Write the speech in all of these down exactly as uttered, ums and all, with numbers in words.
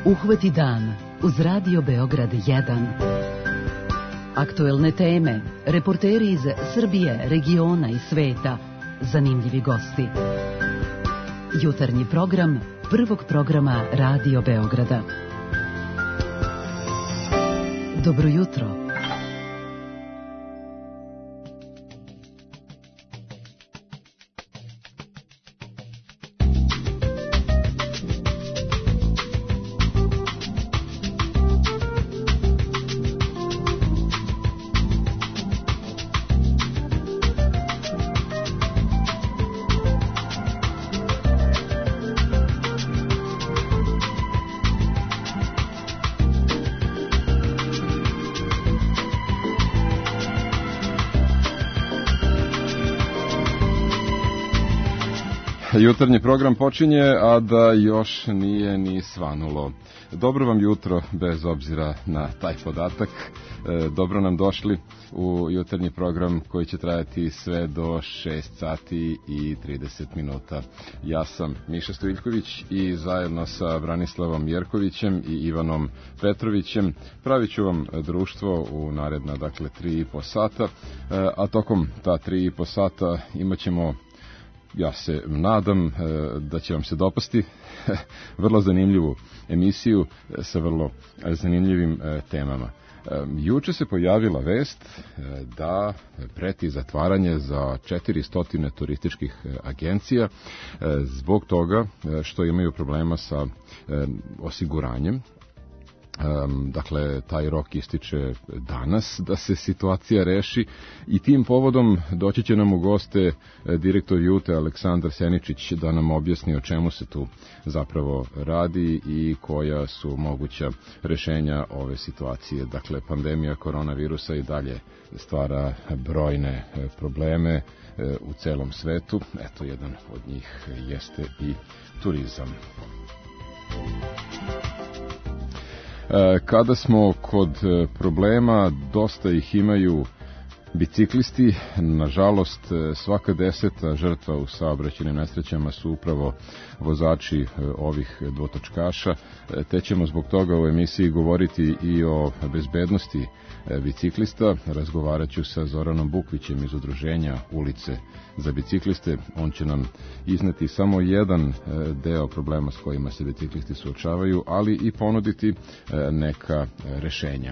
Uhvati dan uz Radio Beograd jedan. Aktuelne teme, reporteri iz Srbije, regiona i sveta, zanimljivi gosti. Jutarnji program prvog programa Radio Beograda. Dobro jutro. Jutarnji program počinje, a da još nije ni svanulo. Dobro vam jutro, bez obzira na taj podatak. E, dobro nam došli u jutarnji program koji će trajati sve do šest sati i trideset minuta. Ja sam Miša Stojiljković i zajedno sa Branislavom Jerkovićem i Ivanom Petrovićem pravit ću vam društvo u naredna, dakle, tri i po sata, e, a tokom ta tri i po sata imat ćemo, ja se nadam da će vam se dopasti, vrlo zanimljivu emisiju sa vrlo zanimljivim temama. Juče se pojavila vest da preti zatvaranje za četiristo turističkih agencija zbog toga što imaju problema sa osiguranjem. Um, dakle, taj rok ističe danas da se situacija reši i tim povodom doći će nam u goste direktor Jute Aleksandar Seničić da nam objasni o čemu se tu zapravo radi i koja su moguća rešenja ove situacije. Dakle, pandemija koronavirusa i dalje stvara brojne probleme u celom svetu. Eto, jedan od njih jeste i turizam. Kada smo kod problema, dosta ih imaju biciklisti. Nažalost, svaka deseta žrtva u saobraćajnim nesrećama su upravo vozači ovih dvotočkaša. Te ćemo zbog toga u emisiji govoriti i o bezbednosti biciklista. Razgovarat ću sa Zoranom Bukvićem iz udruženja Ulice za bicikliste. On će nam izneti samo jedan deo problema s kojima se biciklisti suočavaju, ali i ponuditi neka rešenja.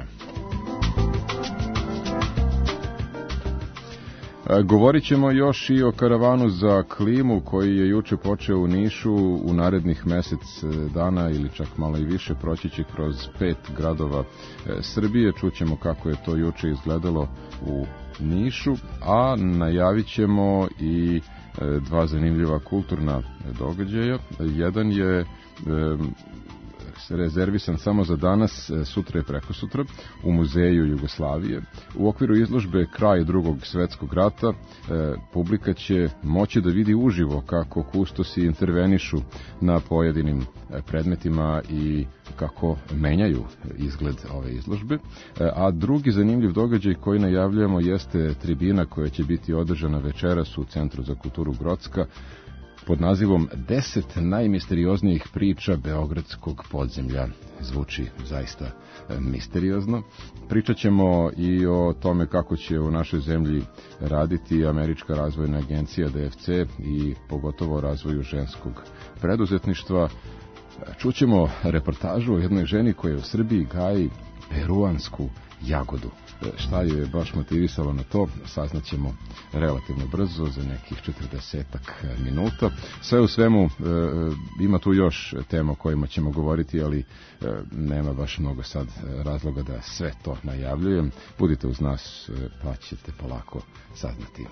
Govorit ćemo još i o karavanu za klimu koji je juče počeo u Nišu. U narednih mesec dana ili čak malo i više proći će kroz pet gradova Srbije. Čućemo kako je to juče izgledalo u Nišu, a najavit ćemo i dva zanimljiva kulturna događaja. Jedan je rezervisan samo za danas, sutra i prekosutra, u Muzeju Jugoslavije. U okviru izložbe Kraj drugog svetskog rata publika će moći da vidi uživo kako kustosi intervenišu na pojedinim predmetima i kako menjaju izgled ove izložbe. A drugi zanimljiv događaj koji najavljujemo jeste tribina koja će biti održana večeras u Centru za kulturu Grocka pod nazivom deset najmisterioznijih priča beogradskog podzemlja. Zvuči zaista misteriozno. Pričat ćemo i o tome kako će u našoj zemlji raditi Američka razvojna agencija D F C i pogotovo o razvoju ženskog preduzetništva. Čućemo reportažu o jednoj ženi koja u Srbiji gaji peruansku jagodu. Šta je baš motivisalo na to, saznaćemo relativno brzo, za nekih četrdesetak minuta. Sve u svemu, e, ima tu još tema o kojima ćemo govoriti, ali e, nema baš mnogo sad razloga da sve to najavljujem. Budite uz nas, pa ćete polako saznati.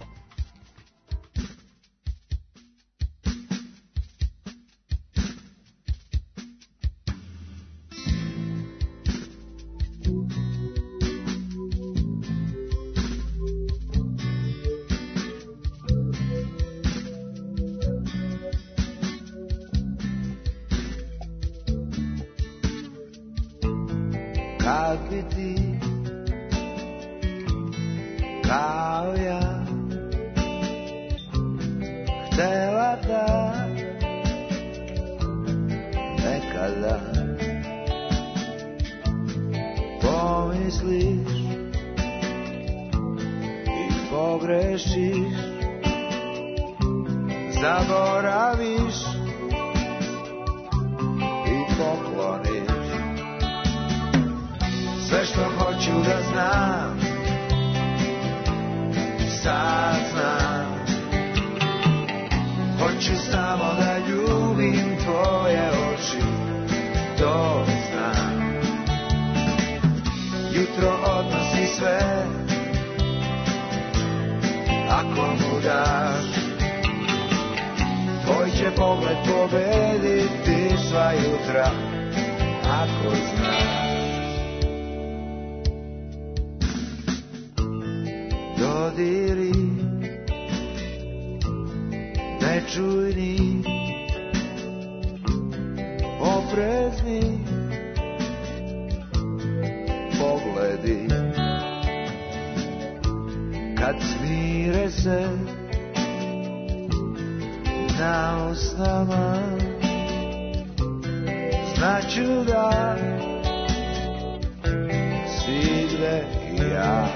Kad bi ti kao ja htela da nekada pomisliš i pogrešiš, zaboraviš i pokloniš. Sve što hoću da znam, sad znam. Hoću samo da ljubim tvoje oči, to znam. Jutro odnosi sve, ako mu daš. Tvoj će pogled pobediti sva jutra, ako znaš. Dodiri, nečujni, oprezni pogledi. Kad smire se na usnama, znaću da si gde i ja.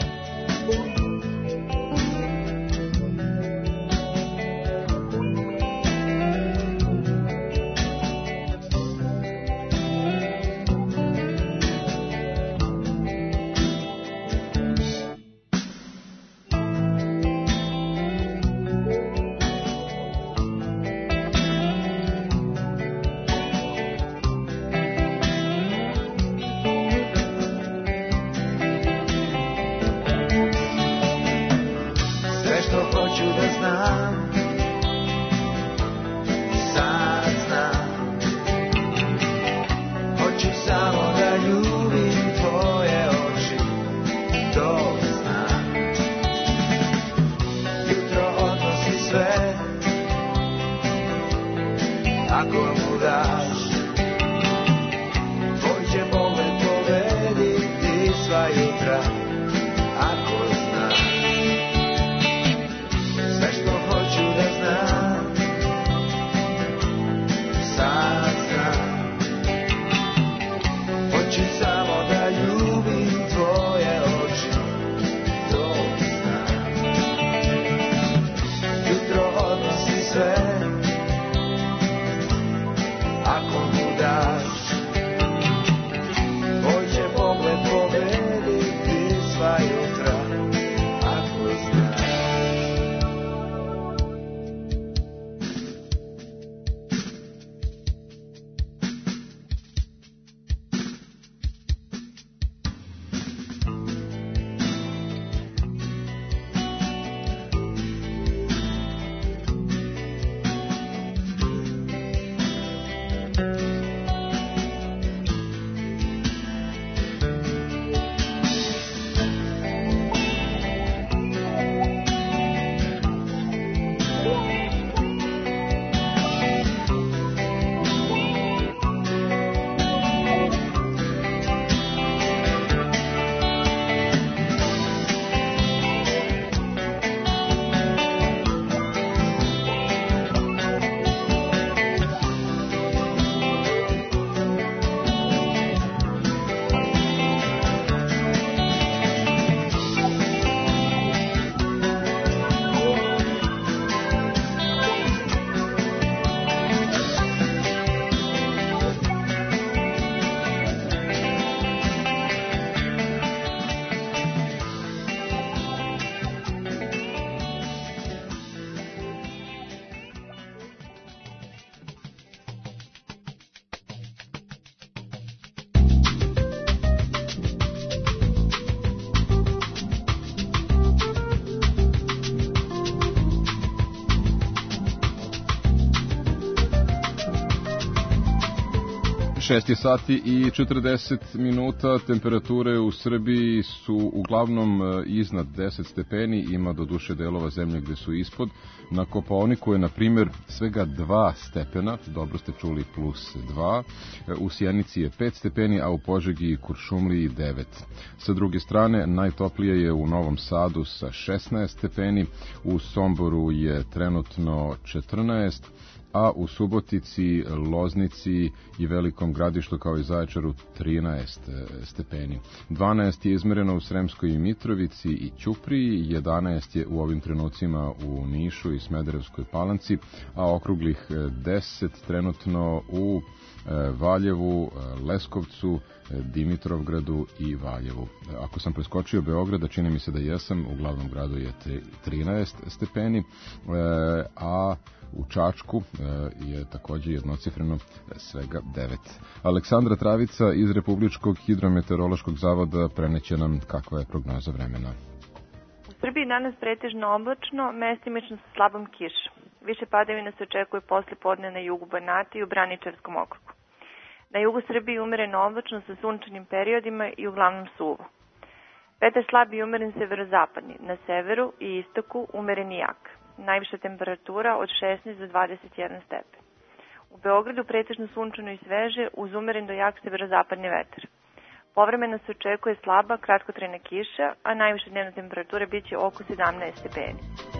šest sati i četrdeset minuta, temperature u Srbiji su uglavnom iznad deset stepeni, ima do duše delova zemlje gde su ispod. Na Kopaoniku je, na primjer, svega dva stepena, dobro ste čuli, plus dva. U Sjenici je pet stepeni, a u Požegi i Kuršumliji devet. Sa druge strane, najtoplije je u Novom Sadu sa šesnaest stepeni, u Somboru je trenutno četrnaest, a u Subotici, Loznici i Velikom Starom Gradištu kao i Zaječaru trinaest stepeni. dvanaest je izmereno u Sremskoj Mitrovici i Ćupriji, jedanaest je u ovim trenucima u Nišu i Smederevskoj Palanci, a okruglih deset trenutno u Valjevu, Leskovcu, Dimitrovgradu i Valjevu. Ako sam preskočio Beograda, čini mi se da jesam, u glavnom gradu je trinaest stepeni, a u Čačku je takođe jednocifreno svega devet. Aleksandra Travica iz Republičkog hidrometeorološkog zavoda preneće nam kakva je prognoza vremena. U Srbiji danas pretežno oblačno, mestimično sa slabom kišom. Više padavina se očekuje posle podne na jugu Banata i u Braničevskom okrugu. Na jugu Srbije umereno oblačno sa sunčanim periodima i uglavnom suvo. Vetar slab i umeren severozapadni, na severu i istoku umeren i jak. Najviša temperatura od šesnaest do dvadeset jedan stepen. U Beogradu pretežno sunčano i sveže uz umeren do jak severozapadni vetar. Povremeno se očekuje slaba, kratkotrajna kiša, a najviša dnevna temperatura biće oko sedamnaest stepeni.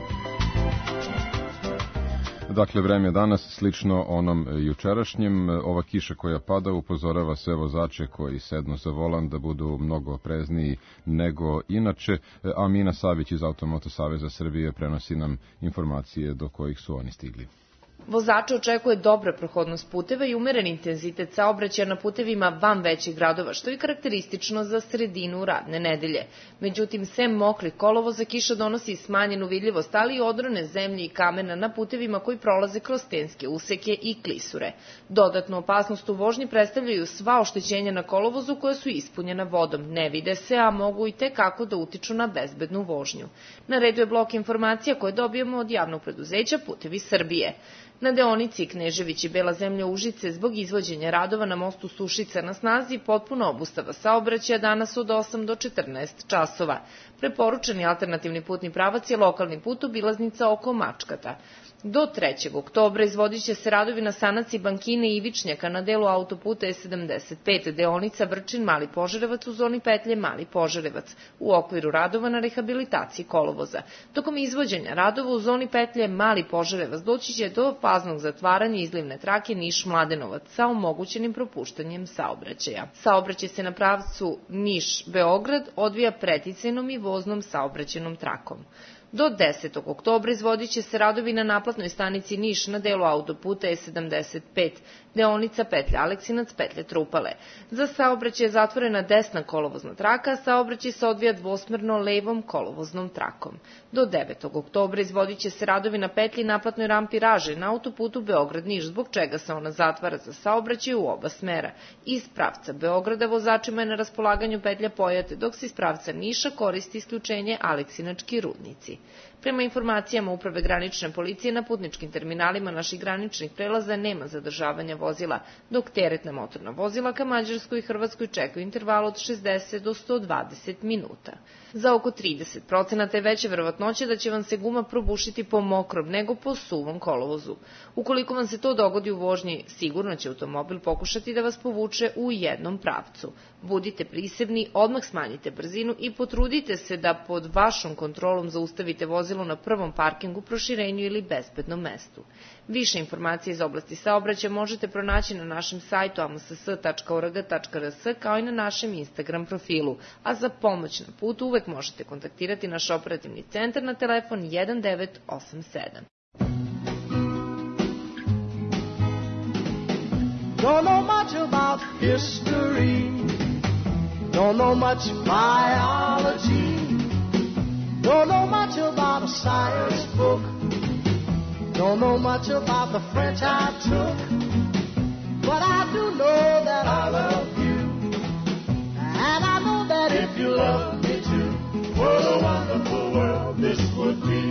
Dakle, vreme danas slično onom jučerašnjem. Ova kiša koja pada upozorava sve vozače koji sednu za volan da budu mnogo oprezniji nego inače, a Mina Savić iz Automoto Saveza Srbije prenosi nam informacije do kojih su oni stigli. Vozače očekuje dobra prohodnost puteva i umeren intenzitet saobraćaja na putevima van većih gradova, što je karakteristično za sredinu radne nedelje. Međutim, sem mokrih kolovoza, kiša donosi smanjenu vidljivost, ali i odrone zemlje i kamena na putevima koji prolaze kroz stenske useke i klisure. Dodatnu opasnost u vožnji predstavljaju sva oštećenja na kolovozu koja su ispunjena vodom. Ne vide se, a mogu i tekako da utiču na bezbednu vožnju. Na redu je blok informacija koje dobijamo od javnog preduzeća Putevi Srbije. Na deonici Knežević i Bela zemlja Užice zbog izvođenja radova na mostu Sušica na snazi potpuno obustava saobraćaja danas od osam do četrnaest časova. Preporučeni alternativni putni pravac je lokalni put obilaznica oko Mačkata. Do trećeg oktobra izvodit će se radovi na sanaciji bankine i Ivičnjaka na delu autoputa E sedamdeset pet, deonica Vrčin-Mali Požarevac u zoni petlje Mali Požarevac, u okviru radova na rehabilitaciji kolovoza. Tokom izvođenja radova u zoni petlje Mali Požarevac doći će do faznog zatvaranja izlivne trake Niš-Mladenovac sa omogućenim propuštanjem saobraćaja. Saobraćaj se na pravcu Niš-Beograd odvija preticajnom i voznom saobraćajnom trakom. Do desetog oktobra izvodit će se radovi na naplatnoj stanici Niš na delu autoputa E sedamdeset pet, deonica petlja Aleksinac, petlja Trupale. Za saobraćaj je zatvorena desna kolovozna traka, a saobraćaj se odvija dvosmerno levom kolovoznom trakom. Do devetog oktobra izvodit će se radovi na petlji naplatnoj rampi Raže na autoputu Beograd-Niš, zbog čega se ona zatvara za saobraćaj u oba smera. Iz pravca Beograda vozačima je na raspolaganju petlja Pojate, dok se iz pravca Niša koristi isključenje Aleksinački rudnici. Prema informacijama Uprave granične policije, na putničkim terminalima naših graničnih prelaza nema zadržavanja vozila, dok teretna motorna vozila ka Mađarskoj i Hrvatskoj čekaju interval od šezdeset do sto dvadeset minuta. Za oko trideset procenata je veća verovatnoća da će vam se guma probušiti po mokrom nego po suvom kolovozu. Ukoliko vam se to dogodi u vožnji, sigurno će automobil pokušati da vas povuče u jednom pravcu. Budite prisebni, odmah smanjite brzinu i potrudite se da pod vašom kontrolom zaustavite vozilo na prvom parkingu, proširenju ili bezbednom mestu. Više informacije iz oblasti saobraćaja možete pronaći na našem sajtu a m s s tačka o r g tačka r s kao i na našem Instagram profilu, a za pomoć na putu uvek možete kontaktirati naš operativni centar na telefon jedan devet osam sedam. Don't know much about history, don't know much biology, don't know much about a science book, don't know much about the French I took, but I do know that I love you, and I know that if you love me too, what a wonderful world this would be.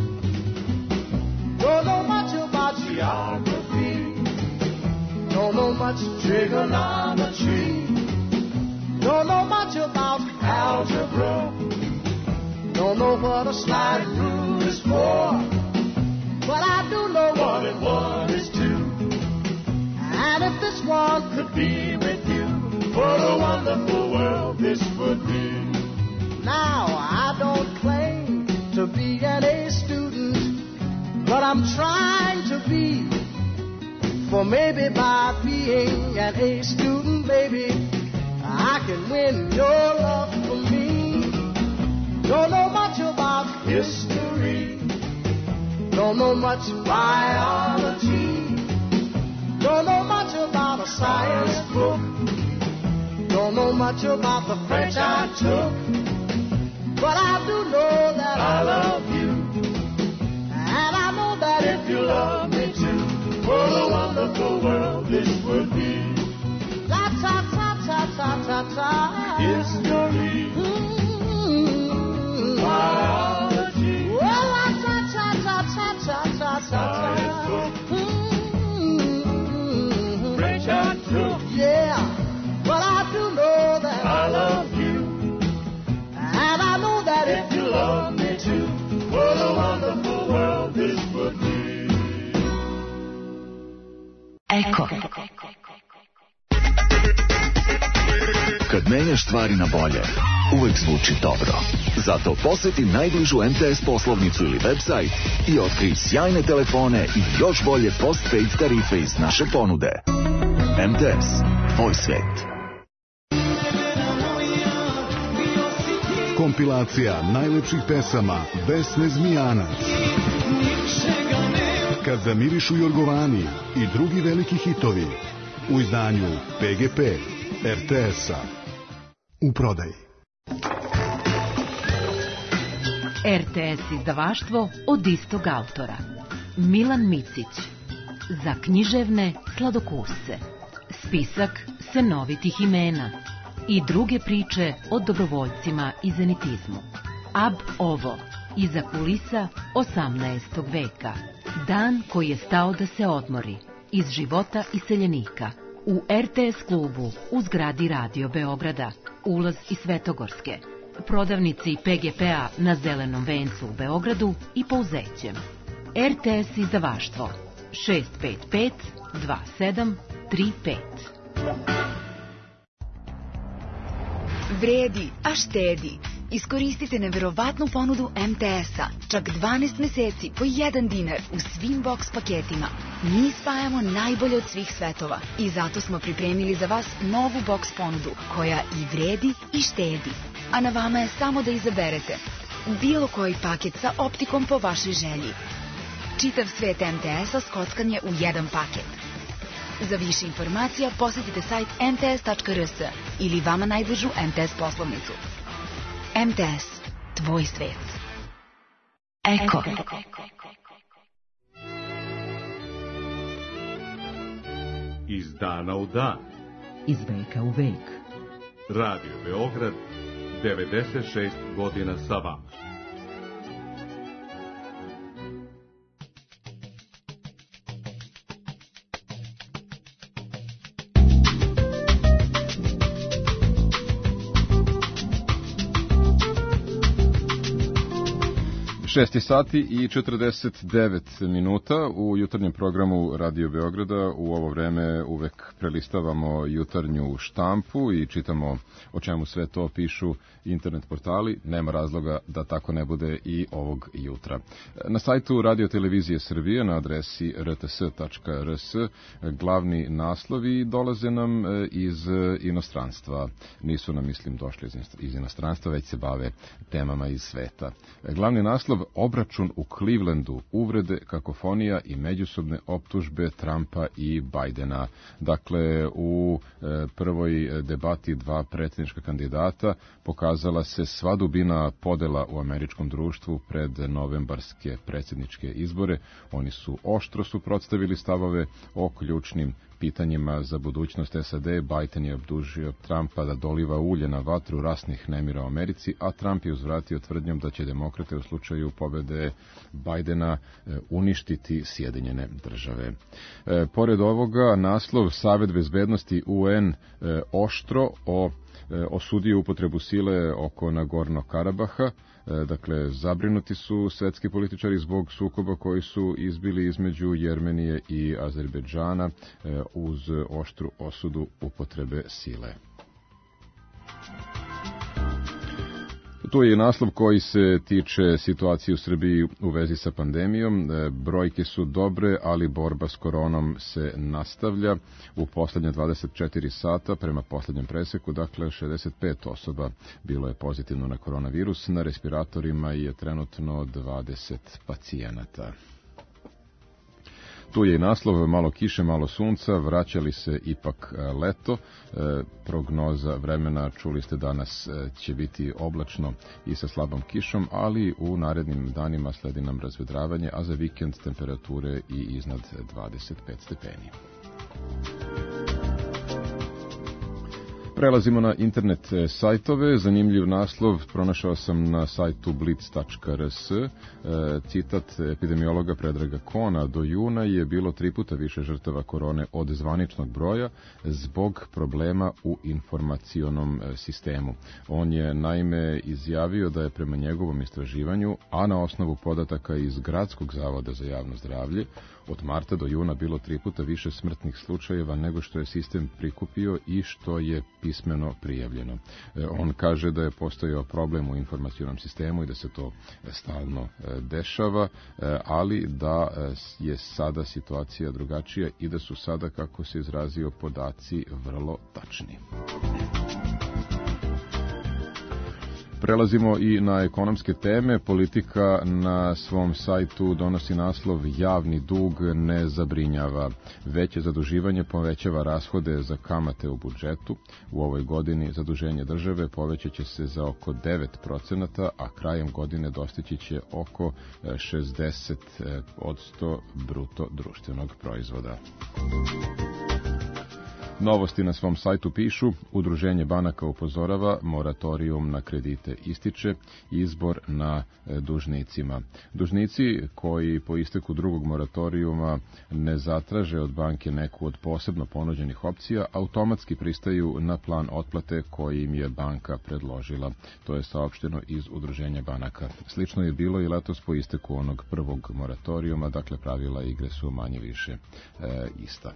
Don't know much about geography, don't know much trigonometry, don't know much about algebra, don't know what a slide rule is for, but I do know one and one is two. And if this one could be with you, what a wonderful world this would be. Now, I don't claim to be an A student, but I'm trying to be. For maybe by being an A student, baby, I can win your love for me. Don't know much about history, don't know much biology, don't know much about a science book, don't know much about the French I took, but I do know that I love you, and I know that if you love me too, what a wonderful world this would be. La ta ta ta ta ta ta. History. Mm-hmm. Biology. Well, la ta ta ta ta ta ta ta ta. Mm-hmm. French I took. Yeah, but I do know that I love you, and I know that if you love me too, what a wonderful world this would be. Eko. Kad menjaš stvari na bolje, uvek zvuči dobro. Zato poseti najbližu M T S poslovnicu ili website i otkrij sjajne telefone i još bolje postpaid tarife iz naše ponude. M T S, tvoj svet. Kompilacija najlepših pesama Vesne Zmijanac. Kad zamirišu Jorgovani i drugi veliki hitovi u izdanju P G P R T S-a. U prodaji. R T S izdavaštvo od istog autora. Milan Micić. Za književne sladokusce. Spisak senovitih imena i druge priče o dobrovoljcima i zenitizmu. Ab ovo. Iza kulisa osamnaestog veka. Dan koji je stao da se odmori. Iz života iseljenika. U R T S klubu u zgradi Radio Beograda. Ulaz iz Svetogorske. Prodavnici P G P-a na Zelenom vencu u Beogradu i Pouzećem. R T S izdavaštvo šest pet pet dva sedam tri pet. Vredi, a štedi. Iskoristite neverovatnu ponudu M T S-a. Čak dvanaest meseci po jedan dinar u svim box paketima. Mi spajamo najbolje od svih svetova i zato smo pripremili za vas novu box ponudu koja i vredi i štedi. A na vama je samo da izaberete bilo koji paket sa optikom po vašoj želji. Čitav svet M T S-a skockan je u jedan paket. Za više informacija posjetite sajt m t s tačka r s ili vama najbližu M T S poslovnicu. M T S, tvoj svet. Eko. Iz dana u dan. Iz veka u vek. Radio Beograd, devedeset šest godina sa vama. šest sati i četrdeset devet minuta u jutarnjem programu Radio Beograda. U ovo vreme uvek prelistavamo jutarnju štampu i čitamo o čemu sve to pišu internet portali. Nema razloga da tako ne bude i ovog jutra. Na sajtu Radio Televizije Srbije na adresi r t s tačka r s glavni naslovi dolaze nam iz inostranstva. Nisu nam, mislim, došli iz inostranstva, već se bave temama iz sveta. Glavni naslov: obračun u Clevelandu, uvrede, kakofonija i međusobne optužbe Trumpa i Bajdena. Dakle, u e, prvoj debati dva predsjednička kandidata pokazala se sva dubina podela u američkom društvu pred novembarske predsjedničke izbore. Oni su oštro suprotstavili stavove o ključnim pitanjima za budućnost S A D. Biden je optužio Trumpa da doliva ulje na vatru rasnih nemira u Americi, a Trump je uzvratio tvrdnjom da će demokrate u slučaju pobede Bajdena uništiti Sjedinjene države. E, pored ovoga, naslov: Savet bezbednosti U N e, oštro o osudio upotrebu sile oko Nagorno Karabaha. Dakle, zabrinuti su svetski političari zbog sukoba koji su izbili između Jermenije i Azerbejdžana uz oštru osudu upotrebe sile. Tu je naslov koji se tiče situacije u Srbiji u vezi sa pandemijom. Brojke su dobre, ali borba s koronom se nastavlja. U poslednje dvadeset četiri sata, prema poslednjem preseku, dakle šezdeset pet osoba bilo je pozitivno na koronavirus. Na respiratorima je trenutno dvadeset pacijenata. Tu je i naslov, malo kiše, malo sunca, vraća li se ipak leto. E, prognoza vremena, čuli ste danas, će biti oblačno i sa slabom kišom, ali u narednim danima sledi nam razvedravanje, a za vikend temperature i iznad dvadeset pet stepeni. Prelazimo na internet sajtove. Zanimljiv naslov pronašao sam na sajtu blic tačka r s. E, citat epidemiologa Predraga Kona: do juna je bilo tri puta više žrtava korone od zvaničnog broja zbog problema u informacionom sistemu. On je naime izjavio da je prema njegovom istraživanju, a na osnovu podataka iz Gradskog zavoda za javno zdravlje, od marta do juna bilo tri puta više smrtnih slučajeva nego što je sistem prikupio i što je pismeno prijavljeno. On kaže da je postojao problem u informacionom sistemu i da se to stalno dešava, ali da je sada situacija drugačija i da su sada, kako se izrazio, podaci vrlo tačni. Prelazimo i na ekonomske teme. Politika na svom sajtu donosi naslov: javni dug ne zabrinjava. Veće zaduživanje povećava rashode za kamate u budžetu. U ovoj godini zaduženje države povećat će se za oko devet procenata, a krajem godine dostići će oko šezdeset posto bruto društvenog proizvoda. Novosti na svom sajtu pišu: Udruženje banaka upozorava, moratorijum na kredite ističe, izbor na dužnicima. Dužnici koji po isteku drugog moratorijuma ne zatraže od banke neku od posebno ponuđenih opcija, automatski pristaju na plan otplate koji im je banka predložila. To je saopšteno iz Udruženja banaka. Slično je bilo i letos po isteku onog prvog moratorijuma, dakle pravila igre su manje više e, ista.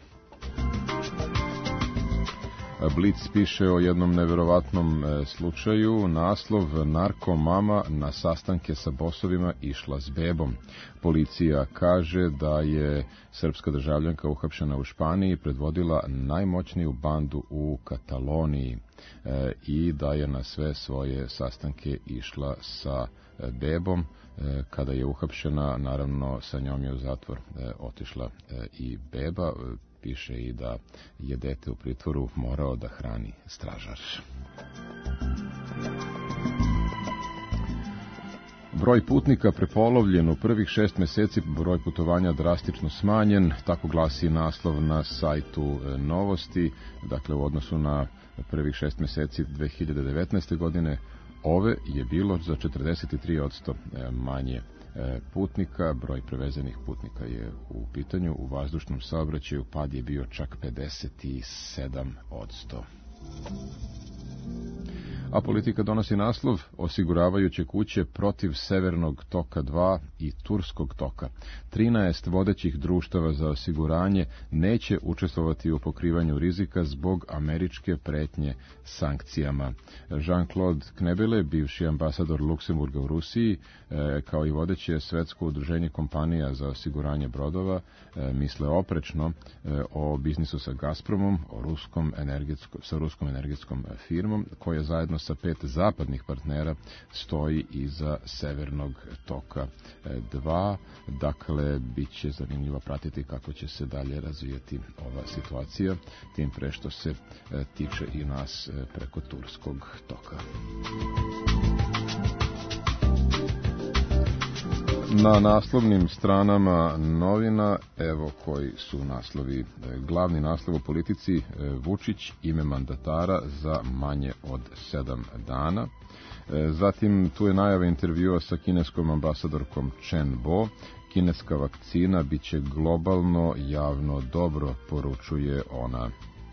Blic piše o jednom neverovatnom slučaju. Naslov: narkomama na sastanke sa bosovima išla s bebom. Policija kaže da je srpska državljanka uhapšena u Španiji predvodila najmoćniju bandu u Kataloniji e, i da je na sve svoje sastanke išla sa bebom. E, kada je uhapšena, naravno sa njom je u zatvor e, otišla e, i beba. Piše i da je dete u pritvoru morao da hrani stražar. Broj putnika prepolovljen u prvih šest meseci, broj putovanja drastično smanjen, tako glasi naslov na sajtu Novosti. Dakle, u odnosu na prvih šest meseci dve hiljade devetnaeste. godine, ove je bilo za četrdeset tri posto manje putnika. Broj prevezenih putnika je u pitanju. U vazdušnom saobraćaju pad je bio čak pedeset sedam posto. A Politika donosi naslov: osiguravajuće kuće protiv Severnog toka dva i Turskog toka. trinaest vodećih društava za osiguranje neće učestvovati u pokrivanju rizika zbog američke pretnje sankcijama. Jean-Claude Knebele, bivši ambasador Luksemburga u Rusiji, kao i vodeće svetsko udruženje kompanija za osiguranje brodova, misle oprečno o biznisu sa Gazpromom, o ruskom energetsko, sa ruskom energetskom firmom, koja zajedno sa pet zapadnih partnera stoji iza Severnog toka dva. Dakle, bit će zanimljivo pratiti kako će se dalje razvijati ova situacija, tim pre što se tiče i nas preko Turskog toka. Na naslovnim stranama novina, evo koji su naslovi. Glavni naslov u Politici: Vučić ime mandatara za manje od sedam dana. Zatim tu je najava intervjua sa kineskom ambasadorkom Chen Bo. Kineska vakcina biće globalno javno dobro, poručuje ona.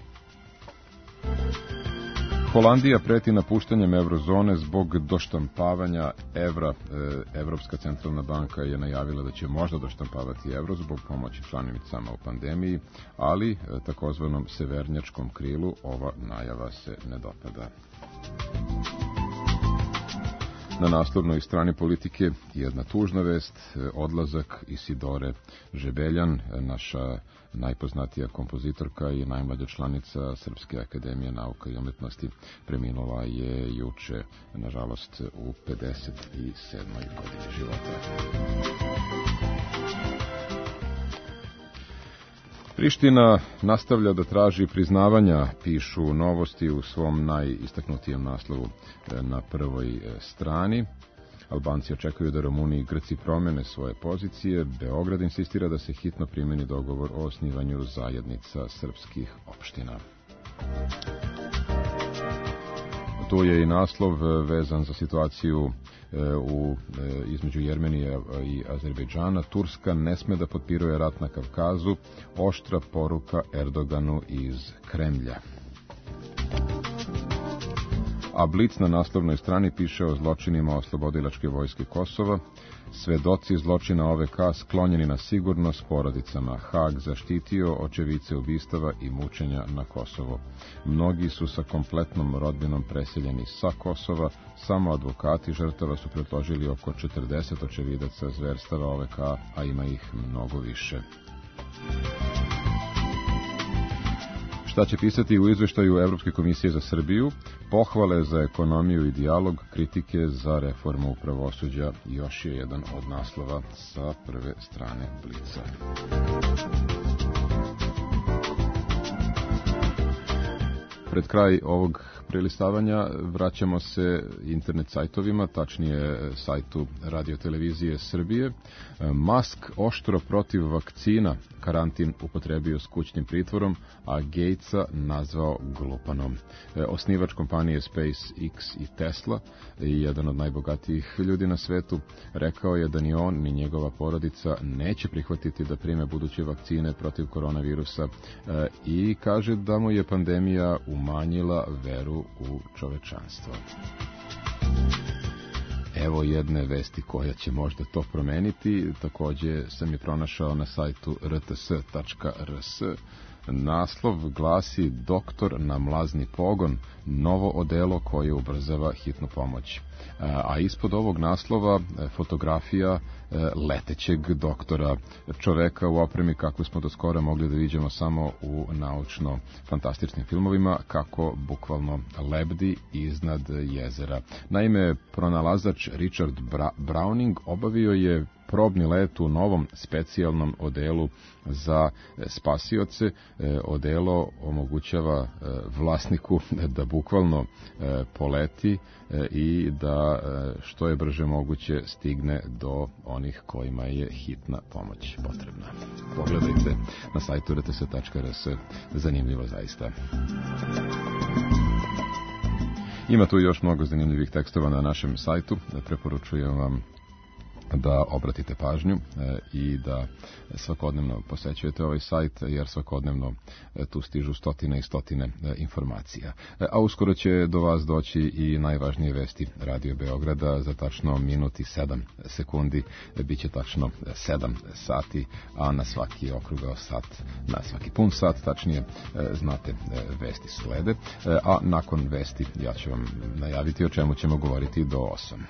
Holandija preti napuštanjem eurozone zbog doštampavanja evra. Evropska centralna banka je najavila da će možda doštampavati evro zbog pomoći članicama u pandemiji, ali takozvanom severnjačkom krilu ova najava se ne dopada. Na naslovnoj strani Politike jedna tužna vest, odlazak Isidore Žebeljan, naša najpoznatija kompozitorka i najmlađa članica Srpske akademije nauka i umetnosti, preminula je juče, nažalost, u pedeset sedmoj godini života. Priština nastavlja da traži priznavanja, pišu Novosti u svom najistaknutijem naslovu na prvoj strani. Albanci očekuju da Rumuni i Grci promene svoje pozicije. Beograd insistira da se hitno primeni dogovor o osnivanju zajednica srpskih opština. Tu je i naslov vezan za situaciju u, između Jermenije i Azerbejdžana. Turska ne sme da potpiruje rat na Kavkazu. Oštra poruka Erdoganu iz Kremlja. A Blic na naslovnoj strani piše o zločinima Oslobodilačke vojske Kosova. Svedoci zločina O V K sklonjeni na sigurno s porodicama. Hag zaštitio očevice ubistava i mučenja na Kosovo. Mnogi su sa kompletnom rodbinom preseljeni sa Kosova. Samo advokati žrtava su predložili oko četrdeset očevidaca zverstava O V K, a ima ih mnogo više. Šta će pisati u izveštaju Evropske komisije za Srbiju? Pohvale za ekonomiju i dijalog, kritike za reformu pravosuđa. Još je jedan od naslova sa prve strane Blica. Pred kraj ovog prelistavanja vraćamo se internet sajtovima, tačnije sajtu radiotelevizije Srbije. Musk oštro protiv vakcina, karantin upotrebio s kućnim pritvorom, a Gatesa nazvao glupanom. Osnivač kompanije SpaceX i Tesla, jedan od najbogatijih ljudi na svetu, rekao je da ni on ni njegova porodica neće prihvatiti da prime buduće vakcine protiv koronavirusa i kaže da mu je pandemija umanjila veru u čovečanstvo. Evo jedne vesti koja će možda to promeniti. Takođe sam je pronašao na sajtu r t s tačka r s. Naslov glasi Doktor na mlazni pogon, novo odelo koje ubrzava hitnu pomoć. A ispod ovog naslova fotografija letećeg doktora, čoveka u opremi kako smo do skora mogli da vidimo samo u naučno-fantastičnim filmovima, kako bukvalno lebdi iznad jezera. Naime, pronalazač Richard Bra- Browning obavio je probni let u novom specijalnom odelu za spasioce. Odelo omogućava vlasniku da bukvalno poleti i da što je brže moguće stigne do onih kojima je hitna pomoć potrebna. Pogledajte na sajtu r t s tačka r s, zanimljivo zaista. Ima tu još mnogo zanimljivih tekstova na našem sajtu, preporučujem vam da obratite pažnju e, i da svakodnevno posećujete ovaj sajt, jer svakodnevno e, tu stižu stotine i stotine e, informacija. E, a uskoro će do vas doći i najvažnije vesti Radio Beograda za tačno minut i sedam sekundi. E, biće tačno sedam sati, a na svaki okrugao sat, na svaki pun sat, tačnije, e, znate, e, vesti slede. E, a nakon vesti ja ću vam najaviti o čemu ćemo govoriti do osam.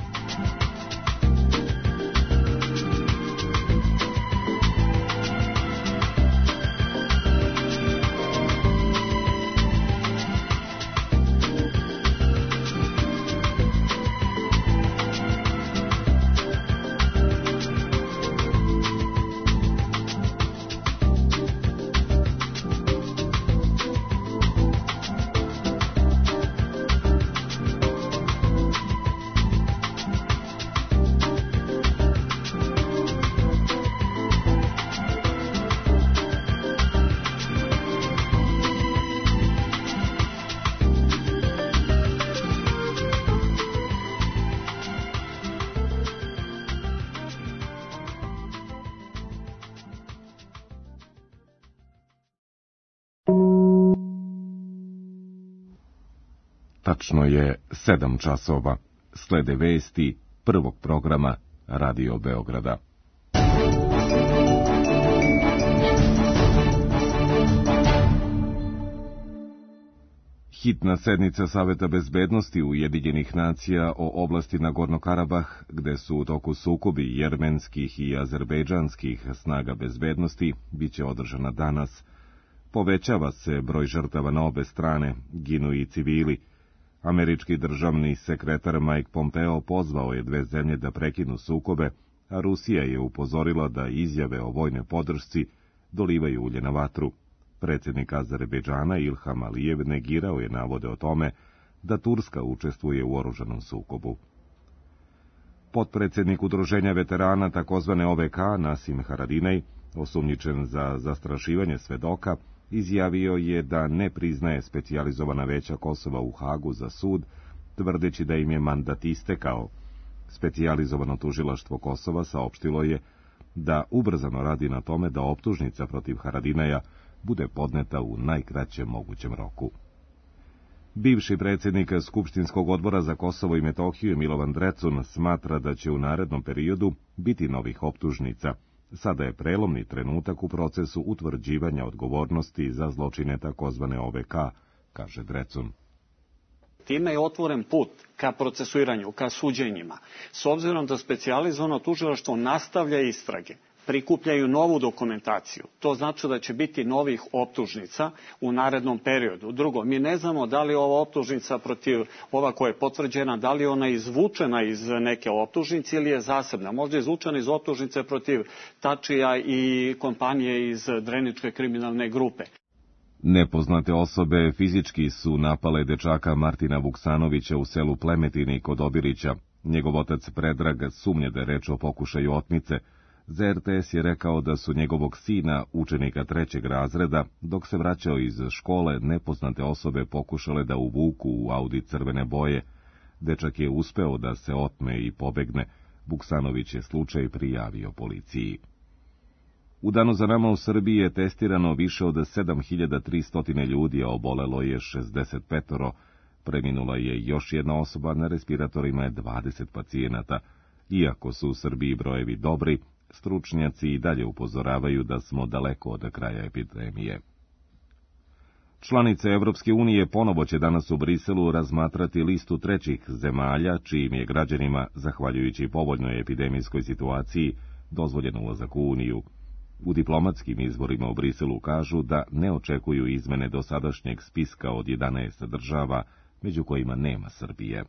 Tačno je sedam časova. Slede vesti prvog programa Radio Beograda. Hitna sednica Saveta bezbednosti Ujedinjenih nacija o oblasti Nagorno-Karabah, gde su u toku sukobi jermenskih i azerbejdžanskih snaga bezbednosti, bit će održana danas. Povećava se broj žrtava na obe strane, ginu i civili. Američki državni sekretar Mike Pompeo pozvao je dve zemlje da prekinu sukobe, a Rusija je upozorila da izjave o vojnoj podršci dolivaju ulje na vatru. Predsjednik Azerbejdžana Ilham Alijev negirao je navode o tome da Turska učestvuje u oružanom sukobu. Potpredsjednik Udruženja veterana takozvane O V K Nasim Haradinaj, osumnjičen za zastrašivanje svedoka, izjavio je da ne priznaje specijalizovana veća Kosova u Hagu za sud, tvrdeći da im je mandat istekao. Specijalizovano tužilaštvo Kosova saopštilo je da ubrzano radi na tome da optužnica protiv Haradinaja bude podneta u najkraćem mogućem roku. Bivši predsjednik Skupštinskog odbora za Kosovo i Metohiju Milovan Drecun smatra da će u narednom periodu biti novih optužnica. Sada je prelomni trenutak u procesu utvrđivanja odgovornosti za zločine takozvane O V K, kaže Drecun. Time je otvoren put ka procesuiranju, ka suđenjima. S obzirom da specijalizovano tužilaštvo nastavlja istrage, prikupljaju novu dokumentaciju. To znači da će biti novih optužnica u narednom periodu. Drugo, mi ne znamo da li ova optužnica protiv ova koja je potvrđena, da li ona je izvučena iz neke optužnice ili je zasebna. Možda je izvučena iz optužnice protiv Tačija i kompanije iz Dreničke kriminalne grupe. Nepoznate osobe fizički su napale dečaka Martina Vuksanovića u selu Plemetini kod Obirića. Njegov otac Predrag sumnje da je reč o pokušaju otmice. Za R T S je rekao da su njegovog sina, učenika trećeg razreda, dok se vraćao iz škole, nepoznate osobe pokušale da uvuku u Audi crvene boje. Dečak je uspeo da se otme i pobegne. Vuksanović je slučaj prijavio policiji. U danu za nama u Srbiji je testirano više od sedam hiljada tristo ljudi, a obolelo je šezdeset pet. Preminula je još jedna osoba, na respiratorima je dvadeset pacijenata. Iako su u Srbiji brojevi dobri, stručnjaci i dalje upozoravaju da smo daleko od kraja epidemije. Članice Evropske unije ponovo će danas u Briselu razmatrati listu trećih zemalja, čijim je građanima, zahvaljujući povoljnoj epidemijskoj situaciji, dozvoljen ulazak u Uniju. U diplomatskim izborima u Briselu kažu da ne očekuju izmene dosadašnjeg spiska od jedanaest država, među kojima nema Srbije.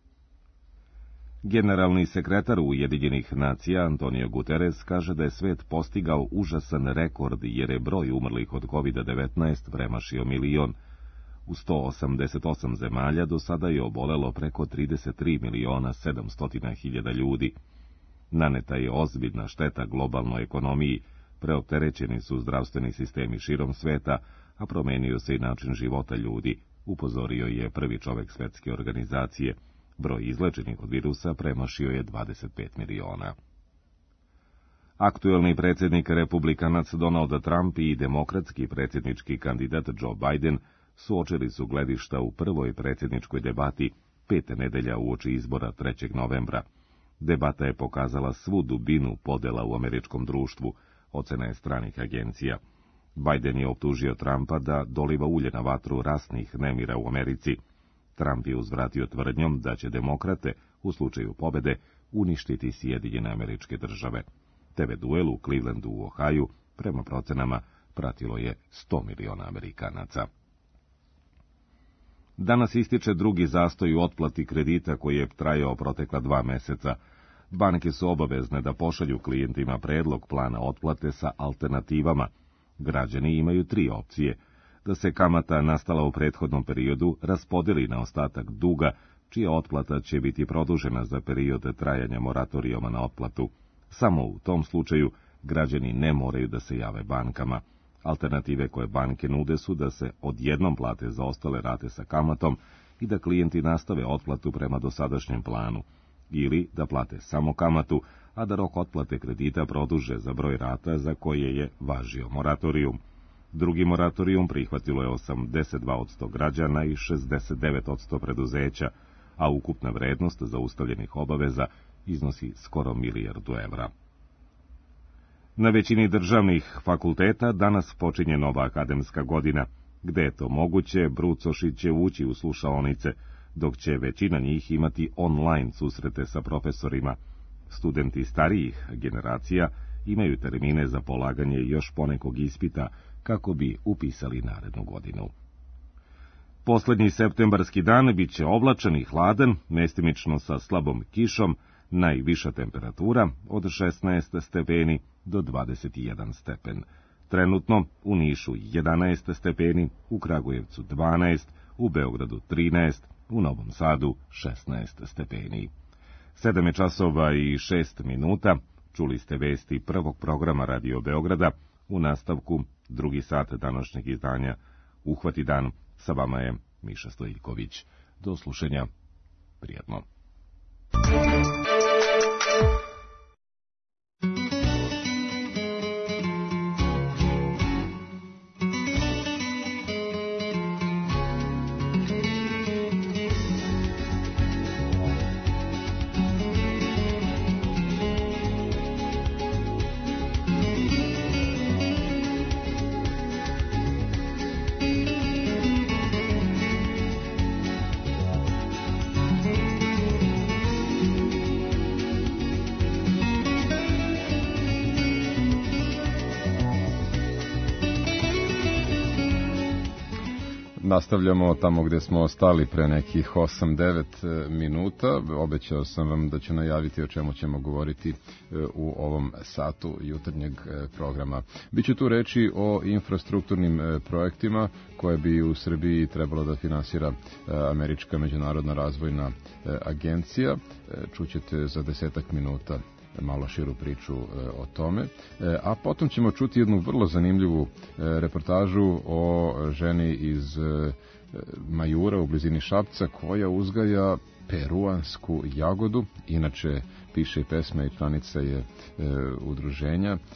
Generalni sekretar Ujedinjenih nacija Antonio Guterres kaže da je svet postigao užasan rekord jer je broj umrlih od kovid devetnaest premašio milion. U sto osamdeset osam zemalja do sada je obolelo preko trideset tri miliona sedamsto hiljada ljudi. Naneta je ozbiljna šteta globalnoj ekonomiji, preopterećeni su zdravstveni sistemi širom sveta, a promenio se i način života ljudi, upozorio je prvi čovek svetske organizacije. Broj izlečenih od virusa premašio je dvadeset pet miliona. Aktuelni predsjednik Republikanac Donald Trump i demokratski predsjednički kandidat Joe Biden suočili su gledišta u prvoj predsjedničkoj debati pet nedelja uoči izbora trećeg novembra. Debata je pokazala svu dubinu podela u američkom društvu, ocena je stranih agencija. Biden je optužio Trumpa da doliva ulje na vatru rasnih nemira u Americi. Trump je uzvratio tvrdnjom da će demokrate, u slučaju pobede, uništiti Sjedinjene Američke Države. Te ve duel u Clevelandu u Ohaju, prema procenama, pratilo je sto miliona Amerikanaca. Danas ističe drugi zastoj u otplati kredita koji je trajao protekla dva meseca. Banke su obavezne da pošalju klijentima predlog plana otplate sa alternativama. Građani imaju tri opcije: da se kamata nastala u prethodnom periodu raspodeli na ostatak duga, čija otplata će biti produžena za period trajanja moratorijuma na otplatu. Samo u tom slučaju građani ne moraju da se jave bankama. Alternative koje banke nude su da se odjednom plate zaostale rate sa kamatom i da klijenti nastave otplatu prema dosadašnjem planu, ili da plate samo kamatu, a da rok otplate kredita produže za broj rata za koje je važio moratorijum. Drugi moratorijum prihvatilo je osamdeset dva posto građana i šezdeset devet posto preduzeća, a ukupna vrednost zaustavljenih obaveza iznosi skoro milijardu evra. Na većini državnih fakulteta danas počinje nova akademska godina. Gde je to moguće, brucoši će ući u slušaonice, dok će većina njih imati online susrete sa profesorima. Studenti starijih generacija imaju termine za polaganje još ponekog ispita kako bi upisali narednu godinu. Poslednji septembarski dan bit će oblačan i hladan, mestimično sa slabom kišom, najviša temperatura od šesnaest stepeni do dvadeset jedan stepen. Trenutno u Nišu jedanaest stepeni, u Kragujevcu dvanaest, u Beogradu trinaest, u Novom Sadu šesnaest stepeni. Sedam je časova i šest minuta, čuli ste vesti prvog programa Radio Beograda, u nastavku drugi sat današnjeg izdanja Uhvati dan, sa vama je Miša Stojiković. Do slušanja, prijatno. Nastavljamo tamo gde smo stali pre nekih osam devet minuta. Obećao sam vam da ću najaviti o čemu ćemo govoriti u ovom satu jutarnjeg programa. Biće tu reči o infrastrukturnim projektima koje bi u Srbiji trebalo da finansira Američka međunarodna razvojna agencija. Čućete za desetak minuta malo širu priču e, o tome, e, a potom ćemo čuti jednu vrlo zanimljivu e, reportažu o ženi iz e, Majura u blizini Šapca koja uzgaja peruansku jagodu, inače piše i pesme i članica je e, udruženja e,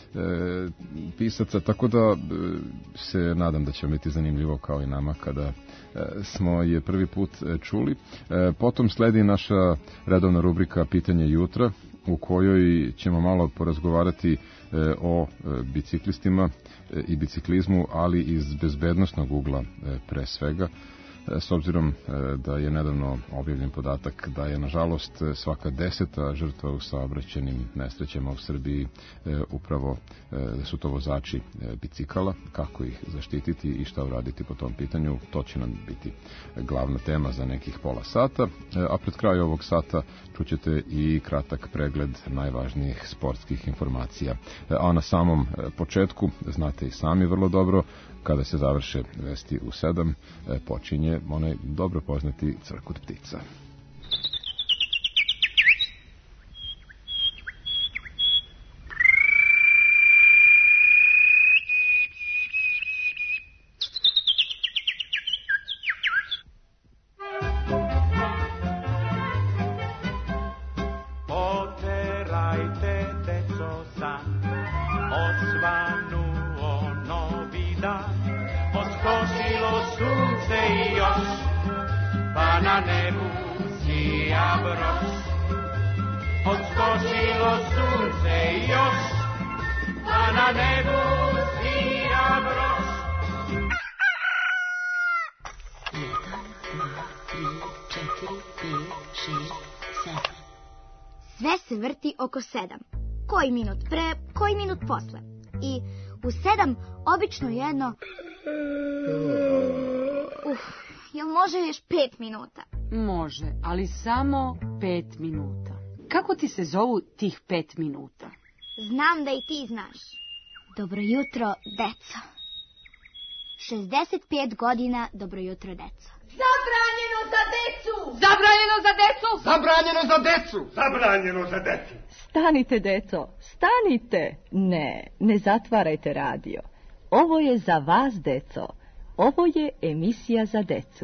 pisaca, tako da e, se nadam da će biti zanimljivo kao i nama kada e, smo je prvi put e, čuli. E, potom sledi naša redovna rubrika Pitanje jutra, u kojoj ćemo malo porazgovarati e, o e, biciklistima e, i biciklizmu, ali iz bezbednostnog ugla e, pre svega, e, s obzirom e, da je nedavno objavljen podatak da je nažalost svaka deseta žrtva u saobraćajnim nesrećama u Srbiji e, upravo e, da su to vozači e, bicikala. Kako ih zaštititi i šta uraditi po tom pitanju, to će nam biti glavna tema za nekih pola sata, e, a pred kraj ovog sata čućete i kratak pregled najvažnijih sportskih informacija. A na samom početku, znate i sami vrlo dobro, kada se završe vesti u sedam, počinje onaj dobro poznati cvrkut ptica. Sve se vrti oko sedam. Koji minut pre, koji minut posle. I u sedam obično jedno... Uf, jel može još pet minuta? Može, ali samo pet minuta. Kako ti se zovu tih pet minuta? Znam da i ti znaš. Dobro jutro, deco. šezdeset pet godina, dobro jutro, deco. Zabranjeno za decu! Zabranjeno za decu! Zabranjeno za decu! Zabranjeno za decu! Stanite, deco, stanite! Ne, ne zatvarajte radio. Ovo je za vas, deco. Ovo je emisija za decu.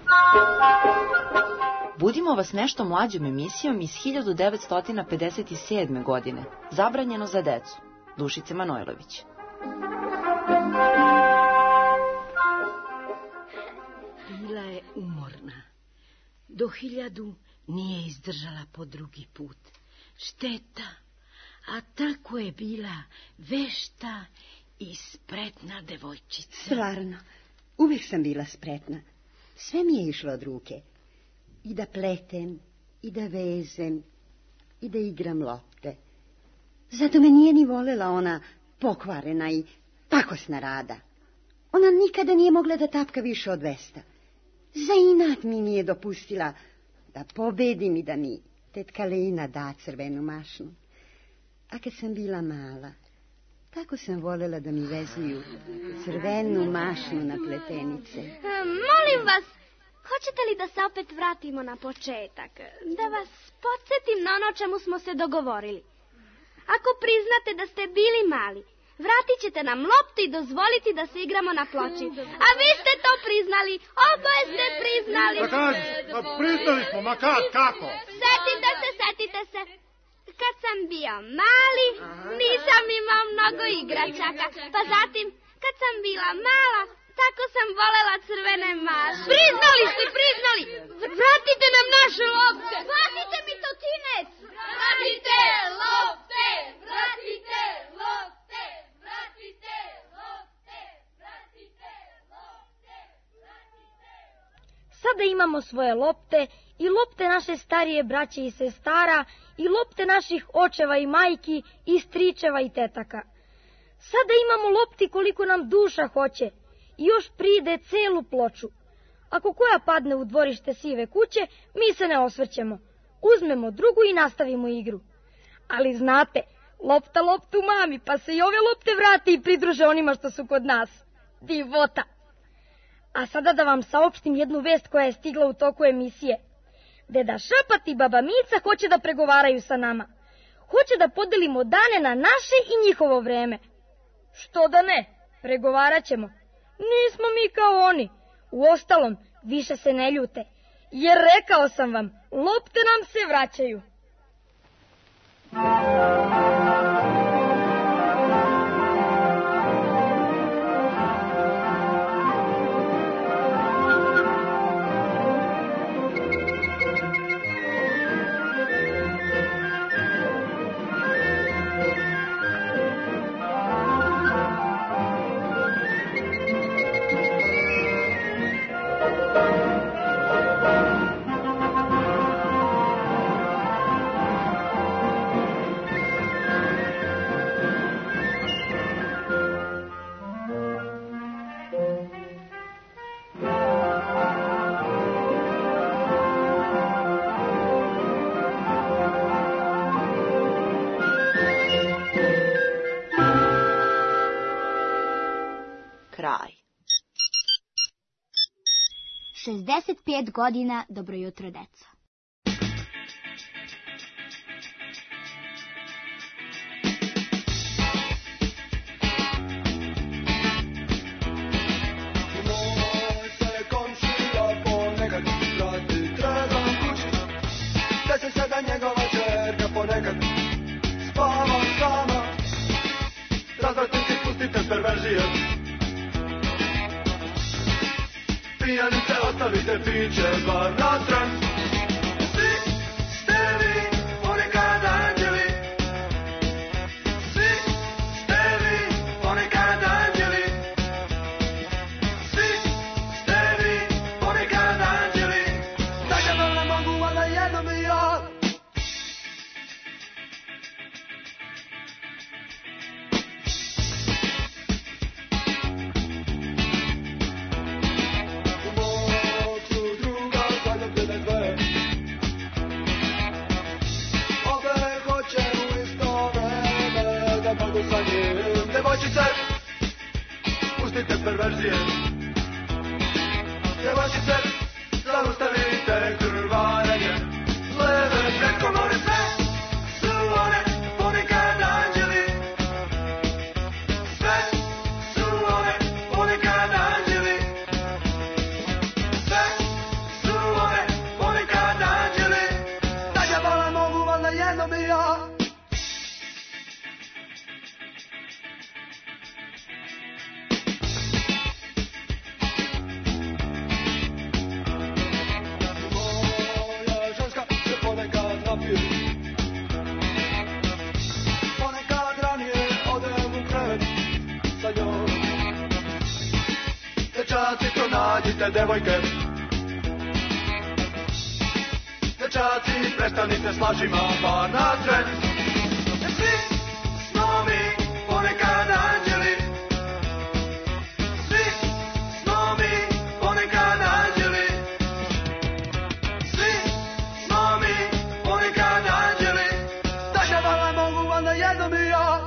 Budimo vas nešto mlađom emisijom iz hiljadu devetsto pedeset sedme. godine. Zabranjeno za decu. Dušice Manojlović. Bila je umorna. Do hiljadu nije izdržala po drugi put. Šteta, a tako je bila vešta i spretna devojčica. Stvarno, Uvijek sam bila spretna. Sve mi je išlo od ruke. I da pletem, i da vezem, i da igram lopte. Zato me nije ni volela ona pokvarena i pakosna Rada. Ona nikada nije mogla da tapka više od Vesta. Za inat mi nije dopustila da pobedim i da mi tetka Lena da crvenu mašnu. A kad sam bila mala, tako sam volela da mi vezuju crvenu mašnu na pletenice. Molim vas, hoćete li da se opet vratimo na početak? Da vas podsjetim na ono čemu smo se dogovorili. Ako priznate da ste bili mali, vratit ćete nam loptu i dozvoliti da se igramo na ploči. A vi ste to priznali, oboje ste priznali. Pa kaži, pa priznali smo, ma kad, kako? Setite se, setite se. Kad sam bio mali, nisam imao mnogo igračaka. Pa zatim, kad sam bila mala, tako sam volela crvene mašne. Priznali ste, priznali! Vratite nam naše lopte! Vratite mi totinec! Vratite lopte! Vratite lopte! Vratite lopte! Vratite lopte! Sada imamo svoje lopte i lopte naše starije braće i sestara i lopte naših očeva i majki i stričeva i tetaka. Sada imamo lopti koliko nam duša hoće i još pride celu ploču. Ako koja padne u dvorište sive kuće, mi se ne osvrćemo. Uzmemo drugu i nastavimo igru. Ali znate, lopta loptu mami, pa se i ove lopte vrati i pridruže onima što su kod nas. Divota! A sada da vam saopštim jednu vest koja je stigla u toku emisije. Deda Šapat i baba Mica hoće da pregovaraju sa nama. Hoće da podelimo dane na naše i njihovo vreme. Što da ne, pregovarat ćemo. Nismo mi kao oni. Uostalom, više se ne ljute. Jer rekao sam vam, lopte nam se vraćaju. šezdeset pet godina, dobro jutro, deco. Moj se komšija ponekad vrati trebam kući, da se sada njegova čerka ponekad spava sama. Razvratnici pustite perverzije, pijanice ostavite piće bar na tren. Svi ste vi ponekad anđeli, svi ste vi ponekad anđeli, svi ste vi ponekad anđeli. Da ja vam ne mogu, valjda jednom i ja. Devojčice, pustite perverzije. Devojčice, zaustavite krvarenje. Leve preko more sve su one ponekad anđeli. Sve su one ponekad anđeli. Sve su one ponekad anđeli. Da ja volim mogu, valjda jednom i ja. Moja ženska se ponekad napije. Dečaci, pronađite devojke. Dečaci, prestanite s lažima, bar na tren. Svi smo mi ponekad anđeli. Svi smo mi ponekad anđeli. Svi smo mi ponekad anđeli. Da se vama mogu valjda jednom i ja.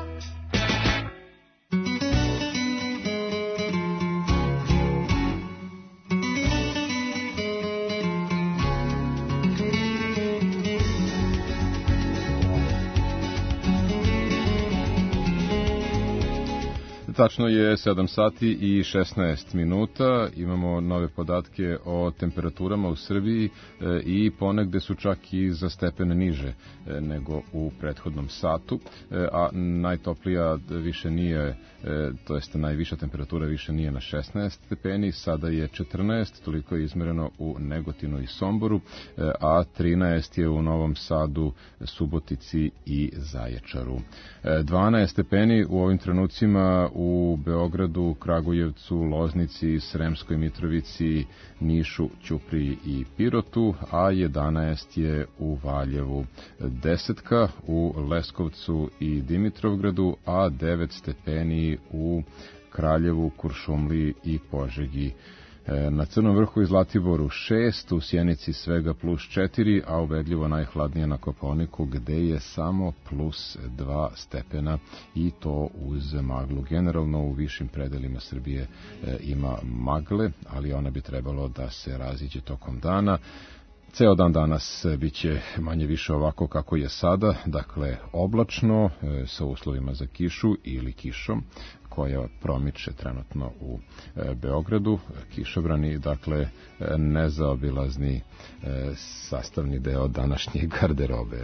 Tačno je sedam sati i šesnaest minuta, imamo nove podatke o temperaturama u Srbiji i ponegde su čak i za stepen niže nego u prethodnom satu, a najtoplija više nije, to jest najviša temperatura više nije na šesnaest stepeni, sada je četrnaest, toliko je izmereno u Negotinu i Somboru, a trinaest je u Novom Sadu, Subotici i Zaječaru. dvanaest stepeni u ovim trenucima u u Beogradu, Kragujevcu, Loznici, Sremskoj Mitrovici, Nišu, Ćupriji i Pirotu, a jedanaest je u Valjevu. Desetka u Leskovcu i Dimitrovgradu, a devet stepeni u Kraljevu, Kuršumliji i Požegi. Na Crnom vrhu i Zlatiboru šest, u Sjenici svega plus četiri, a ubedljivo najhladnije na Kopaoniku gde je samo plus dva stepena i to uz maglu. Generalno u višim predelima Srbije ima magle, ali ona bi trebalo da se raziđe tokom dana. Ceo dan danas biće manje više ovako kako je sada, dakle oblačno, sa uslovima za kišu ili kišom, koja promiče trenutno u e, Beogradu. Kišobrani, dakle, nezaobilazni e, sastavni deo današnje garderobe.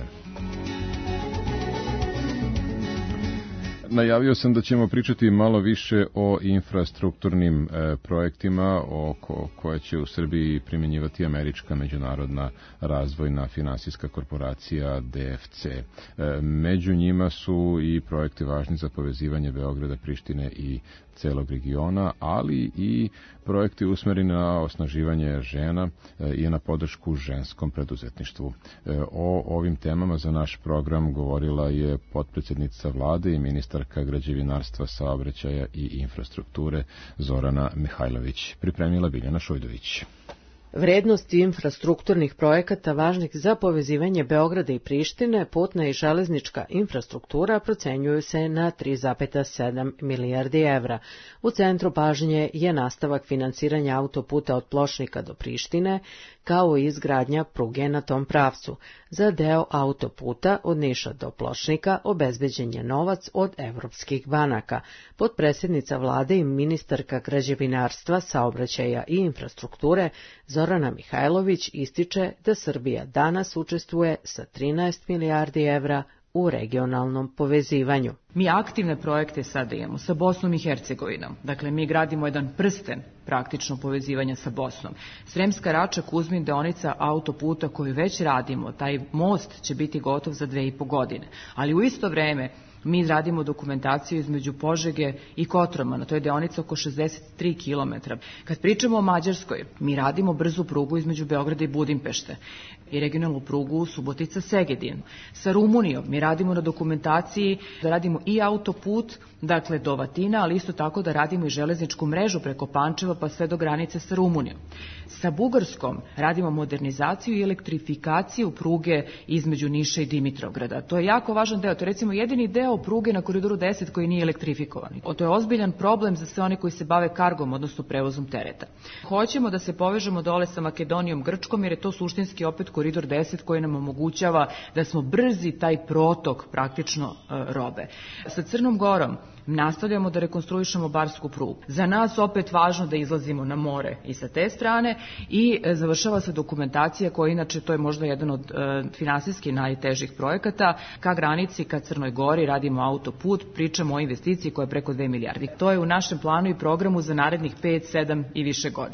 Najavio sam da ćemo pričati malo više o infrastrukturnim e, projektima o ko, koje će u Srbiji primjenjivati Američka međunarodna razvojna finansijska korporacija D F C. E, među njima su i projekti važni za povezivanje Beograda, Prištine i celog regiona, ali i projekti usmereni na osnaživanje žena e, i na podršku ženskom preduzetništvu. E, o ovim temama za naš program govorila je potpredsednica vlade i ministarka građevinarstva, saobraćaja i infrastrukture Zorana Mihajlović. Pripremila Biljana Šujdović. Vrednost infrastrukturnih projekata važnih za povezivanje Beograda i Prištine, putna i železnička infrastruktura procenjuju se na tri zarez sedam milijardi evra. U centru pažnje je nastavak finansiranja autoputa od Pločnika do Prištine, kao i izgradnja pruge na tom pravcu. Za deo autoputa od Niša do Pločnika obezbeđen je novac od evropskih banaka. Potpredsednica vlade i ministarka građevinarstva, saobraćaja i infrastrukture Zorana Mihajlović ističe da Srbija danas učestvuje sa trinaest milijardi evra u regionalnom povezivanju. Mi aktivne projekte sada imamo sa Bosnom i Hercegovinom. Dakle, mi gradimo jedan prsten praktično povezivanja sa Bosnom. Sremska Rača, Kuzmin, deonica autoputa koju već radimo, taj most će biti gotov za dve i po godine. Ali u isto vreme mi radimo dokumentaciju između Požege i Kotromana, to je deonica oko šezdeset tri kilometra. Kad pričamo o Mađarskoj, mi radimo brzu prugu između Beograda i Budimpešte i regionalnu prugu Subotica-Segedin. Sa Rumunijom mi radimo na dokumentaciji da radimo i autoput, dakle do Vatina, ali isto tako da radimo i železničku mrežu preko Pančeva pa sve do granice sa Rumunijom. Sa Bugarskom radimo modernizaciju i elektrifikaciju pruge između Niša i Dimitrovgrada. To je jako važan deo, to je recimo jedini deo pruge na Koridoru deset koji nije elektrifikovan. To je ozbiljan problem za sve one koji se bave kargom, odnosno prevozom tereta. Hoćemo da se povežemo dole sa Makedonijom, Grčkom, jer je to suštinski opet Koridor deset koji nam omogućava da smo brzi taj protok praktično e, robe. Sa Crnom Gorom nastavljamo da rekonstruišemo barsku prugu. Za nas opet važno da izlazimo na more i sa te strane i e, završava se dokumentacija koja inače to je možda jedan od e, finansijski najtežih projekata. Ka granici, ka Crnoj Gori radimo autoput, pričamo o investiciji koja je preko dve milijardi. To je u našem planu i programu za narednih pet, sedam i više godina.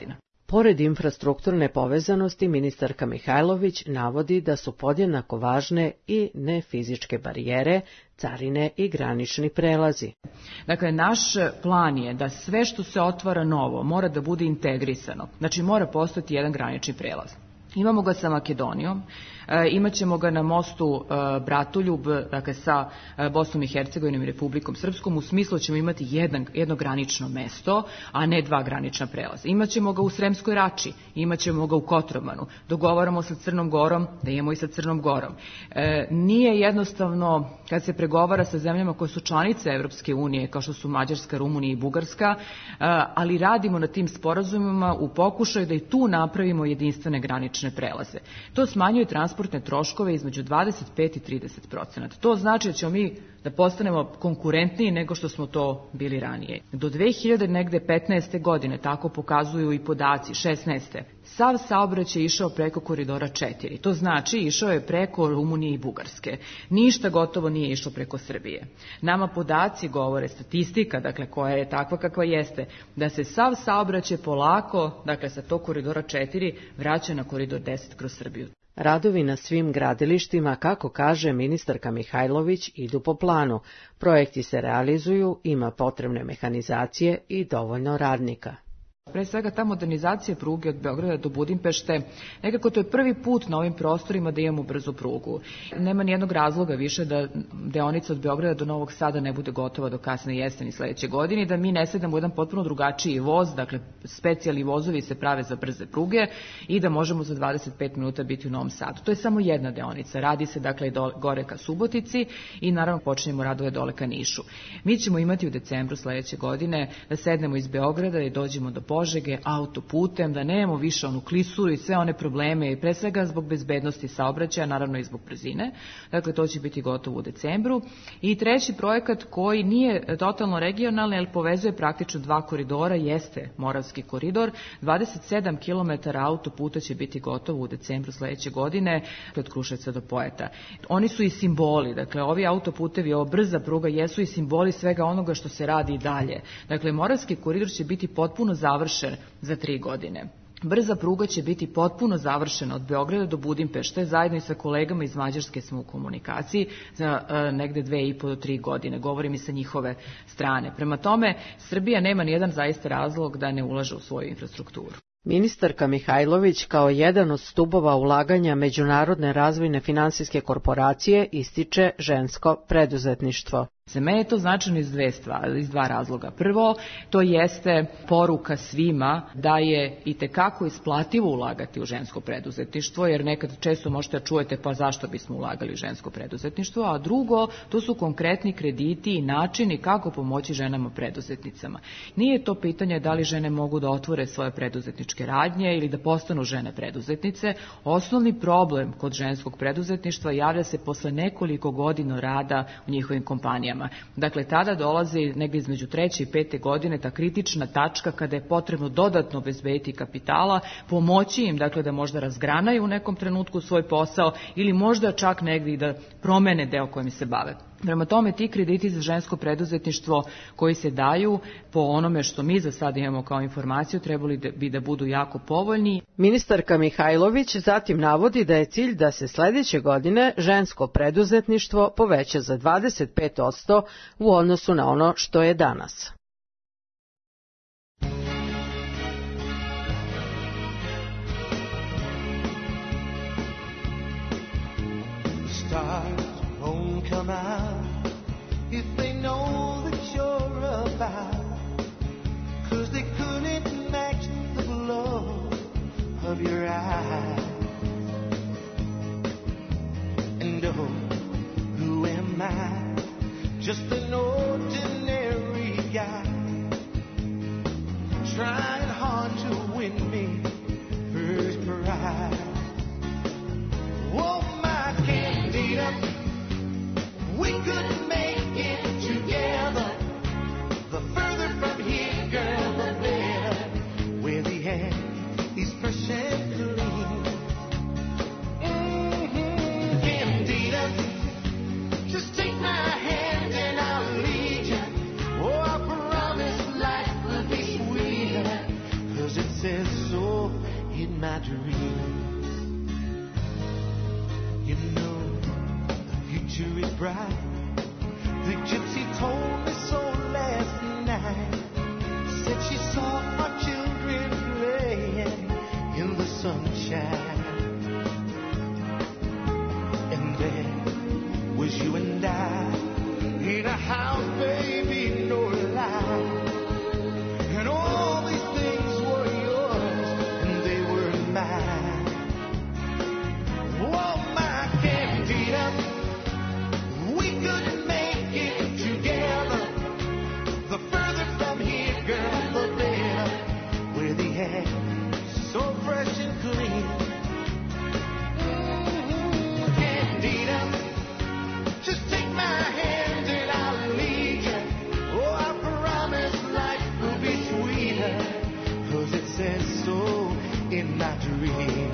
Pored infrastrukturne povezanosti, ministarka Mihajlović navodi da su podjednako važne i nefizičke barijere, carine i granični prelazi. Dakle, naš plan je da sve što se otvara novo mora da bude integrisano. Znači, mora postati jedan granični prelaz. Imamo ga sa Makedonijom, e, imaćemo ga na mostu e, Bratoljub, dakle sa e, Bosnom i Hercegovinom i Republikom Srpskom, u smislu ćemo imati jedan, jedno granično mesto, a ne dva granična prelaza. Imaćemo ga u Sremskoj Rači, imaćemo ga u Kotromanu, dogovaramo sa Crnom Gorom da imamo i sa Crnom Gorom. E, nije jednostavno, kad se pregovara sa zemljama koje su članice Evropske unije, kao što su Mađarska, Rumunija i Bugarska, e, ali radimo na tim sporazumima u pokušaju da i tu napravimo jedinstvene granične prelaze. To smanjuje transportne troškove između dvadeset pet i trideset procenata. To znači da ćemo mi da postanemo konkurentniji nego što smo to bili ranije. Do dve hiljade petnaeste godine, tako pokazuju i podaci, šesnaeste. Sav saobraćaj je išao preko koridora četiri. To znači išao je preko Rumunije i Bugarske. Ništa gotovo nije išlo preko Srbije. Nama podaci govore, statistika, dakle koja je takva kakva jeste, da se sav saobraćaj polako, dakle sa tog koridora četiri, vraća na koridor deset kroz Srbiju. Radovi na svim gradilištima, kako kaže ministarka Mihajlović, idu po planu. Projekti se realizuju, ima potrebne mehanizacije i dovoljno radnika. Pre svega ta modernizacija pruge od Beograda do Budimpešte, nekako to je prvi put na ovim prostorima da imamo brzu prugu. Nema nijednog razloga više da deonica od Beograda do Novog Sada ne bude gotova do kasne jeseni sledeće godine, da mi ne sedamo u jedan potpuno drugačiji voz, dakle specijalni vozovi se prave za brze pruge i da možemo za dvadeset pet minuta biti u Novom Sadu. To je samo jedna deonica, radi se dakle i dole, gore ka Subotici i naravno počinjemo radove dole ka Nišu. Mi ćemo imati u decembru sledeće godine da sednemo iz Beograda i dođemo do Požege autoputem, da nemamo više onu klisuru i sve one probleme, i pre svega zbog bezbednosti saobraćaja, naravno i zbog brzine. Dakle, to će biti gotovo u decembru. I treći projekat koji nije totalno regionalni, ali povezuje praktično dva koridora, jeste Moravski koridor. dvadeset sedam kilometara autoputa će biti gotovo u decembru sledeće godine od Kruševca do Pojata. Oni su i simboli, dakle, ovi autoputevi, ovo brza pruga, jesu i simboli svega onoga što se radi i dalje. Dakle, Moravski koridor će biti potpuno završen za tri godine. Brza pruga će biti potpuno završena od Beograda do Budimpešte, zajedno i sa kolegama iz Mađarske smo u komunikaciji za e, negde dve i po do tri godine, govorim i sa njihove strane. Prema tome, Srbija nema nijedan zaista razlog da ne ulaže u svoju infrastrukturu. Ministarka Mihajlović kao jedan od stubova ulaganja Međunarodne razvojne finansijske korporacije ističe žensko preduzetništvo. Za mene je to značajno iz dve stvari, iz dva razloga. Prvo, to jeste poruka svima da je i tekako isplativo ulagati u žensko preduzetništvo, jer nekad često možete da čujete pa zašto bismo ulagali u žensko preduzetništvo, a drugo, to su konkretni krediti i načini kako pomoći ženama preduzetnicama. Nije to pitanje da li žene mogu da otvore svoje preduzetničke radnje ili da postanu žene preduzetnice. Osnovni problem kod ženskog preduzetništva javlja se posle nekoliko godina rada u njihovim kompanijama. Dakle, tada dolazi negdje između treće i pete godine ta kritična tačka kada je potrebno dodatno obezbediti kapitala, pomoći im dakle da možda razgranaju u nekom trenutku svoj posao ili možda čak negdje da promene deo kojim se bave. Prema tome, ti krediti za žensko preduzetništvo koji se daju, po onome što mi za sad imamo kao informaciju, trebali bi da budu jako povoljni. Ministarka Mihajlović zatim navodi da je cilj da se sledeće godine žensko preduzetništvo poveća za dvadeset pet posto u odnosu na ono što je danas. Come out if they know that you're about, 'cause they couldn't match the glow of your eyes. And oh, who am I? Just an ordinary guy, trying hard to win me first prize. Oh, my Candida, we could make it together. says so in my dreams. You know the future is bright. The gypsy told me so last night. Said she saw our children playing in the sunshine. And there was you and I in a house, baby, no lie. And all these things were yours, and they were mine. Oh, my Candida, we could make it together. The further from here, girl, the better. Where the air is so fresh and clean. Mm-hmm. Candida, just take my hand and I'll lead you. Oh, I promise life will be sweeter, 'cause it says so in my dream.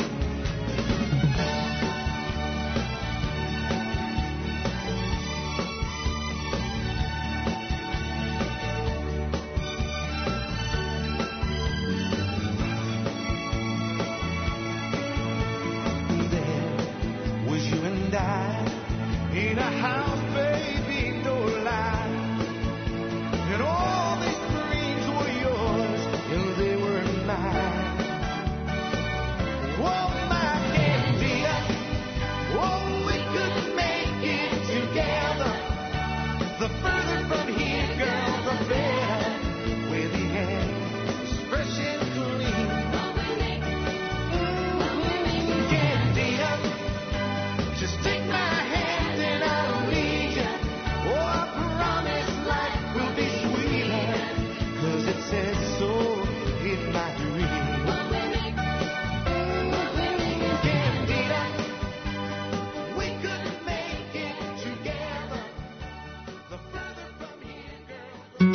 There was you and I in a house, baby, no lie. And all these dreams were yours, and they were mine. Oh, my Candida, oh, we could make it together. The further from here, girl, the better. Where the air is fresh and clean. Mm-hmm. Candida, just take my hand and I'll lead you. Oh, I promise life will be sweeter, 'cause it says so in my dream. Candida, we could make it together. The further from here, girl.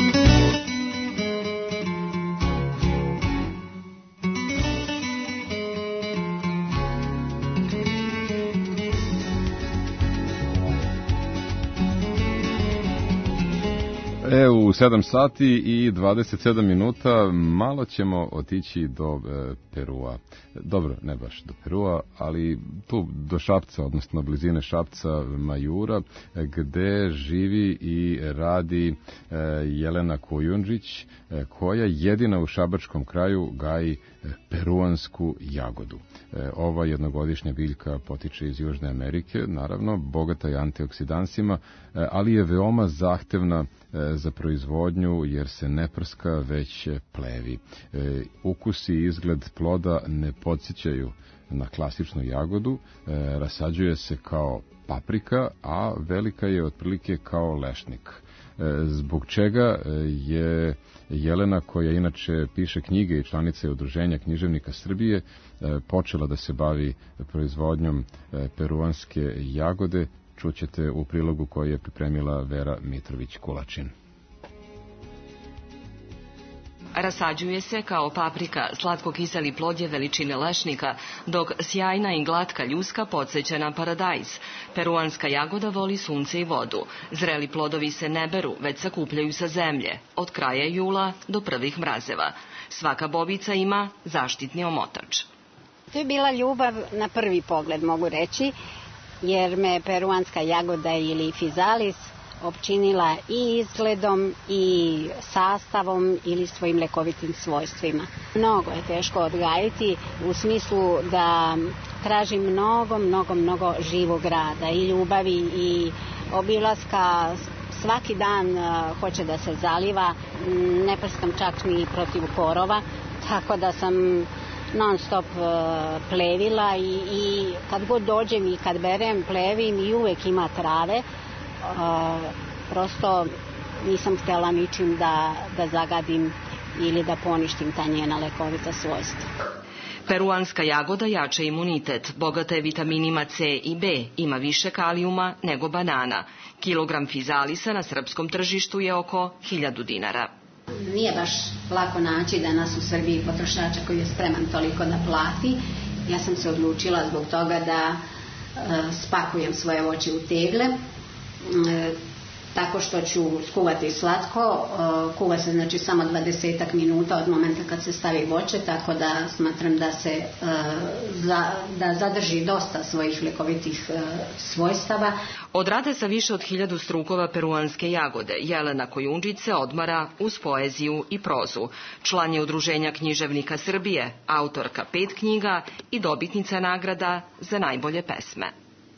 E, u sedam sati i dvadeset sedam minuta malo ćemo otići do e, Perua. Dobro, ne baš do Perua, ali tu do Šapca, odnosno blizine Šapca, Majura, gde živi i radi e, Jelena Kujundžić, e, koja jedina u šabačkom kraju gaji e, peruansku jagodu. E, ova jednogodišnja biljka potiče iz Južne Amerike, naravno, bogata je antioksidansima, e, ali je veoma zahtevna za proizvodnju jer se ne prska, već plevi. E, ukus i izgled ploda ne podsjećaju na klasičnu jagodu, e, rasađuje se kao paprika, a velika je otprilike kao lešnik. E, zbog čega je Jelena, koja inače piše knjige i članica je Udruženja književnika Srbije, e, počela da se bavi proizvodnjom e, peruanske jagode, čućete u prilogu koji je pripremila Vera Mitrović-Kulačin. Rasađuje se kao paprika, slatko-kiseli plod je veličine lešnika, dok sjajna i glatka ljuska podsjeća na paradajz. Peruanska jagoda voli sunce i vodu. Zreli plodovi se ne beru, već sakupljaju sa zemlje, od kraja jula do prvih mrazeva. Svaka bobica ima zaštitni omotač. To je bila ljubav na prvi pogled, mogu reći, jer me peruanska jagoda ili fizalis opčinila i izgledom i sastavom ili svojim lekovitim svojstvima. Mnogo je teško odgajiti u smislu da traži mnogo, mnogo, mnogo živog rada i ljubavi i obilaska. Svaki dan hoće da se zaliva, ne prskam čak ni protiv korova, tako da sam non stop plevila i, i kad god dođem i kad berem plevim i uvek ima trave. Prosto nisam htjela ničim da, da zagadim ili da poništim ta njena lekovita svojstva. Peruanska jagoda jača imunitet, bogata je vitaminima C i B, ima više kalijuma nego banana. Kilogram fizalisa na srpskom tržištu je oko hiljadu dinara. Nije baš lako naći danas u Srbiji potrošača koji je spreman toliko da plati. Ja sam se odlučila zbog toga da e, spakujem svoje voće u tegle. E, tako što ću skuvati slatko. Kuva se znači samo dvadesetak minuta od momenta kad se stavi voće, tako da smatram da se da zadrži dosta svojih ljekovitih svojstava. Odrade sa više od hiljadu strukova peruanske jagode, Jelena Kojundžić se odmara uz poeziju i prozu. Član je Udruženja književnika Srbije, autorka pet knjiga i dobitnica nagrada za najbolje pesme.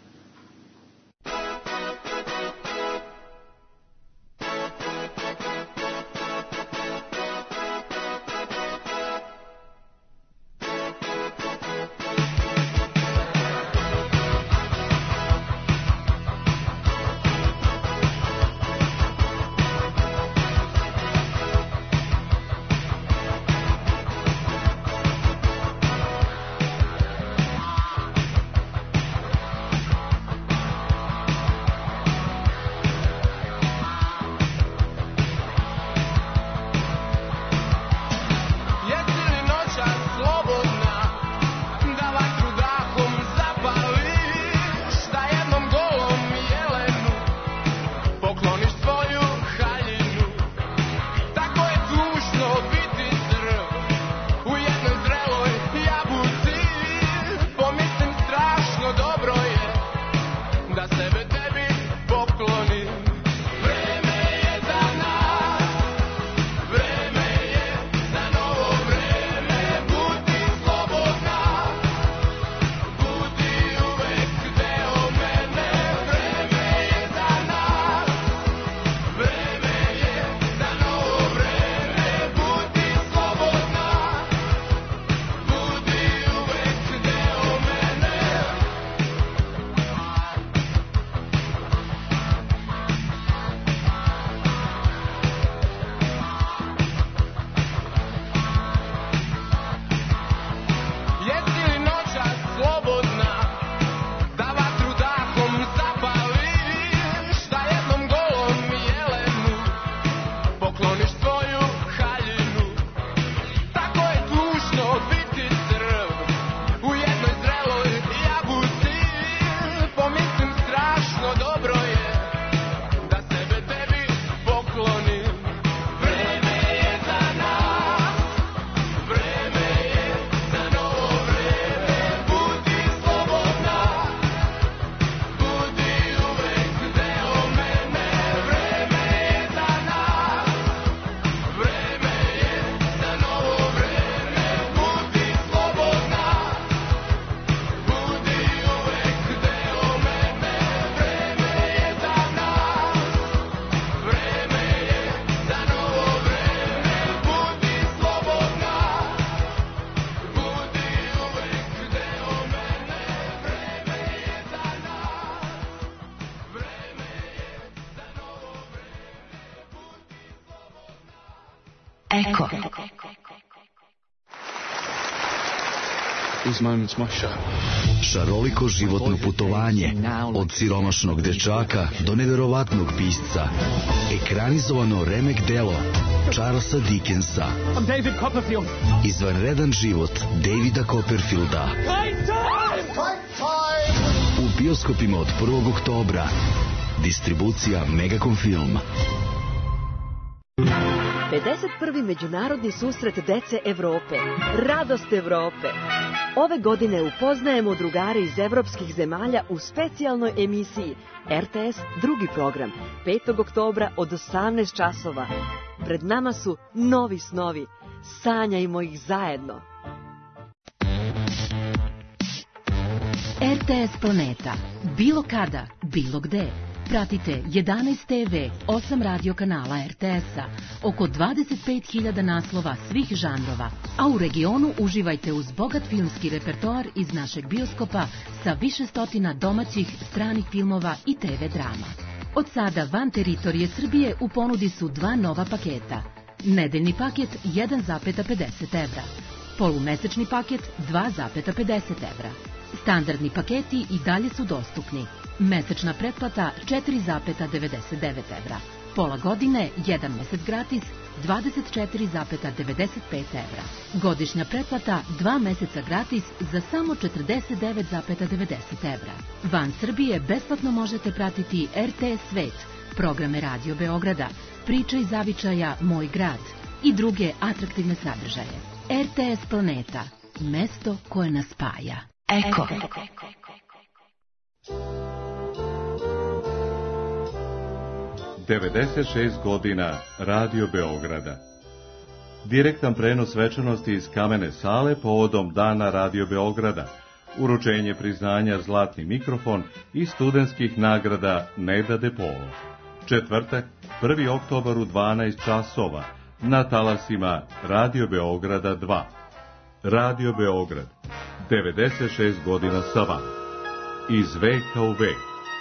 Eko. These moments must show. Šaroliko životno putovanje od siromašnog dečaka do neverovatnog pisca. Ekranizovano remek delo Charlesa Dickensa. I'm David Copperfield. Izvanredan život Davida Copperfielda. U bioskopima od prvog oktobra. Distribucija Megacom Film. pedeset prvi Međunarodni susret dece Evrope. Radost Evrope. Ove godine upoznajemo drugare iz evropskih zemalja u specijalnoj emisiji R T S drugi program, petog oktobra od osamnaest časova. Pred nama su novi snovi. Sanjajmo ih zajedno. R T S Planeta. Bilo kada, bilo gde. Pratite jedanaest te ve, osam radio kanala R T S-a, oko dvadeset pet hiljada naslova svih žanrova, a u regionu uživajte uz bogat filmski repertoar iz našeg bioskopa sa više stotina domaćih, stranih filmova i te ve drama. Od sada van teritorije Srbije u ponudi su dva nova paketa. Nedeljni paket jedan zarez pedeset evra, polumesečni paket dva zarez pedeset evra. Standardni paketi i dalje su dostupni. Mesečna pretplata četiri zarez devedeset devet evra. Pola godine, jedan mesec gratis, dvadeset četiri zarez devedeset pet evra. Godišnja pretplata, dva meseca gratis za samo četrdeset devet zarez devedeset evra. Van Srbije besplatno možete pratiti R T S Svet programe Radio Beograda, priče iz zavičaja Moj grad i druge atraktivne sadržaje. R T S Planeta, mesto koje nas spaja. Eko. devedeset šest godina Radio Beograda. Direktan prenos svečanosti iz Kamene sale povodom Dana Radio Beograda, uručenje priznanja Zlatni mikrofon i studentskih nagrada Neda Depola. Četvrtak, prvi oktobar u dvanaest časova, na talasima Radio Beograda dva. Radio Beograd, devedeset šest godina sa vama. Iz veka u vek.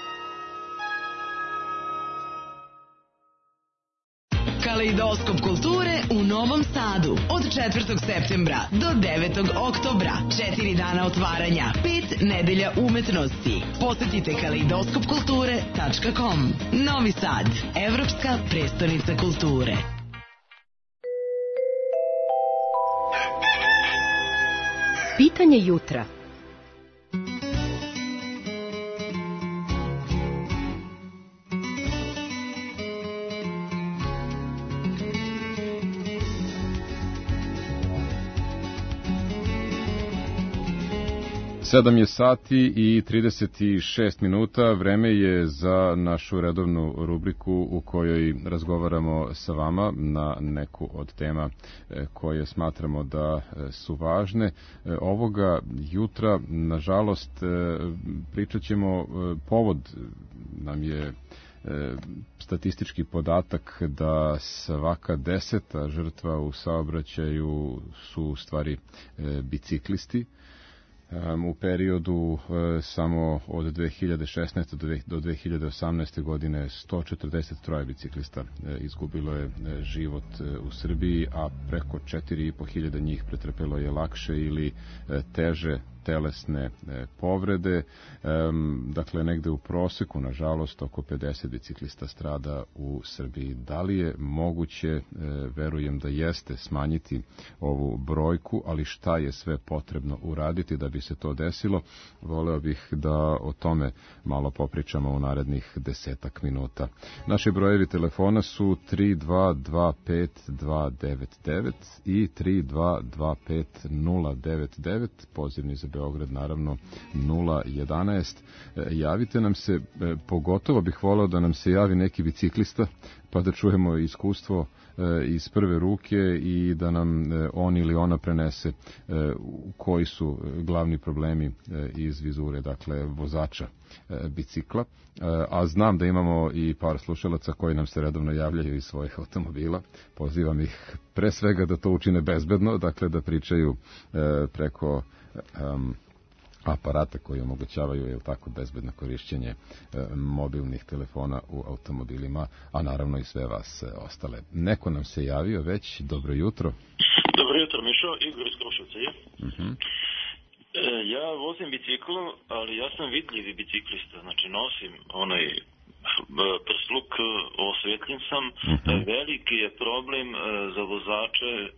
Kaleidoskop kulture u Novom Sadu od četvrtog septembra do devetog oktobra. Četiri dana otvaranja, pet nedelja umetnosti. Posetite kaleidoskop kulture tačka com. Novi Sad, evropska prestonica kulture. Pitanje jutra. Sedam je sati i trideset šest minuta, vreme je za našu redovnu rubriku u kojoj razgovaramo sa vama na neku od tema koje smatramo da su važne. Ovoga jutra, nažalost, pričat ćemo, povod nam je statistički podatak da svaka deseta žrtva u saobraćaju su u stvari biciklisti. U periodu samo od dve hiljade šesnaeste. do dve hiljade osamnaeste. godine sto četrdeset tri biciklista izgubilo je život u Srbiji, a preko četiri i po hiljade njih pretrpelo je lakše ili teže telesne povrede. Dakle, negde u proseku, nažalost, oko pedeset biciklista strada u Srbiji. Da li je moguće, verujem da jeste, smanjiti ovu brojku, ali šta je sve potrebno uraditi da bi se to desilo? Voleo bih da o tome malo popričamo u narednih desetak minuta. Naši brojevi telefona su tri dva dva pet dva devet devet i tri dva dva pet nula devet devet, pozivni za Beograd naravno nula jedanaest. Javite nam se, pogotovo bih voleo da nam se javi neki biciklista pa da čujemo iskustvo iz prve ruke i da nam on ili ona prenese koji su glavni problemi iz vizure, dakle vozača bicikla. A znam da imamo i par slušalaca koji nam se redovno javljaju iz svojih automobila. Pozivam ih pre svega da to učine bezbedno, dakle da pričaju preko um, aparata koji omogućavaju, je tako, bezbedno korišćenje e, mobilnih telefona u automobilima, a naravno i sve vas e, ostale. Neko nam se javio već. Dobro jutro. Dobro jutro, Mišo. Igor iz Kruševca je. Uh-huh. E, ja vozim bicikl, ali ja sam vidljivi biciklista. Znači nosim onaj prsluk, osvetljen sam. Uh-huh. Veliki je problem e, za vozače e,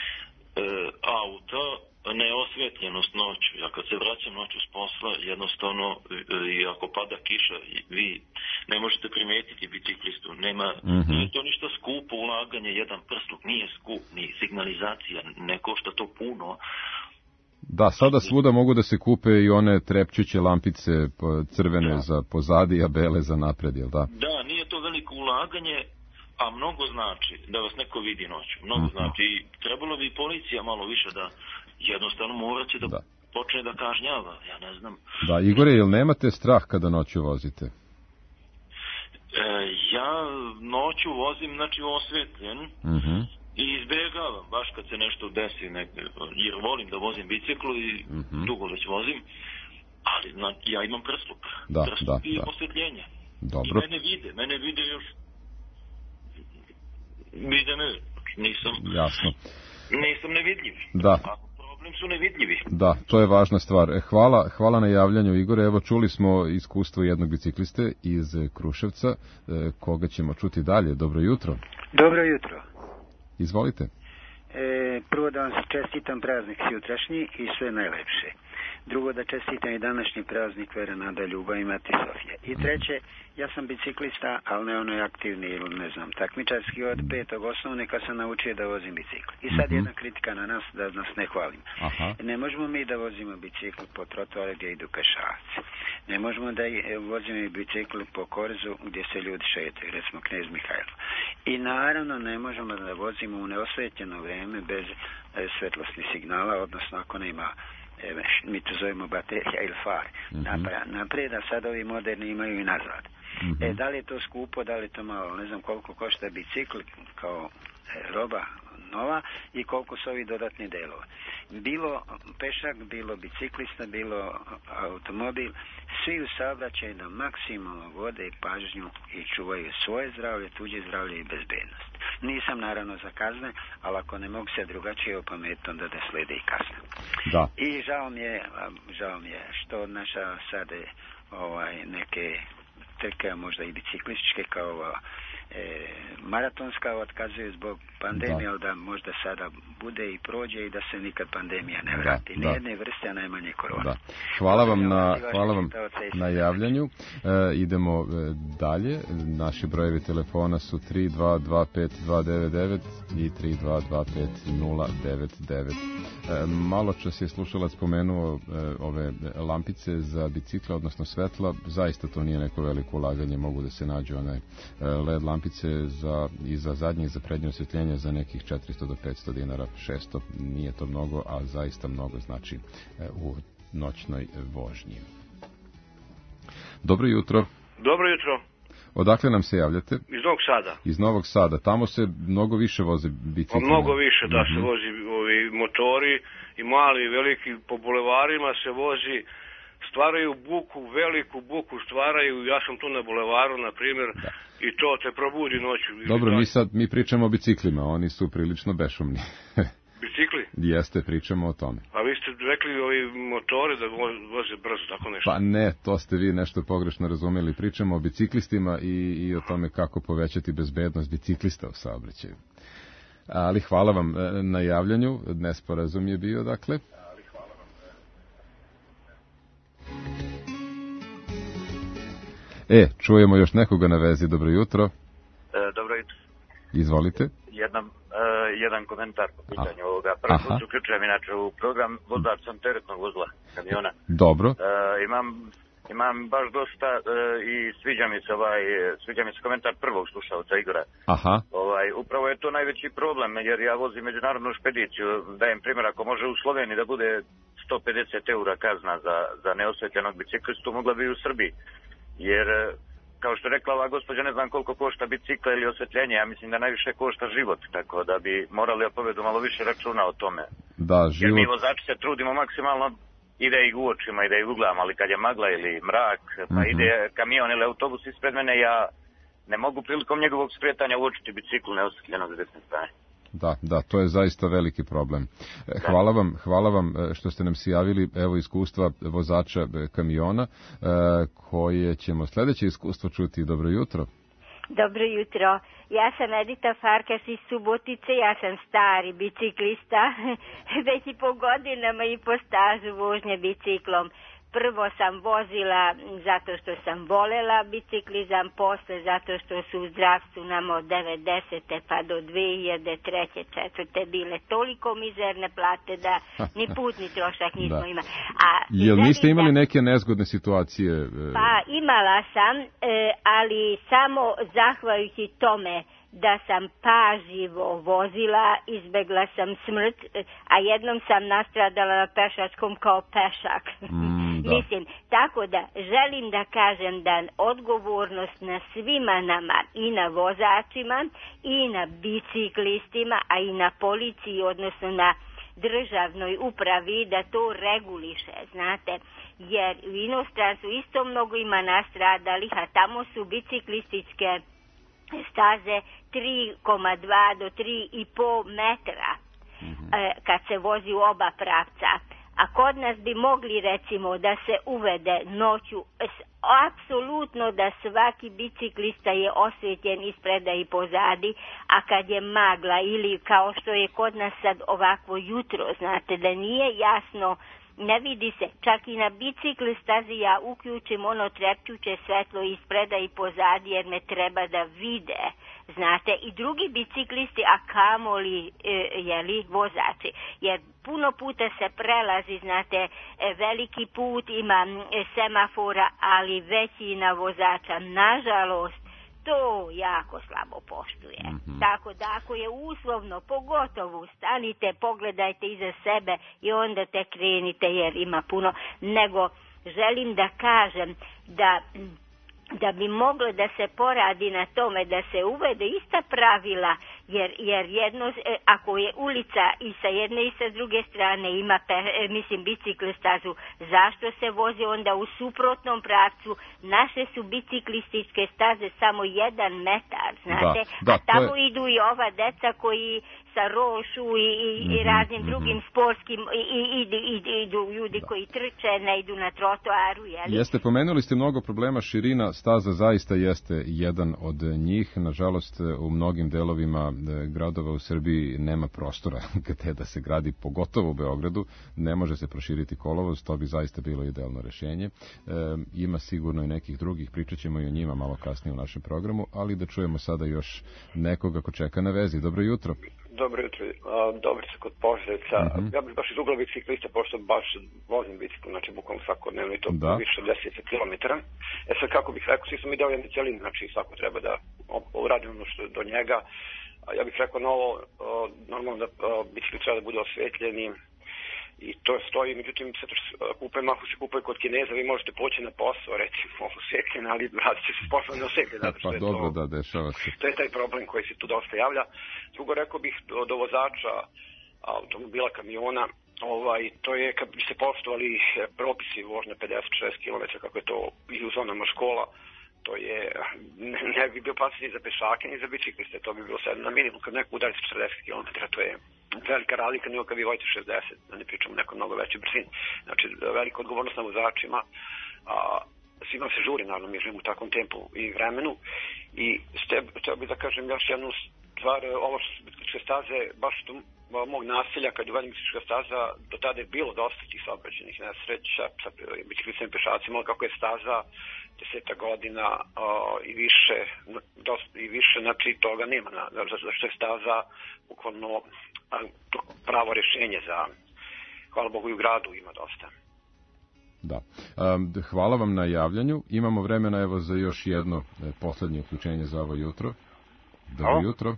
auta neosvetljenost noću. Ja kad se vraćam noću s posla, jednostavno i ako pada kiša, vi ne možete primetiti biciklistu. Nema, mm-hmm. Nije to ništa skupo ulaganje, jedan prsluk nije skup, ni signalizacija, ne košta to puno. Da, sada svuda mogu da se kupe i one trepćuće lampice crvene da. za pozadi, a bele za napred, jel da? Da, nije to veliko ulaganje, a mnogo znači da vas neko vidi noću. Mnogo mm-hmm. znači i trebalo bi policija malo više da jednostavno morat će da, da počne da kažnjava, ja ne znam. Da, Igore, jel nemate strah kada noću vozite? E, ja noću vozim, znači osvetljen, uh-huh. i izbjegavam, baš kad se nešto desi, nek, jer volim da vozim biciklu i uh-huh. dugo već vozim, ali na, ja imam prsluk. Da, prsluk da, i da. osvetljenje. Dobro. I mene vide, mene vide još, vide me, nisam... Jasno. Nisam nevidljiv. Da. A problem su nevidljivi. Da, to je važna stvar. Hvala, hvala na javljanju, Igore. Evo, čuli smo iskustvo jednog bicikliste iz Kruševca, koga ćemo čuti dalje. Dobro jutro. Dobro jutro. Izvolite. E, prvo da vam čestitam praznik jutrašnji i sve najlepše. Drugo, da čestitam i današnji praznik Vera, Nada, Ljubav i Mati Sofije. I treće, ja sam biciklista, ali ne onaj aktivni ili ne znam, takmičarski od petog osnovne kad sam naučio da vozim bicikl. I sad jedna kritika na nas da nas ne hvalim. Aha. Ne možemo mi da vozimo bicikl po trotoare gdje idu pešaci. Ne možemo da vozimo i bicikl po korzu gdje se ljudi šetaju, recimo Knez Mihajlo. I naravno ne možemo da vozimo u neosvetljeno vrijeme bez e, svetlosnih signala, odnosno ako nema e, mi to zovemo baterija ili far. Mm-hmm. Naprijed, a sad ovi moderni imaju i nazad. Mm-hmm. E, da li je to skupo, da li je to malo, ne znam koliko košta bicikl kao e, roba nova i koliko su ovi dodatni delova. Bilo pešak, bilo biciklista, bilo automobil, svi u saobraćaju da maksimalno vode pažnju i čuvaju svoje zdravlje, tuđe zdravlje i bezbednost. Nisam naravno za kazne, ali ako ne mogu se drugačije opametiti, onda da slede i kazne. Da. I žao mi je, žao mi je što naša sade ovaj, neke trke, možda i biciklističke kao ova, E, maratonska otkazuje zbog pandemije, ali da možda sada bude i prođe i da se nikad pandemija ne vrati. Da, Nijedne vrste, a najmanje korona. Da. Hvala vam na, hvala vam na javljanju. E, idemo e, dalje. Naši brojevi telefona su tri dva dva pet dva devet devet i tri dva dva pet nula devet devet. E, malo čas je slušalac spomenuo e, ove lampice za bicikla, odnosno svetla. Zaista to nije neko veliko ulaganje. Mogu da se nađu one e, L E D lampice za, i za zadnje i za prednje osvjetljenje za nekih četiristo do petsto dinara, šesto. Nije to mnogo, a zaista mnogo znači e, u noćnoj vožnji. Dobro jutro. Dobro jutro. Odakle nam se javljate? Iz Novog Sada. Iz Novog Sada. Tamo se mnogo više voze bicikli. Pa mnogo više, da, mm-hmm. se vozi ovi motori i mali i veliki po bulevarima se vozi, stvaraju buku, veliku buku stvaraju, ja sam tu na bulevaru, na primjer, da. I to te probudi noću. Dobro, mi sad, mi pričamo o biciklima, oni su prilično bešumni. Bicikli? Jeste, pričamo o tome. A vi ste rekli ovi motori da voze brzo, tako nešto? Pa ne, to ste vi nešto pogrešno razumeli. Pričamo o biciklistima i, i o tome kako povećati bezbednost biciklista u saobraćaju. Ali hvala vam na javljanju, nesporazum je bio, dakle. E, čujemo još nekoga na vezi. Dobro jutro. E, dobro jutro. Izvolite. Jedan, e, jedan komentar po pitanju A. ovoga. Prvi put uključujem inače u program, vozač sam teretnog vozila, kamiona. Dobro. E, imam, imam baš dosta e, i sviđa mi se ovaj, sviđa mi se komentar prvog slušalca Igora. Aha. Ovaj, upravo je to najveći problem, jer ja vozim međunarodnu špediciju. Dajem primjer, ako može u Sloveniji da bude sto pedeset eura kazna za, za neosvetljenog biciklistu, mogla bi i u Srbiji. Jer, kao što je rekla ova gospođa, ne znam koliko košta bicikla ili osvetljenje, ja mislim da najviše košta život, tako da bi morali opovedu malo više računa o tome. Da, život... Jer mi vozači se trudimo maksimalno, ide i u očima, ide i u gledama, ali kad je magla ili mrak, pa mm-hmm. ide kamion ili autobus ispred mene, ja ne mogu prilikom njegovog skretanja uočiti biciklu neosvetljenog s desne strane. Da, da, to je zaista veliki problem. Hvala vam, hvala vam što ste nam se javili, evo iskustva vozača kamiona, koje ćemo sljedeće iskustvo čuti. Dobro jutro. Dobro jutro. Ja sam Edita Farkas iz Subotice, ja sam stari biciklista, već i po godinama i po stažu vožnje biciklom. Prvo sam vozila zato što sam volela biciklizam, posle zato što su u zdravstvu nam od devedesete pa do dve hiljade treće četvrte bile toliko mizerne plate da ni putni trošak nismo da. imali. A jel niste imali da... neke nezgodne situacije? Pa imala sam, ali samo zahvaljujući tome da sam pažljivo vozila, izbegla sam smrt, a jednom sam nastradala na pešačkom kao pešak. Mm, Mislim, tako da želim da kažem da odgovornost na svima nama, i na vozačima, i na biciklistima, a i na policiji, odnosno na državnoj upravi, da to reguliše, znate, jer u inostranstvu isto mnogo ima nastradalih, a tamo su biciklističke staze tri zarez dva do tri i po metra mm-hmm. e, kad se vozi u oba pravca. A kod nas bi mogli recimo da se uvede noću, apsolutno da svaki biciklista je osvjetljen ispreda i pozadi, a kad je magla ili kao što je kod nas sad ovakvo jutro, znate da nije jasno ne vidi se. Čak i na bicikl stazi ja uključim ono trepćuće svetlo ispreda i pozadi jer me treba da vide. Znate, i drugi biciklisti, a kamoli, e, jeli, vozači. Jer puno puta se prelazi, znate, e, veliki put ima e, semafora, ali većina vozača, nažalost, to jako slabo poštuje. Mm-hmm. Tako da ako je uslovno, pogotovo stanite, pogledajte iza sebe i onda te krenite jer ima puno. Nego želim da kažem da... da bi moglo da se poradi na tome da se uvede ista pravila, jer, jer jedno, ako je ulica i sa jedne i sa druge strane ima, mislim, bicikl stazu, zašto se vozi onda u suprotnom pravcu? Naše su biciklističke staze samo jedan metar, znate, da, da, a tamo je... idu i ova deca koji sa rošu i, i, mm-hmm, i raznim mm-hmm. drugim sportskim i, i, i, i, idu ljudi da. koji trče, ne idu na trotoaru, jeli? Jeste, pomenuli ste mnogo problema, širina staza zaista jeste jedan od njih. Nažalost, u mnogim delovima gradova u Srbiji nema prostora gde da se gradi, pogotovo u Beogradu. Ne može se proširiti kolovoz, to bi zaista bilo idealno rešenje. E, ima sigurno i nekih drugih, pričat ćemo i o njima malo kasnije u našem programu, ali da čujemo sada još nekoga ko čeka na vezi. Dobro jutro. Dobro jutro, dobro se kod Požarevca. Uh-huh. Ja bih baš iz ugla biciklista, pošto baš vozim bicikl, znači bukvalno svakodnevno i to da. više od deset kilometara. E sad kako bih rekao, svi smo mi deo jedne celine, znači svako treba da uradi ono što do njega. Ja bih rekao na ovo, normalno da bicikli treba da bude osvetljeni i to stoji, međutim, sve to što kupuje, ako se kupuje kod Kineza, vi možete poći na posao, recimo, osvetljen, ali radite se s poslom ne osvetljen. Pa dobro, da, dešava se. To je taj problem koji se tu dosta javlja. Drugo, rekao bih do, do vozača automobila, kamiona, ovaj, to je kad bi se poštovali propisi vožnje pedeset šest kilometara, kako je to i u zonama škola, to je, ne, ne bi bio pasivni za pešake ni za bicikliste, to bi bilo sad na minimum, kad neko udari sa četrdeset kilometara, to je velika razlika nego kad vi vojite šezdeset, da ne pričamo o nekoj mnogo većoj brzini. Znači, velika odgovornost na vozačima, a svima se žuri, naravno, mi živimo u takvom tempu i vremenu. I htio bih da kažem još jednu stvar, ovo što su biciklističke staze, baš do mog naselja, kad je uvedena biciklistička staza, do tada je bilo dosta tih saobraćajnih nesreća sa biciklistima i pešacima, ali kako je staza deseta godina o, i više, dosta, i više, znači toga nema, na, zašto je staza bukvalno pravo rešenje za, hvala Bogu, i u gradu ima dosta. Da. Hvala vam na javljanju. Imamo vremena evo za još jedno poslednje uključenje za ovo jutro. Dobro Halo? jutro.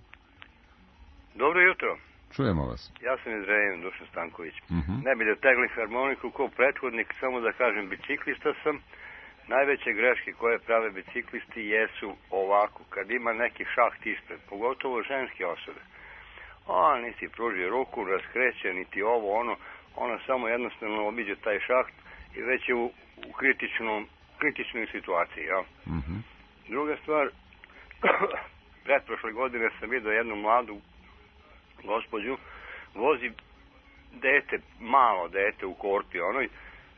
Dobro jutro. Čujemo vas. Ja sam iz Rejena, Dušan Stanković. Uh-huh. Ne bi da teglim harmoniku kao prethodnik, samo da kažem, biciklista sam. Najveće greške koje prave biciklisti jesu ovako, kad ima neki šaht ispred, pogotovo ženske osobe. A, nisi pruži ruku, raskreće, niti ovo, ono, ona samo jednostavno obiđe taj šaht i već je u, u kritičnom, kritičnoj situaciji, ja. Uh-huh. Druga stvar, pretprošle godine sam vidio jednu mladu gospođu, vozi dete, malo dete u korpi, onoj,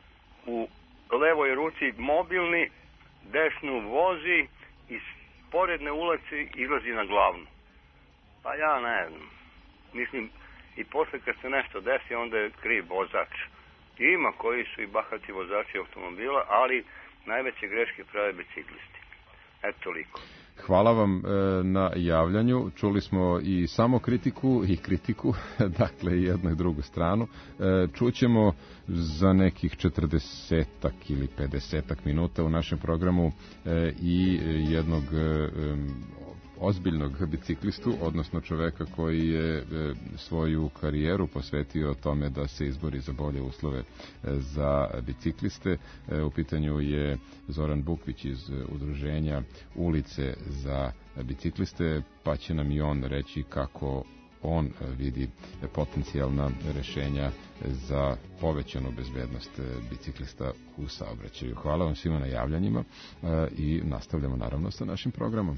u levoj ruci mobilni, desnu vozi i poredne ulici izlazi na glavnu. Pa ja ne znam. Mislim, i posle kad se nešto desi, onda je kriv vozač. Ima koji su i bahati vozači automobila, ali najveće greške prave biciklisti. Eto toliko. Hvala vam e, na javljanju. Čuli smo i samo kritiku i kritiku, dakle i jednu i drugu stranu. E, čućemo za nekih četrdesetak ili pedesetak minuta u našem programu e, i jednog e, ozbiljnog biciklistu, odnosno čoveka koji je e, svoju karijeru posvetio tome da se izbori za bolje uslove e, za bicikliste. E, u pitanju je Zoran Bukvić iz udruženja Ulice za bicikliste, pa će nam i on reći kako on vidi potencijalna rešenja za povećanu bezbednost biciklista u saobraćaju. Hvala vam svima na javljanjima e, i nastavljamo naravno sa našim programom.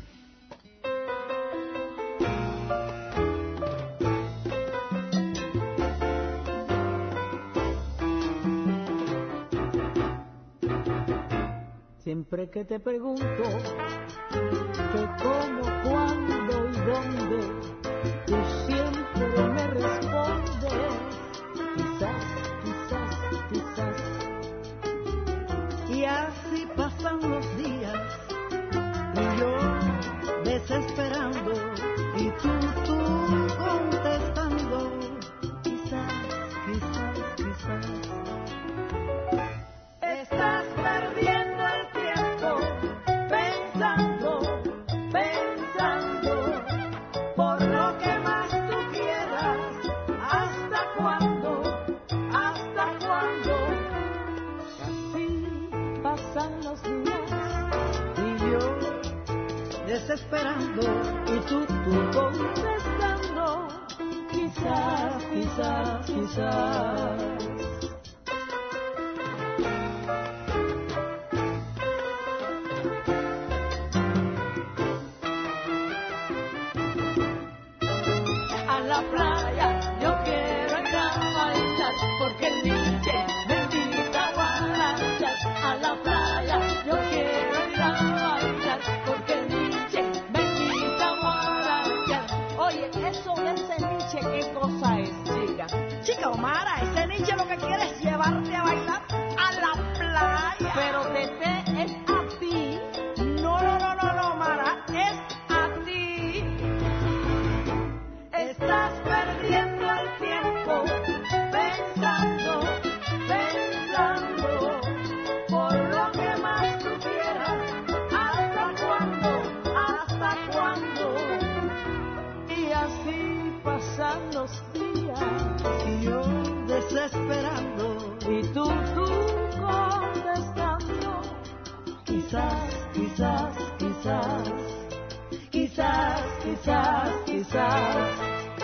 Siempre que te pregunto que cómo, cuándo y dónde, tú siempre me respondes, quizás, quizás, quizás. desesperando y tú, tú contestando, quizás, quizás, quizás. A la playa yo quiero entrar a bailar porque el niche me invita a guarachar. A la playa yo quiero entrar a bailar porque el niche me invita a guarachar. Oye, eso de ese niche, ¿qué cosa es, chica? Chica, Omara, ese niche lo que quiere es llevarte a bailar a la playa. Pero Tete es a ti. No, no, no, no, no, Omara, es a ti. Estás perdiendo el tiempo pensando, pensando por lo que más tú quieras. ¿Hasta cuándo? ¿Hasta cuándo? Y así pasan los días y yo desesperando y tú, tú contestando. Quizás, quizás, quizás, quizás, quizás, quizás.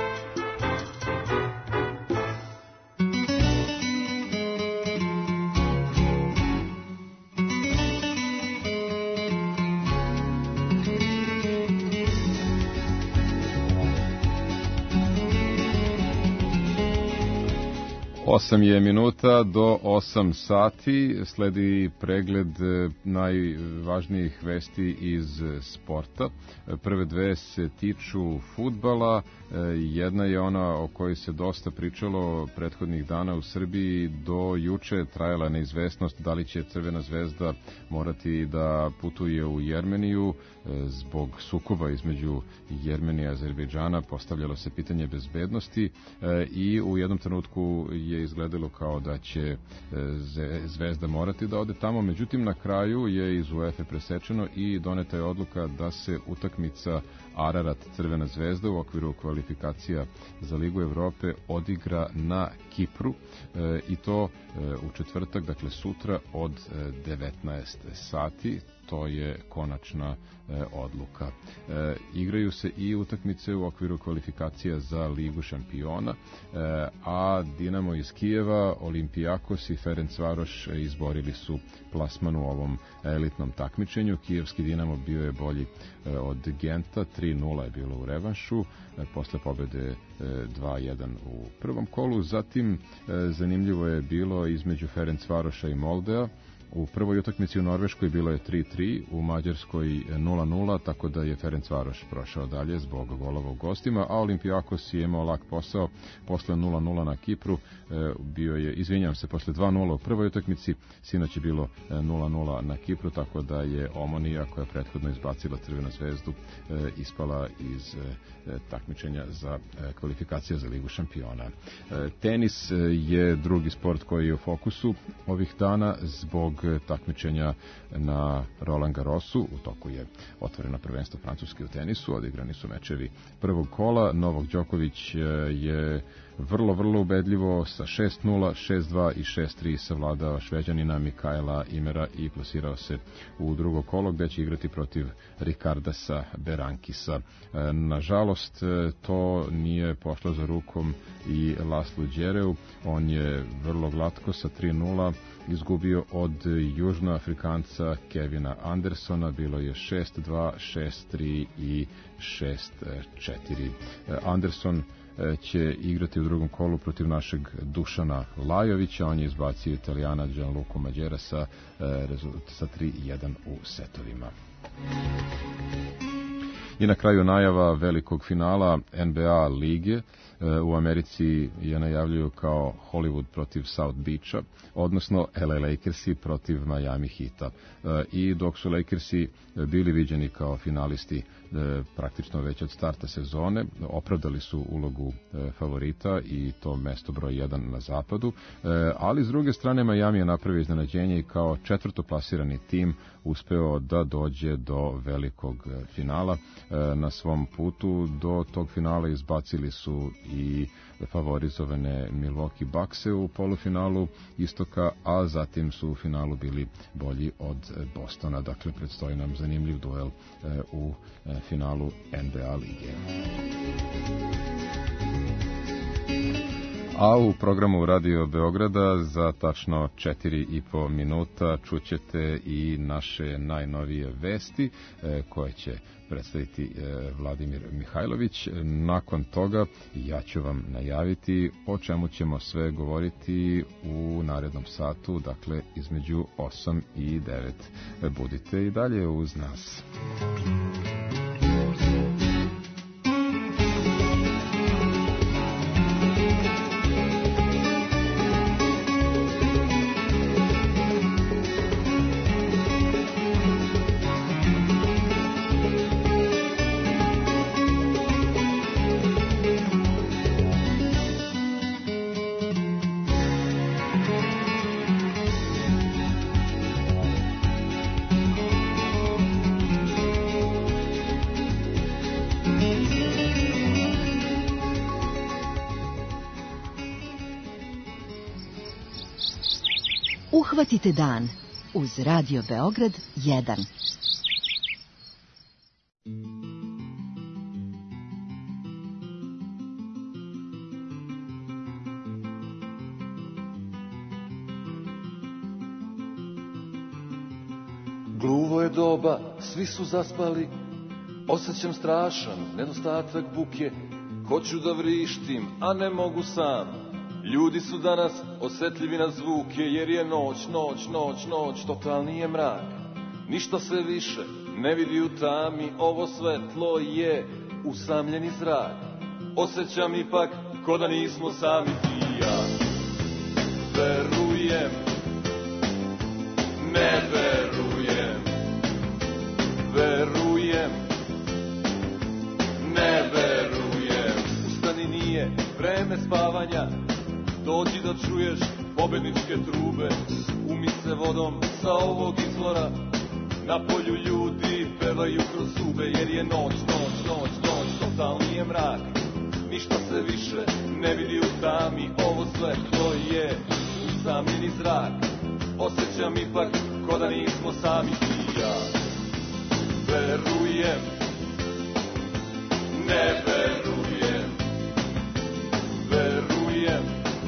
Osam je minuta do osam sati, sledi pregled najvažnijih vesti iz sporta. Prve dve se tiču fudbala, jedna je ona o kojoj se dosta pričalo prethodnih dana u Srbiji. Do juče trajala neizvesnost da li će Crvena zvezda morati da putuje u Jermeniju zbog sukoba između Jermenije i Azerbejdžana. Postavljalo se pitanje bezbednosti i u jednom trenutku je izgledalo kao da će Zvezda morati da ode tamo, međutim na kraju je iz UEFA presečeno i doneta je odluka da se utakmica Ararat Crvena zvezda u okviru kvalifikacija za Ligu Evrope odigra na Kipru e, i to e, u četvrtak, dakle sutra od e, devetnaest sati. To je konačna e, odluka. E, igraju se i utakmice u okviru kvalifikacija za Ligu šampiona, e, a Dinamo iz Kijeva, Olimpijakos i Ferencvaroš izborili su plasman u ovom elitnom takmičenju. Kijevski Dinamo bio je bolji e, od Genta, tri nula je bilo u revanšu, e, posle pobede e, dva jedan u prvom kolu. Zatim e, zanimljivo je bilo između Ferencvaroša i Moldea. U prvoj utakmici u Norveškoj bilo je tri tri, u Mađarskoj nula nula, tako da je Ferencvaroš prošao dalje zbog golova u gostima, a Olimpijakos je imao lak posao posle nula nula na Kipru. E, bio je, izvinjam se, posle dva nula u prvoj utakmici, sinoć je bilo nula nula na Kipru, tako da je Omonija, koja je prethodno izbacila Crvenu zvezdu, e, ispala iz e, takmičenja za e, kvalifikacije za Ligu šampiona. E, tenis je drugi sport koji je u fokusu ovih dana zbog takmičenja na Roland Garrosu. U toku je otvoreno prvenstvo Francuske u tenisu, odigrani su mečevi prvog kola. Novak Đoković je vrlo, vrlo ubedljivo sa šest nula, šest dva i šest tri savladao Šveđanina Mikaela Imera i plasirao se u drugo kolo gde će igrati protiv Ricardasa Berankisa. Nažalost, to nije pošlo za rukom i Laslu Đereu. On je vrlo glatko sa tri nula izgubio od Južnoafrikanca Kevina Andersona. Bilo je šest dva, šest tri i šest četiri. Anderson će igrati u drugom kolu protiv našeg Dušana Lajovića. On je izbacio Italijana Gianluca Mađera sa, sa tri jedan u setovima. I na kraju najava velikog finala N B A lige. U Americi je najavljuju kao Hollywood protiv South Beacha, odnosno L A Lakersi protiv Miami Heata. I dok su Lakersi bili viđeni kao finalisti praktično već od starta sezone, opravdali su ulogu favorita i to mesto broj jedan na zapadu, ali s druge strane Miami je napravio iznenađenje i kao četvrtoplasirani tim uspeo da dođe do velikog finala. Na svom putu do tog finala izbacili su i favorizovane Milwaukee Buckse u polufinalu istoka, a zatim su u finalu bili bolji od Bostona. Dakle, predstoji nam zanimljiv duel u finalu N B A lige. A u programu Radio Beograda za tačno četiri i po minuta čućete i naše najnovije vesti e, koje će predstaviti e, Vladimir Mihajlović. Nakon toga ja ću vam najaviti o čemu ćemo sve govoriti u narednom satu, dakle između osam i devet. Budite i dalje uz nas. Uhvatite dan uz Radio Beograd jedan. Gluvo je doba, svi su zaspali, osjećam strašan nedostatak buke, hoću da vrištim, a ne mogu sam. Ljudi su danas osjetljivi na zvuke, jer je noć, noć, noć, noć, totalni je mrak. Ništa se više ne vidi u tami, ovo svetlo je usamljeni zrak. Osjećam ipak ko da nismo sami ti i ja. Verujem, ne verujem, verujem, ne verujem. Ustani, nije vreme spavanja, dođi da čuješ pobedničke trube, umi se vodom sa ovog izvora, na polju ljudi pevaju kroz zube, jer je noć, noć, noć, noć, totalni je mrak, ništa se više ne vidi u tami, ovo svetlo je usamljeni zrak, osjećam ipak ko da nismo sami ti i ja. Verujem, ne verujem, verujem,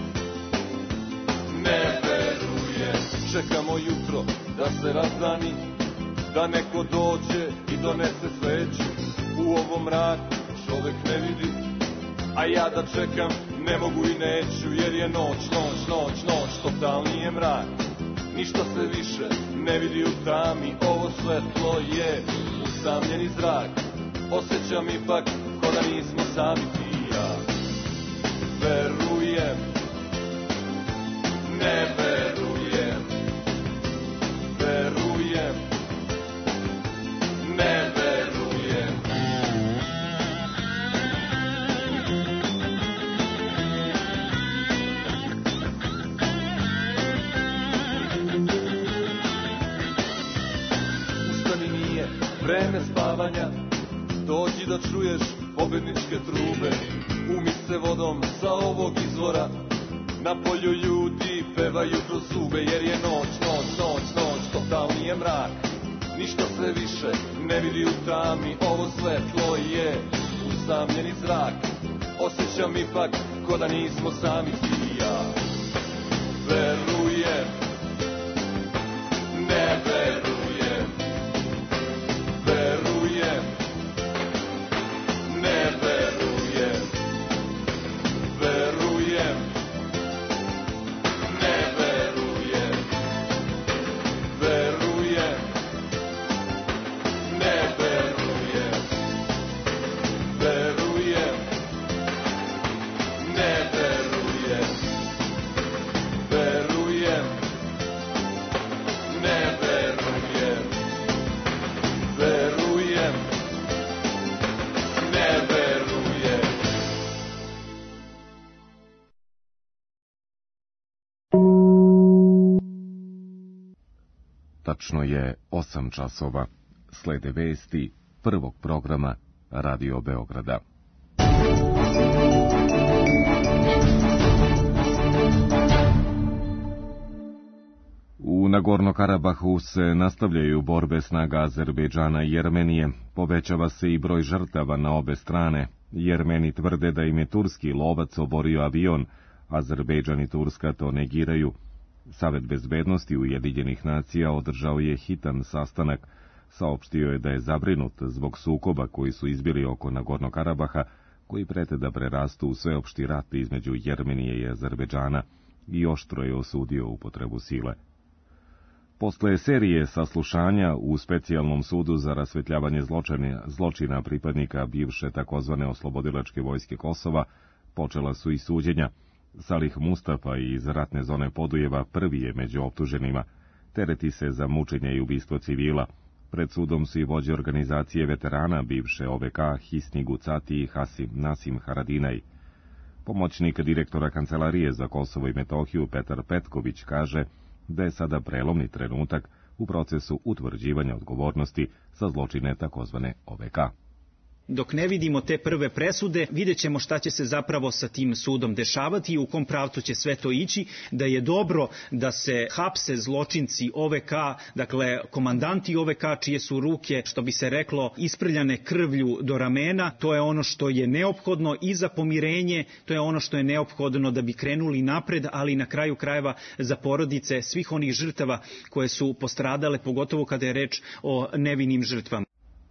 ne verujem. Čekamo jutro da se razdani, da neko dođe i donese sveću. U ovom mraku čovek ne vidi, a ja da čekam ne mogu i neću, jer je noć, noć, noć, noć, totalni je mrak, ništa se više ne vidi u tami, ovo svetlo je usamljeni zrak, osjećam ipak ko da nismo sami ti i ja. Verujem, ne verujem, verujem, ne verujem. Ustani, nije vreme spavanja, dođi da čuješ pobedničke trube, umi se vodom sa ovog izvora, na polju ljudi pevaju kroz zube, jer je noć, noć, noć, noć, totalni je mrak, ništa se više ne vidi u tami, ovo svetlo je usamljeni zrak, osjećam ipak ko da nismo sami ti i ja. Verujem, ne verujem, verujem, ne verujem, verujem, ne verujem, verujem, ne verujem, verujem, ne verujem, verujem, ne verujem, verujem, ne verujem. Tačno je osam časova. Slede vesti prvog programa Radio Beograda. U Nagorno-Karabahu se nastavljaju borbe snaga Azerbejdžana i Jermenije. Povećava se i broj žrtava na obe strane. Jermeni tvrde da im je turski lovac oborio avion, Azerbejdžan i Turska to negiraju. Savet bezbednosti Ujedinjenih nacija održao je hitan sastanak. Saopštio je da je zabrinut zbog sukoba koji su izbili oko Nagorno-Karabaha, koji prete da prerastu u sveopšti rat između Jermenije i Azerbejdžana, i oštro je osudio upotrebu sile. Posle serije saslušanja u specijalnom sudu za rasvetljavanje zločina, zločina pripadnika bivše takozvane oslobodilačke vojske Kosova, počela su i suđenja. Salih Mustafa iz ratne zone Podujeva prvi je među optuženima. Tereti se za mučenje i ubistvo civila. Pred sudom su i vođe organizacije veterana bivše O V K Hisni Gucati i Hasim Nasim Haradinaj. Pomoćnik direktora Kancelarije za Kosovo i Metohiju Petar Petković kaže da je sada prelomni trenutak u procesu utvrđivanja odgovornosti za zločine takozvane O V K. Dok ne vidimo te prve presude, vidjet ćemo šta će se zapravo sa tim sudom dešavati i u kom pravcu će sve to ići, da je dobro da se hapse zločinci O V K, dakle komandanti O V K čije su ruke, što bi se reklo, isprljane krvlju do ramena. To je ono što je neophodno i za pomirenje, to je ono što je neophodno da bi krenuli napred, ali na kraju krajeva za porodice svih onih žrtava koje su postradale, pogotovo kada je reč o nevinim žrtvama.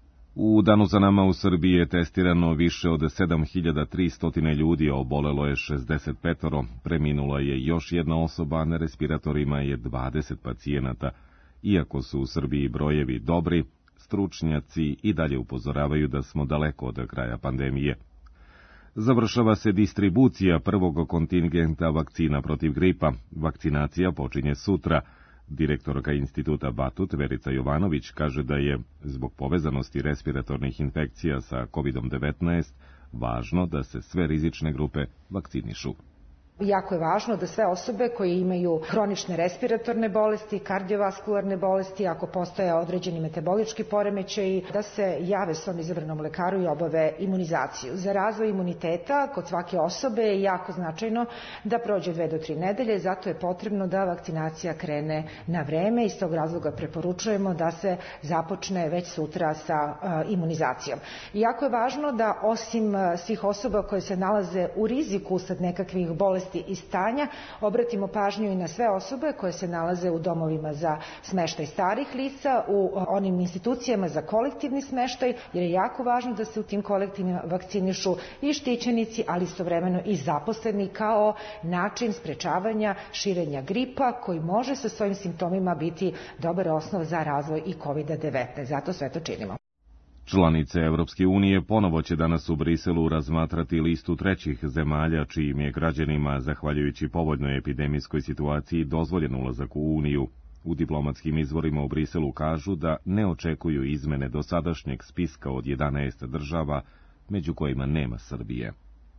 U danu za nama u Srbiji je testirano više od sedam hiljada tristo ljudi, obolelo je šezdeset pet, preminula je još jedna osoba, na respiratorima je dvadeset pacijenata. Iako su u Srbiji brojevi dobri, stručnjaci i dalje upozoravaju da smo daleko od kraja pandemije. Završava se distribucija prvog kontingenta vakcina protiv gripa. Vakcinacija počinje sutra. Direktorka instituta Batut Verica Jovanović kaže da je, zbog povezanosti respiratornih infekcija sa kovid devetnaest, važno da se sve rizične grupe vakcinišu. Jako je važno da sve osobe koje imaju hronične respiratorne bolesti, kardiovaskularne bolesti, ako postoje određeni metabolički poremećaji, da se jave svom izabranom lekaru i obave imunizaciju. Za razvoj imuniteta kod svake osobe je jako značajno da prođe dve do tri nedelje, zato je potrebno da vakcinacija krene na vreme. Iz tog razloga preporučujemo da se započne već sutra sa uh, imunizacijom. I jako je važno da osim uh, svih osoba koje se nalaze u riziku usled nekakvih bolesti i stanja, obratimo pažnju i na sve osobe koje se nalaze u domovima za smeštaj starih lica, u onim institucijama za kolektivni smeštaj, jer je jako važno da se u tim kolektivima vakcinišu i štićenici, ali istovremeno i zaposleni, kao način sprečavanja širenja gripa, koji može sa svojim simptomima biti dobar osnov za razvoj i kovid devetnaest. Zato sve to činimo. Članice Evropske unije ponovo će danas u Briselu razmatrati listu trećih zemalja čijim je građanima, zahvaljujući povoljnoj epidemijskoj situaciji, dozvoljen ulazak u Uniju. U diplomatskim izvorima u Briselu kažu da ne očekuju izmene dosadašnjeg spiska od jedanaest država, među kojima nema Srbije.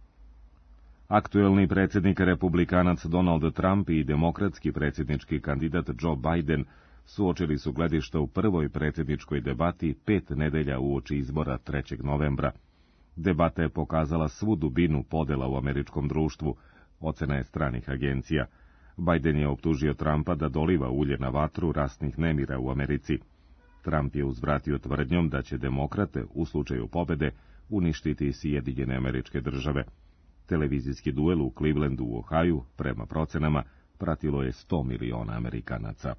Aktuelni predsjednik republikanac Donald Trump i demokratski predsjednički kandidat Joe Biden suočili su gledišta u prvoj predsjedničkoj debati pet nedelja uoči izbora trećeg novembra. Debata je pokazala svu dubinu podela u američkom društvu, ocena je stranih agencija. Biden je optužio Trumpa da doliva ulje na vatru rasnih nemira u Americi. Trump je uzvratio tvrdnjom da će demokrate u slučaju pobede uništiti Sjedinjene Američke Države. Televizijski duel u Clevelandu u Ohaju, prema procenama, pratilo je sto miliona Amerikanaca.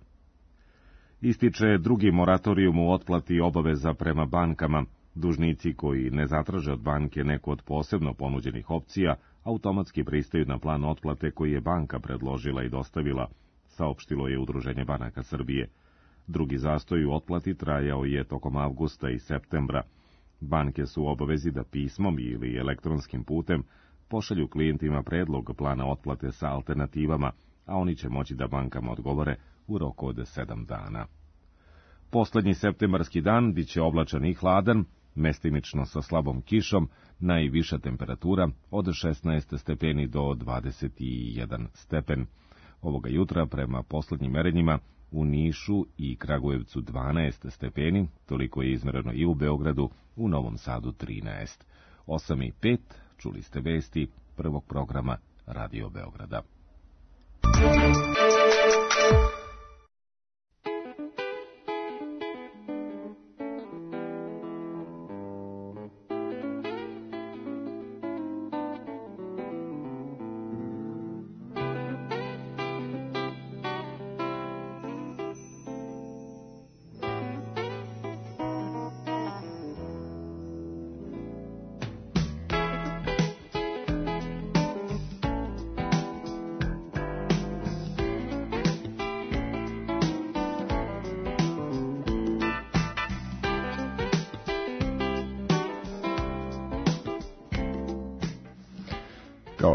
Ističe drugi moratorijum u otplati obaveza prema bankama. Dužnici koji ne zatraže od banke neku od posebno ponuđenih opcija, automatski pristaju na plan otplate koji je banka predložila i dostavila, saopštilo je Udruženje banaka Srbije. Drugi zastoj u otplati trajao je tokom avgusta i septembra. Banke su u obavezi da pismom ili elektronskim putem pošalju klijentima predlog plana otplate sa alternativama, a oni će moći da bankama odgovore u roku od sedam dana. Poslednji septembarski dan biće oblačan i hladan, mestimično sa slabom kišom, najviša temperatura od šesnaest stepeni do dvadeset jedan stepen. Ovoga jutra, prema poslednjim merenjima, u Nišu i Kragujevcu dvanaest stepeni, toliko je izmereno i u Beogradu, u Novom Sadu trinaest. osam i pet, čuli ste vesti prvog programa Radio Beograda.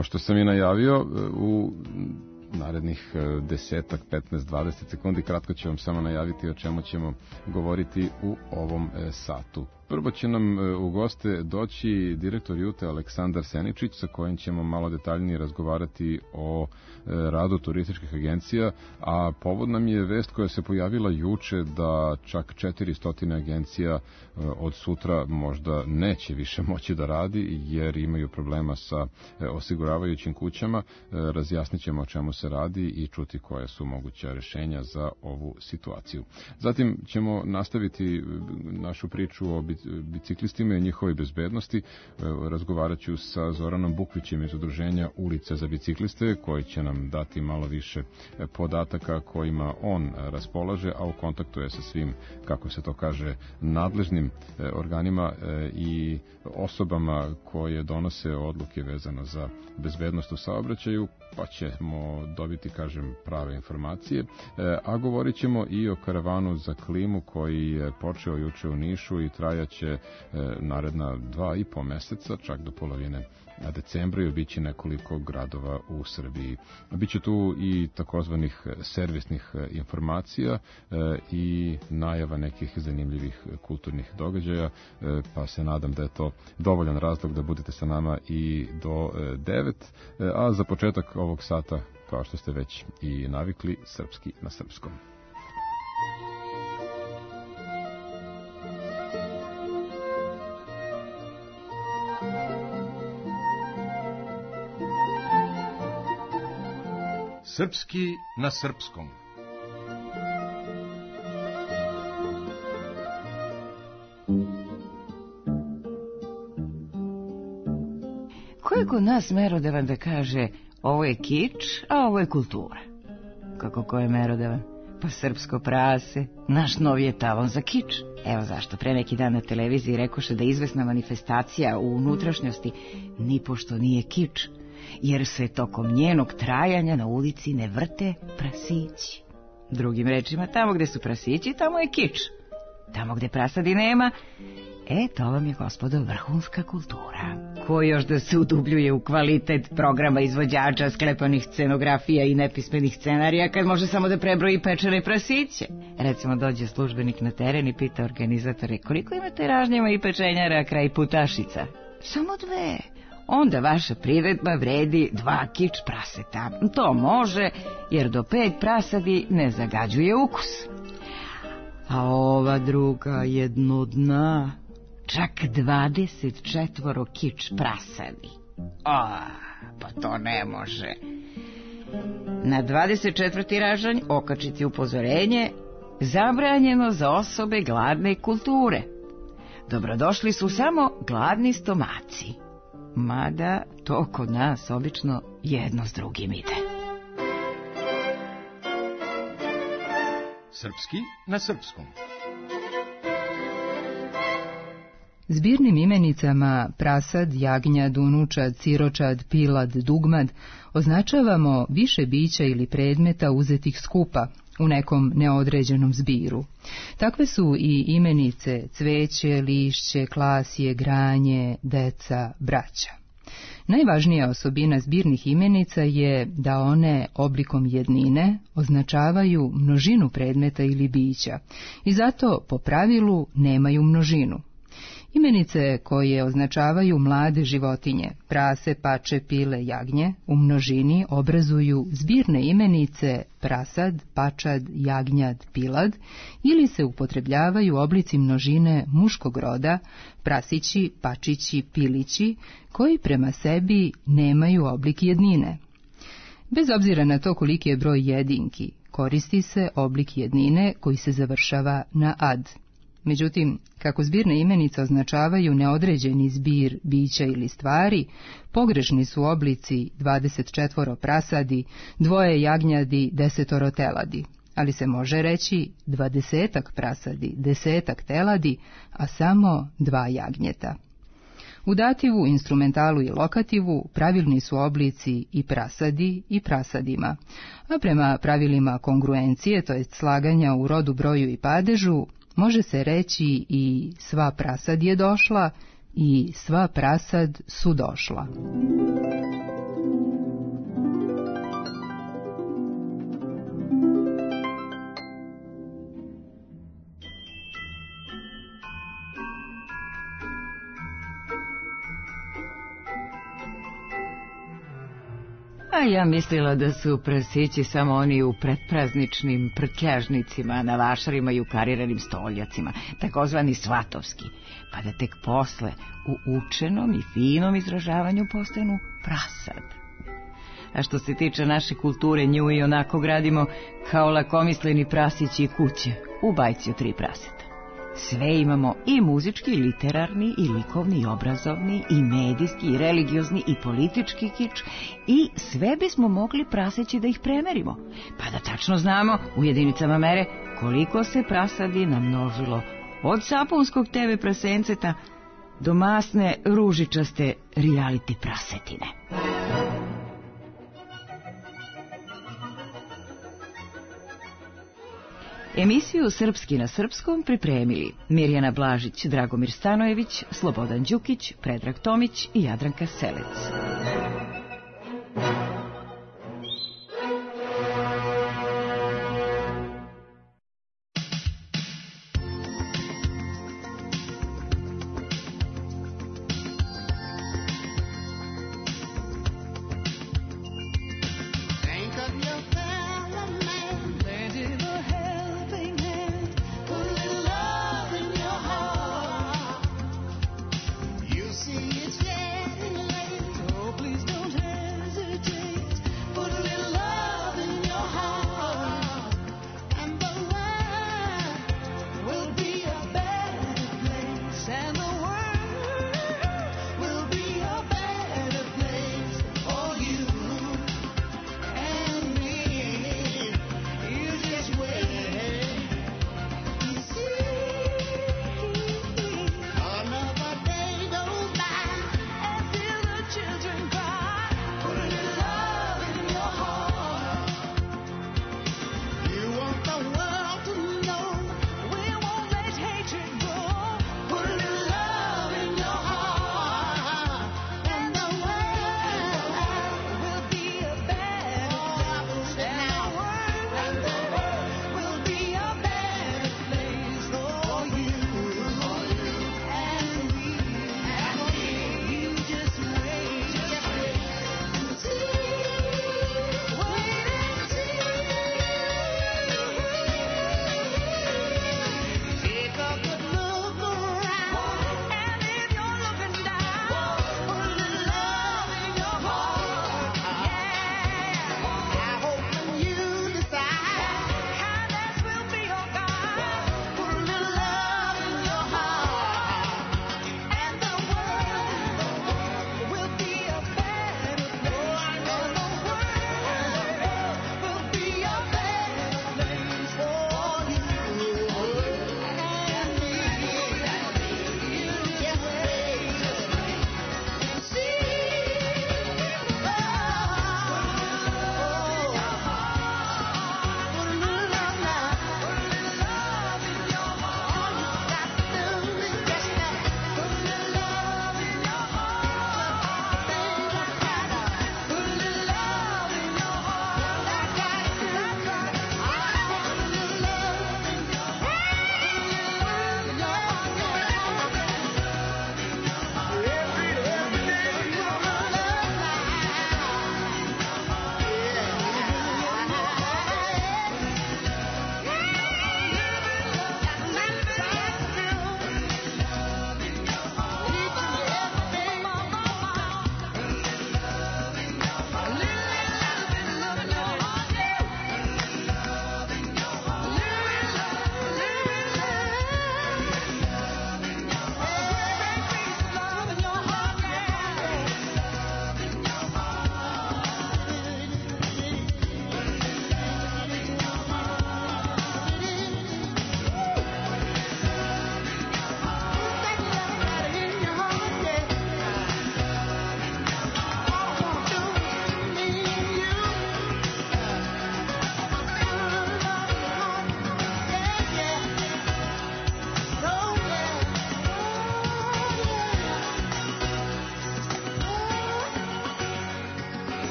kao što sam i najavio, u narednih desetak, petnaest, dvadeset sekundi kratko ću vam samo najaviti o čemu ćemo govoriti u ovom satu. Prvo će nam u goste doći direktor Jute Aleksandar Seničić, sa kojim ćemo malo detaljnije razgovarati o radu turističkih agencija, a povod nam je vest koja se pojavila juče da čak četiristo agencija od sutra možda neće više moći da radi jer imaju problema sa osiguravajućim kućama. Razjasnit ćemo o čemu se radi i čuti koje su moguća rešenja za ovu situaciju. Zatim ćemo nastaviti našu priču o biciklistima i njihovoj bezbednosti. Razgovarat ću sa Zoranom Bukvićem iz udruženja Ulice za bicikliste, koji će nam dati malo više podataka kojima on raspolaže, a u kontaktu je sa svim, kako se to kaže, nadležnim organima i osobama koje donose odluke vezano za bezbednost u saobraćaju, pa ćemo dobiti, kažem, prave informacije. A govorit ćemo i o karavanu za klimu koji je počeo juče u Nišu i trajaće naredna dva i po meseca, čak do polovine decembra, i biće nekoliko gradova u Srbiji. Biće tu i takozvanih servisnih informacija i najava nekih zanimljivih kulturnih događaja, pa se nadam da je to dovoljan razlog da budete sa nama i do devet, a za početak ovog sata, kao što ste već i navikli, srpski na srpskom. Srpski na srpskom. Ko je kod nas merodavan da kaže ovo je kič, a ovo je kultura? Kako ko je merodavan? Pa srpsko prase, naš novi etalon za kič. Evo zašto, pre neki dan na televiziji rekoše da izvesna manifestacija u unutrašnjosti nipošto nije kič, jer se tokom njenog trajanja na ulici ne vrte prasići. Drugim rečima, tamo gde su prasići, tamo je kič. Tamo gde prasadi nema, e, to vam je, gospodo, vrhunska kultura. Ko još da se udubljuje u kvalitet programa izvođača, sklepanih scenografija i nepismenih scenarija, kad može samo da prebroji pečene prasiće? Recimo, dođe službenik na teren i pita organizatore, koliko imate ražnjeva i pečenjara kraj Putašica? Samo dve. Onda vaša priredba vredi dva kič praseta. To može, jer do pet prasadi ne zagađuje ukus. A ova druga jednodna, čak dvadeset četvoro kič prasadi. A, pa to ne može. Na dvadeset četvrti ražanj okačiti upozorenje, zabranjeno za osobe gladne kulture. Dobrodošli su samo gladni stomaci. Mada to kod nas obično jedno s drugim ide. Srpski na srpskom. Zbirnim imenicama prasad, jagnjad, unučad, siročad, pilad, dugmad označavamo više bića ili predmeta uzetih skupa u nekom neodređenom zbiru. Takve su i imenice cveće, lišće, klasje, granje, deca, braća. Najvažnija osobina zbirnih imenica je da one oblikom jednine označavaju množinu predmeta ili bića i zato po pravilu nemaju množinu. Imenice koje označavaju mlade životinje, prase, pače, pile, jagnje, u množini obrazuju zbirne imenice prasad, pačad, jagnjad, pilad ili se upotrebljavaju oblici množine muškog roda, prasići, pačići, pilići, koji prema sebi nemaju oblik jednine. Bez obzira na to koliki je broj jedinki, koristi se oblik jednine koji se završava na ad. Međutim, kako zbirne imenice označavaju neodređeni zbir bića ili stvari, pogrešni su oblici dvadeset četvoro prasadi, dvoje jagnjadi, desetoro teladi, ali se može reći dvadesetak prasadi, desetak teladi, a samo dva jagnjeta. U dativu, instrumentalu i lokativu pravilni su oblici i prasadi i prasadima, a prema pravilima kongruencije, to jest slaganja u rodu, broju i padežu, može se reći i sva prasad je došla i sva prasad su došla. ja mislila da su prasići samo oni u pretprazničnim prtljažnicima, na vašarima i u kariranim stoljacima, takozvani svatovski, pa da tek posle u učenom i finom izražavanju postanu prasad. A što se tiče naše kulture, nju i onako gradimo kao lakomisleni prasići kuće u bajci o tri praseta. Sve imamo, i muzički, i literarni, i likovni, i obrazovni, i medijski, i religiozni, i politički kič, i sve bismo mogli praseći da ih premerimo, pa da tačno znamo u jedinicama mere koliko se prasadi namnožilo, od sapunskog te ve prasenceta do masne ružičaste reality prasetine. Emisiju Srpski na srpskom pripremili Mirjana Blažić, Dragomir Stanojević, Slobodan Đukić, Predrag Tomić i Jadranka Selec. See it's getting late, oh please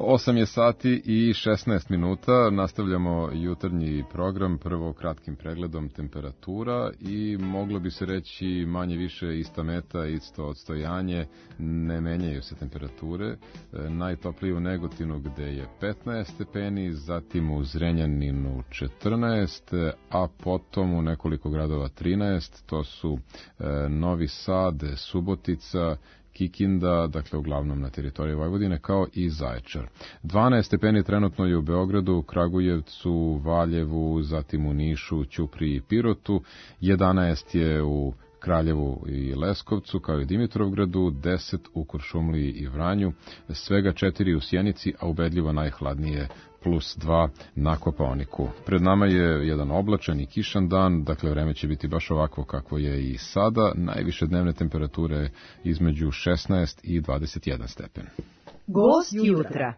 osam je sati i šesnaest minuta, nastavljamo jutarnji program, prvo kratkim pregledom temperatura i moglo bi se reći manje više ista meta, isto odstojanje, ne menjaju se temperature, najtoplije u Negotinu gde je petnaest stepeni, zatim u Zrenjaninu četrnaest, a potom u nekoliko gradova trinaest, to su Novi Sad, Subotica, Kikinda, dakle uglavnom na teritoriji Vojvodine, kao i Zaječar. dvanaest stepeni trenutno je u Beogradu, Kragujevcu, Valjevu, zatim u Nišu, Ćupriji i Pirotu, jedanaest je u Kraljevu i Leskovcu, kao i Dimitrovgradu, deset u Kuršumliji i Vranju, svega četiri u Sjenici, a ubedljivo najhladnije plus dva na Kopaoniku. Pred nama je jedan oblačan i kišan dan, dakle vreme će biti baš ovako kako je i sada, najviše dnevne temperature između šesnaest i dvadeset jedan stepen. Gost jutra.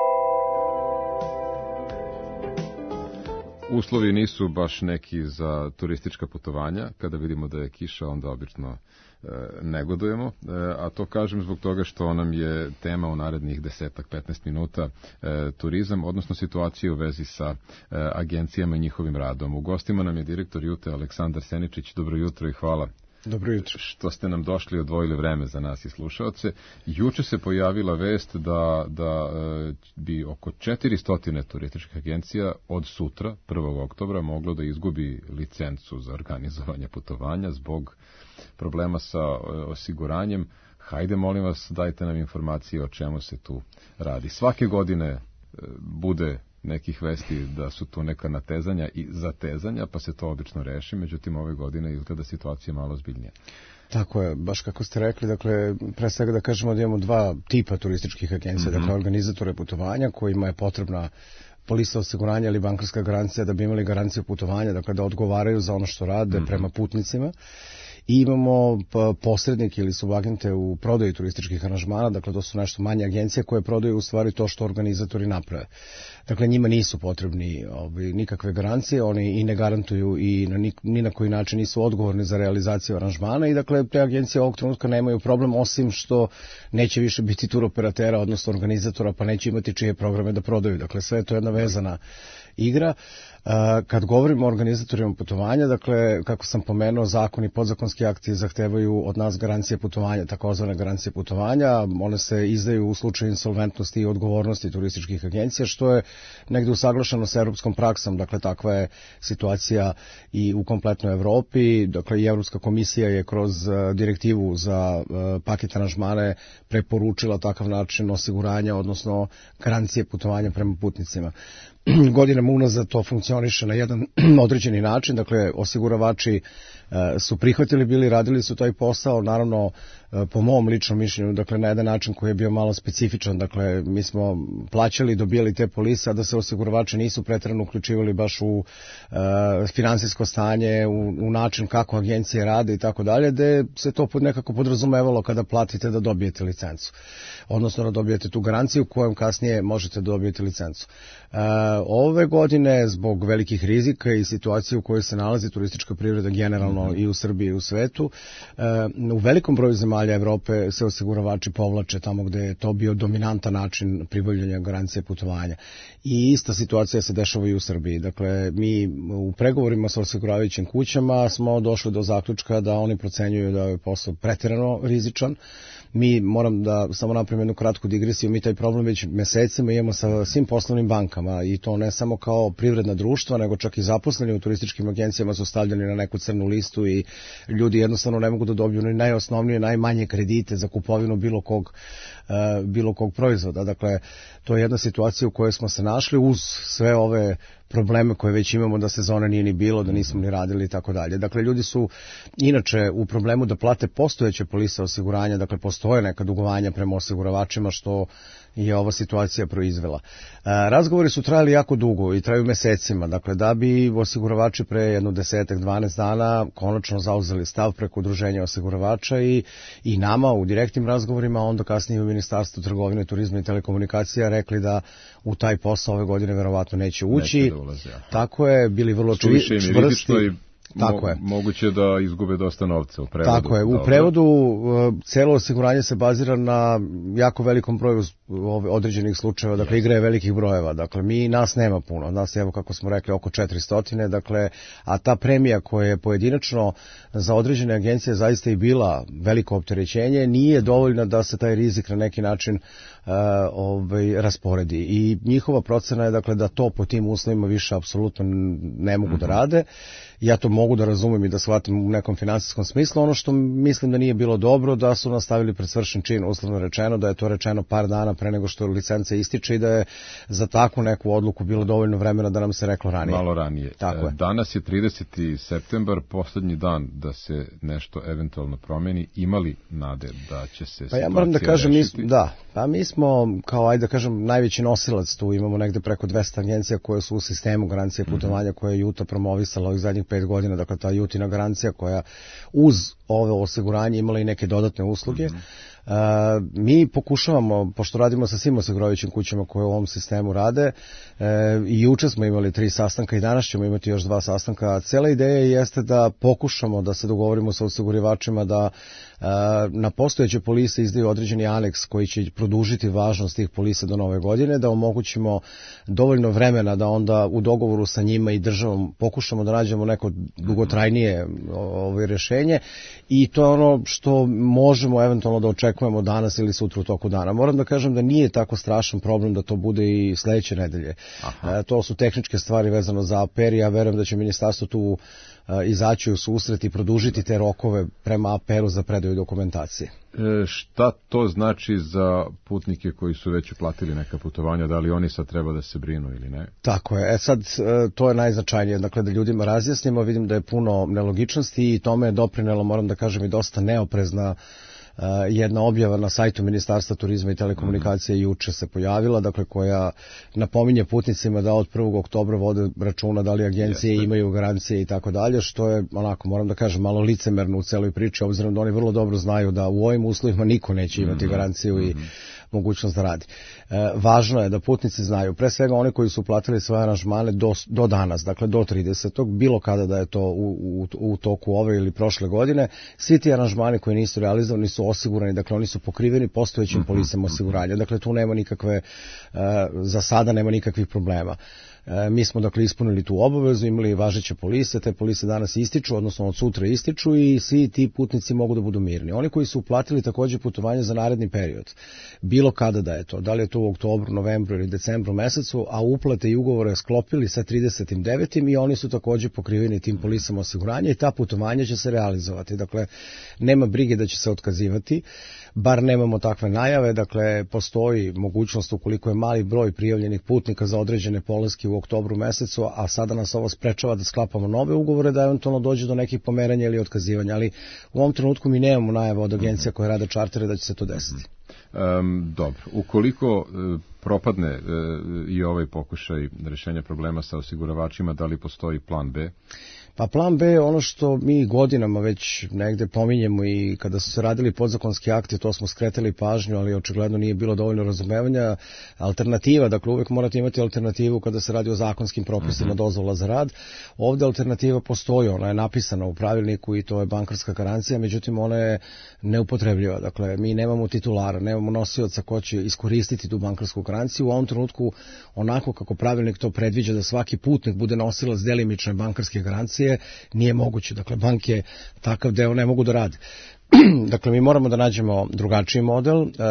Uslovi nisu baš neki za turistička putovanja. Kada vidimo da je kiša, onda obično e, negodujemo. E, a to kažem zbog toga što nam je tema u narednih desetak do petnaest minuta e, turizam, odnosno situacija u vezi sa e, agencijama i njihovim radom. U gostima nam je direktor Jute Aleksandar Seničić. Dobro jutro i hvala. Dobro jutro. Što ste nam došli i odvojili vreme za nas i slušaoce. Juče se pojavila vest da, da e, bi oko četiristo turističkih agencija od sutra, prvog oktobra, moglo da izgubi licencu za organizovanje putovanja zbog problema sa e, osiguranjem. Hajde, molim vas, dajte nam informacije o čemu se tu radi. Svake godine e, bude nekih vesti da su tu neka natezanja i zatezanja, pa se to obično reši, međutim ove godine izgleda situacija malo ozbiljnija. Tako je, baš kako ste rekli, dakle, pre svega da kažemo da imamo dva tipa turističkih agencija, mm-hmm. dakle, organizatore putovanja kojima je potrebna polisa osiguranja ili bankarska garancija da bi imali garanciju putovanja, dakle, da odgovaraju za ono što rade mm-hmm. prema putnicima. I imamo posrednike ili subagente u prodaji turističkih aranžmana, dakle to su nešto manje agencije koje prodaju u stvari to što organizatori naprave. Dakle, njima nisu potrebni ovaj, nikakve garancije, oni i ne garantuju i na, ni, ni na koji način nisu odgovorni za realizaciju aranžmana i dakle te agencije ovog trenutka nemaju problem osim što neće više biti turoperatera, odnosno organizatora, pa neće imati čije programe da prodaju. Dakle, sve je to jedna vezana igra. Kad govorimo o organizatorima putovanja, dakle, kako sam pomenuo, zakon i podzakonski akti zahtevaju od nas garancije putovanja, takozvane garancije putovanja. One se izdaju u slučaju insolventnosti i odgovornosti turističkih agencija, što je negde usaglašeno sa europskom praksom. Dakle, takva je situacija i u kompletnoj Evropi. Dakle, i Evropska komisija je kroz direktivu za paket aranžmane preporučila takav način osiguranja, odnosno garancije putovanja prema putnicima. Godinama unazad to funkcioniše na jedan određeni način, dakle osiguravači su prihvatili bili, radili su taj posao, naravno po mom ličnom mišljenju, dakle na jedan način koji je bio malo specifičan, dakle mi smo plaćali, dobijali te polise, a da se osiguravači nisu preterano uključivali baš u uh, finansijsko stanje, u, u način kako agencije rade i tako dalje, da se to nekako podrazumevalo kada platite da dobijete licencu, odnosno da dobijete tu garanciju kojom kasnije možete da dobijete licencu. Uh, ove godine, zbog velikih rizika i situacije u kojoj se nalazi turistička privreda generalno mm-hmm. i u Srbiji i u svetu, uh, u velikom broju zemalja Evrope se osiguravači povlače tamo gde je to bio dominantan način pribavljanja garancije putovanja. I ista situacija se dešava i u Srbiji. Dakle, mi u pregovorima sa osiguravajućim kućama smo došli do zaključka da oni procenjuju da je posao preterano rizičan. Mi, moram da samo napravim jednu kratku digresiju, mi taj problem već mesecima imamo sa svim poslovnim bankama i to ne samo kao privredna društva, nego čak i zaposleni u turističkim agencijama su stavljeni na neku crnu listu i ljudi jednostavno ne mogu da dobiju ni najosnovnije, najmanje kredite za kupovinu bilo kog, uh, bilo kog proizvoda. Dakle, to je jedna situacija u kojoj smo se našli uz sve ove probleme koje već imamo, da sezone nije ni bilo, da nismo ni radili i tako dalje. Dakle, ljudi su inače u problemu da plate postojeće polise osiguranja, dakle, postoje neka dugovanja prema osiguravačima, što je ova situacija proizvela. Razgovori su trajali jako dugo i traju mesecima, dakle, da bi osiguravači pre jedno desetak, dvanaest dana konačno zauzeli stav preko udruženja osiguravača i, i nama u direktnim razgovorima, onda kasnije u Ministarstvu trgovine, turizma i telekomunikacija rekli da u taj posao ove godine verovatno neće ući. Neće da ulazi, ja. Tako je, bili vrlo čvrsti. Tako je. Moguće da izgube dosta novca u prevodu. Tako je. U Dobro. prevodu celo osiguranje se bazira na jako velikom broju određenih slučajeva, dakle yes. igra je velikih brojeva. Dakle, mi, nas nema puno, nas evo kako smo rekli oko četiristo, dakle, a ta premija koja je pojedinačno za određene agencije zaista i bila veliko opterećenje, nije dovoljna da se taj rizik na neki način uh, ovaj, rasporedi. I njihova procena je dakle da to po tim uslovima više apsolutno ne mogu mm-hmm. da rade. Ja to mogu da razumem i da shvatim u nekom finansijskom smislu. Ono što mislim da nije bilo dobro, da su nastavili pred svršen čin, uslovno rečeno, da je to rečeno par dana pre nego što licenca ističe i da je za takvu neku odluku bilo dovoljno vremena da nam se reklo ranije. Malo ranije. Tako je. Danas je trideseti septembar, poslednji dan da se nešto eventualno promeni. Imali nade da će se situacija pa ja moram da kažem, mi, rešiti? da, pa mi smo, kao ajde da kažem, najveći nosilac tu, imamo negde preko dvesta agencija koje su u sistemu garancije putovanja, mm-hmm. koje je Juta promovisala ovih zadnjih pet godina, dakle ta Jutina garancija koja uz ove osiguranje imala i neke dodatne usluge. Mm-hmm. Uh, mi pokušavamo, pošto radimo sa svim osiguravajućim kućama koje u ovom sistemu rade, uh, i juče smo imali tri sastanka i danas ćemo imati još dva sastanka. Cela ideja jeste da pokušamo da se dogovorimo sa osigurivačima da uh, na postojeće polise izdaju određeni aneks koji će produžiti važnost tih polisa do nove godine, da omogućimo dovoljno vremena da onda u dogovoru sa njima i državom pokušamo da nađemo neko dugotrajnije ovo rešenje i to je ono što možemo eventualno da očekujemo danas ili sutra u toku dana. Moram da kažem da nije tako strašan problem da to bude i sledeće nedelje. E, to su tehničke stvari vezano za A P R i ja verujem da će ministarstvo tu e, izaći u susret i produžiti te rokove prema A P R-u za predaju dokumentacije. E, šta to znači za putnike koji su već uplatili neka putovanja, da li oni sad treba da se brinu ili ne? Tako je, e sad e, to je najznačajnije, dakle da ljudima razjasnimo, vidim da je puno nelogičnosti i tome je doprinelo, moram da kažem, i dosta neoprezna Uh, jedna objava na sajtu Ministarstva turizma i telekomunikacije mm-hmm. juče se pojavila, dakle koja napominje putnicima da od prvog oktobra vode računa da li agencije Jeste. imaju garancije i tako dalje, što je onako, moram da kažem, malo licemerno u celoj priči, obzirom da oni vrlo dobro znaju da u ovim uslovima niko neće imati mm-hmm. garanciju mm-hmm. i mogućnost da radi. E, važno je da putnici znaju, pre svega oni koji su platili svoje aranžmane do, do danas, dakle do tridesetog, bilo kada da je to u, u, u toku ove ili prošle godine, svi ti aranžmani koji nisu realizovani su osigurani, dakle oni su pokriveni postojećim polisama osiguranja, dakle tu nema nikakve, e, za sada nema nikakvih problema. E, mi smo dakle ispunili tu obavezu, imali važeće polise, te polise danas ističu, odnosno od sutra ističu i svi ti putnici mogu da budu mirni. Oni koji su uplatili takođe putovanje za naredni period, bilo kada da je to, da li je to u oktobru, novembru ili decembru mesecu, a uplate i ugovore sklopili sa tridesetim devetim i oni su takođe pokriveni tim polisama osiguranja i ta putovanja će se realizovati. Dakle, nema brige da će se otkazivati, bar nemamo takve najave, dakle, postoji mogućnost ukoliko je mali broj prijavljenih putnika za određene polaske u oktobru mesecu, a sada nas ovo sprečava da sklapamo nove ugovore, da eventualno dođe do nekih pomeranja ili otkazivanja, ali u ovom trenutku mi nemamo najave od agencija koje rade čartere da će se to desiti. Um, dobro, ukoliko uh, propadne uh, i ovaj pokušaj rešenja problema sa osiguravačima, da li postoji plan B? Pa plan B je ono što mi godinama već negde pominjemo i kada su se radili podzakonski akti, to smo skretali pažnju, ali očigledno nije bilo dovoljno razumevanja. Alternativa, dakle uvek morate imati alternativu kada se radi o zakonskim propisima mm-hmm. dozvola za rad. Ovde alternativa postoji, ona je napisana u pravilniku i to je bankarska garancija, međutim ona je neupotrebljiva. Dakle, mi nemamo titulara, nemamo nosioca ko će iskoristiti tu bankarsku garanciju. U ovom trenutku, onako kako pravilnik to predviđa da svaki putnik bude nosilac delimične bankarske garancije, nije moguće. Dakle, banke takav deo ne mogu da rade. Dakle, mi moramo da nađemo drugačiji model. E,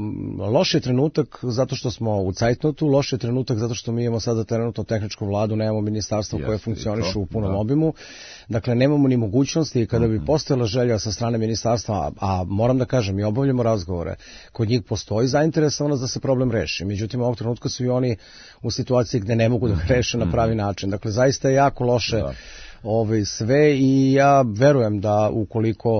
loš je trenutak zato što smo u cajtnotu, loš je trenutak zato što mi imamo sada trenutno tehničku vladu, nemamo ministarstvo koje funkcionišu u punom da. obimu. Dakle, nemamo ni mogućnosti i kada bi postojala želja sa strane ministarstva, a, a moram da kažem, mi obavljamo razgovore, kod njih postoji zainteresovanost da se problem reši. Međutim, ovog trenutka su i oni u situaciji gde ne mogu da reše na pravi način. Dakle, zaista je jako loše da. Ove sve i ja verujem da ukoliko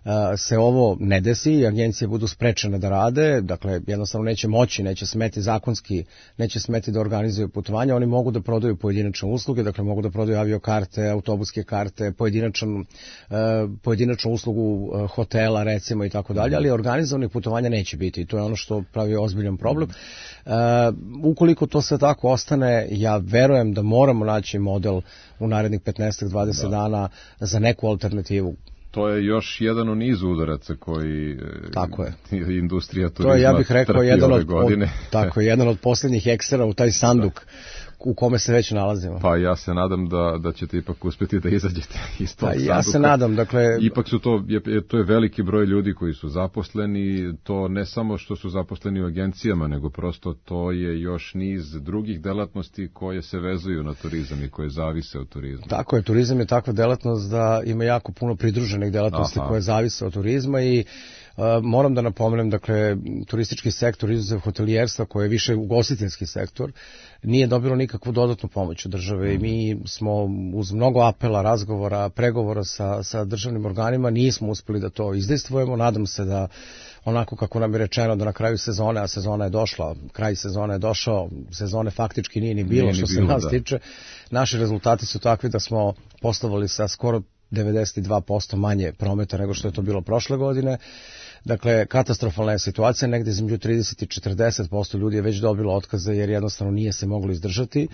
se ovo ne desi i agencije budu sprečene da rade, dakle jednostavno neće moći, neće smeti zakonski, neće smeti da organizuju putovanja, oni mogu da prodaju pojedinačne usluge, dakle mogu da prodaju aviokarte, autobuske karte, pojedinačan, pojedinačnu uslugu hotela recimo i tako dalje, ali organizovanih putovanja neće biti i to je ono što pravi ozbiljan problem. Uh, ukoliko to sve tako ostane, ja verujem da moramo naći model u narednih petnaest do dvadeset dana za neku alternativu. To je još jedan u nizu udaraca koji tako je. Industrija turizma to je, ja bih rekao, jedan od, godine. Od, tako je, jedan od posljednjih eksera u taj sanduk u kome se već nalazimo. Pa ja se nadam da, da ćete ipak uspjeti da izađete iz tog pa sanduka. Ja se nadam, dakle... Ipak su to, je, to je veliki broj ljudi koji su zaposleni, to ne samo što su zaposleni u agencijama, nego prosto to je još niz drugih delatnosti koje se vezuju na turizam i koje zavise od turizma. Tako je, turizam je takva delatnost da ima jako puno pridruženih delatnosti Aha. koje zavise od turizma i Uh, moram da napomenem, dakle, turistički sektor, izuzev hotelijerstva, koji je više ugostiteljski sektor, nije dobilo nikakvu dodatnu pomoć od države i mi smo uz mnogo apela, razgovora, pregovora sa, sa državnim organima nismo uspeli da to izdejstvujemo. Nadam se da onako kako nam je rečeno da na kraju sezone, a sezona je došla, kraj sezone je došao, sezone faktički nije ni bilo nije što ni bilo, se nas da. tiče, naši rezultati su takvi da smo poslovali sa skoro devedeset dva posto manje prometa nego što je to bilo prošle godine. Dakle, katastrofalna je situacija, negdje između trideset i četrdeset posto ljudi je već dobilo otkaze jer jednostavno nije se moglo izdržati.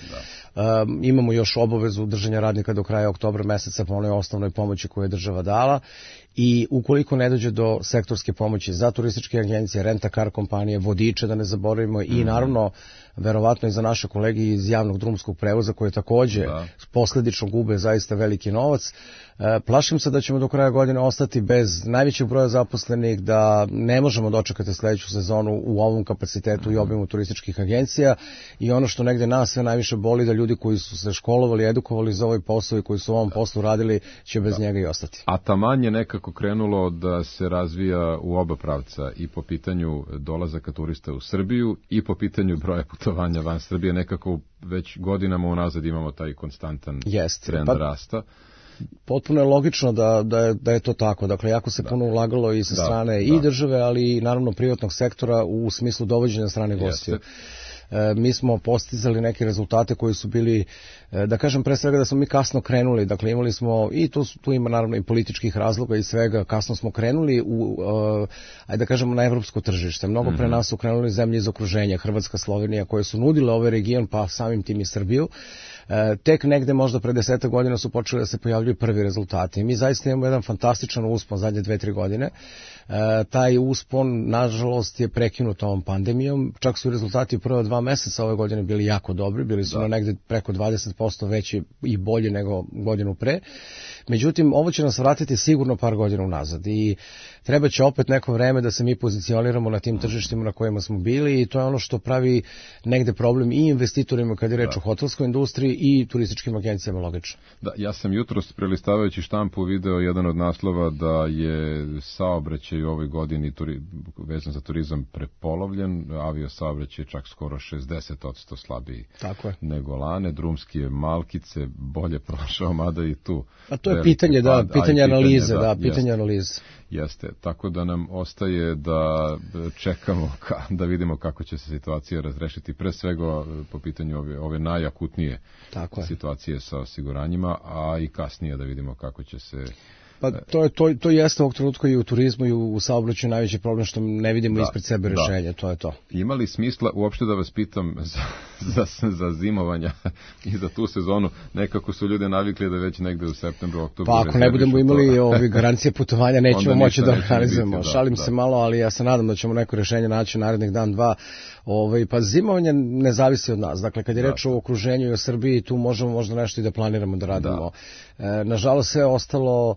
Um, imamo još obavezu držanja radnika do kraja oktobra meseca po onoj osnovnoj pomoći koju je država dala i ukoliko ne dođe do sektorske pomoći za turističke agencije, rent-a-car kompanije, vodiče da ne zaboravimo mm-hmm. i naravno verovatno i za naše kolege iz javnog drumskog prevoza koje takođe da. posljedično gube zaista veliki novac. E, plašim se da ćemo do kraja godine ostati bez najvećeg broja zaposlenih, da ne možemo dočekati sljedeću sezonu u ovom kapacitetu mm-hmm. i obimu turističkih agencija i ono što negde nas sve najviše boli da ljudi koji su se školovali, edukovali za ovaj posao i koji su u ovom poslu radili će bez da. njega i ostati. A taman je nekako krenulo da se razvija u oba pravca i po pitanju dolazaka turista u Srbiju i po pitanju broja putovanja van Srbije, nekako već godinama unazad imamo taj konstantan Jest. trend pa, rasta. Potpuno je logično da, da, je, da je to tako. Dakle, jako se da. puno ulagalo i sa da, strane da. i države, ali i naravno privatnog sektora u smislu dovođenja strane gostiju. E, mi smo postizali neke rezultate koji su bili, e, da kažem pre svega da smo mi kasno krenuli, dakle imali smo, i tu, tu ima naravno i političkih razloga i svega, kasno smo krenuli u, e, ajde da kažemo na evropsko tržište. Mnogo pre nas su krenuli zemlje iz okruženja, Hrvatska, Slovenija, koje su nudile ovaj region, pa samim tim i Srbiju. E, tek negde možda pre desetak godina su počeli da se pojavljuju prvi rezultati. Mi zaista imamo jedan fantastičan uspon zadnje dve, tri godine. E, taj uspon, nažalost, je prekinut ovom pandemijom. Čak su rezultati u prva dva meseca ove godine bili jako dobri. Bili su da. negde preko dvadeset posto veći i bolji nego godinu pre. Međutim, ovo će nas vratiti sigurno par godina unazad i treba će opet neko vreme da se mi pozicioniramo na tim tržištima na kojima smo bili i to je ono što pravi negde problem i investitorima kad je reč da. o hotelskoj industriji i turističkim agencijama, logično. Da, ja sam jutros prelistavajući štampu video jedan od naslova da je saobraćaj u ovoj godini turi, vezan za turizam prepolovljen, avio saobraćaj čak skoro šezdeset posto slabiji Tako je. nego lane, drumski je malkice bolje prošao, mada i tu. A to je pitanje, da, pad, pitanje analize, da, da pitanje jeste, analize. Jeste, tako da nam ostaje da čekamo ka, da vidimo kako će se situacija razrešiti, pre svega po pitanju ove, ove najakutnije Tako situacije sa osiguranjima, a i kasnije da vidimo kako će se... Pa to je to to jeste ovog trenutka i u turizmu i u, u saobraćaju najveći problem što ne vidimo da, ispred sebe rješenje, to je to. Ima li smisla uopšte da vas pitam za, za, za zimovanja i za tu sezonu? Nekako su ljudi navikli da već negde u septembru, oktobru... Pa ako ne budemo imali ovi garancije putovanja, nećemo moći da organizujemo. Da, Šalim da. se malo, ali ja se nadam da ćemo neko rješenje naći u narednih dan, dva. Ovaj, pa zimovanje ne zavisi od nas. Dakle, kad je da. reč o okruženju i o Srbiji, tu možemo možda nešto i da planiramo da radimo. Da. E, nažalost, sve ostalo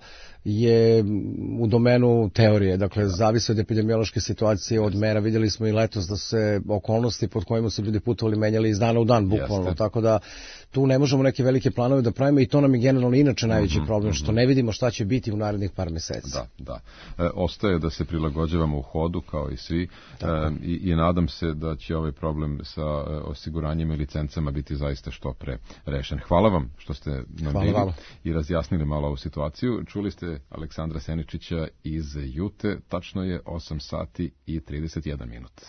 je u domenu teorije, dakle zavisi od epidemiološke situacije, od mera. Vidjeli smo i letos da su se okolnosti pod kojima su ljudi putovali menjali iz dana u dan, bukvalno, Jeste. tako da tu ne možemo neke velike planove da pravimo i to nam je generalno inače najveći mm-hmm, problem, što ne vidimo šta će biti u narednih par mjeseci. Da, da. E, ostaje da se prilagođavamo u hodu kao i svi e, i, i nadam se da će ovaj problem sa e, osiguranjem i licencama biti zaista što pre rešen. Hvala vam što ste nam bili i razjasnili malo ovu situaciju. Čuli ste šalje Aleksandra Seničića iz Jute. Tačno je osam sati i trideset jedan minut.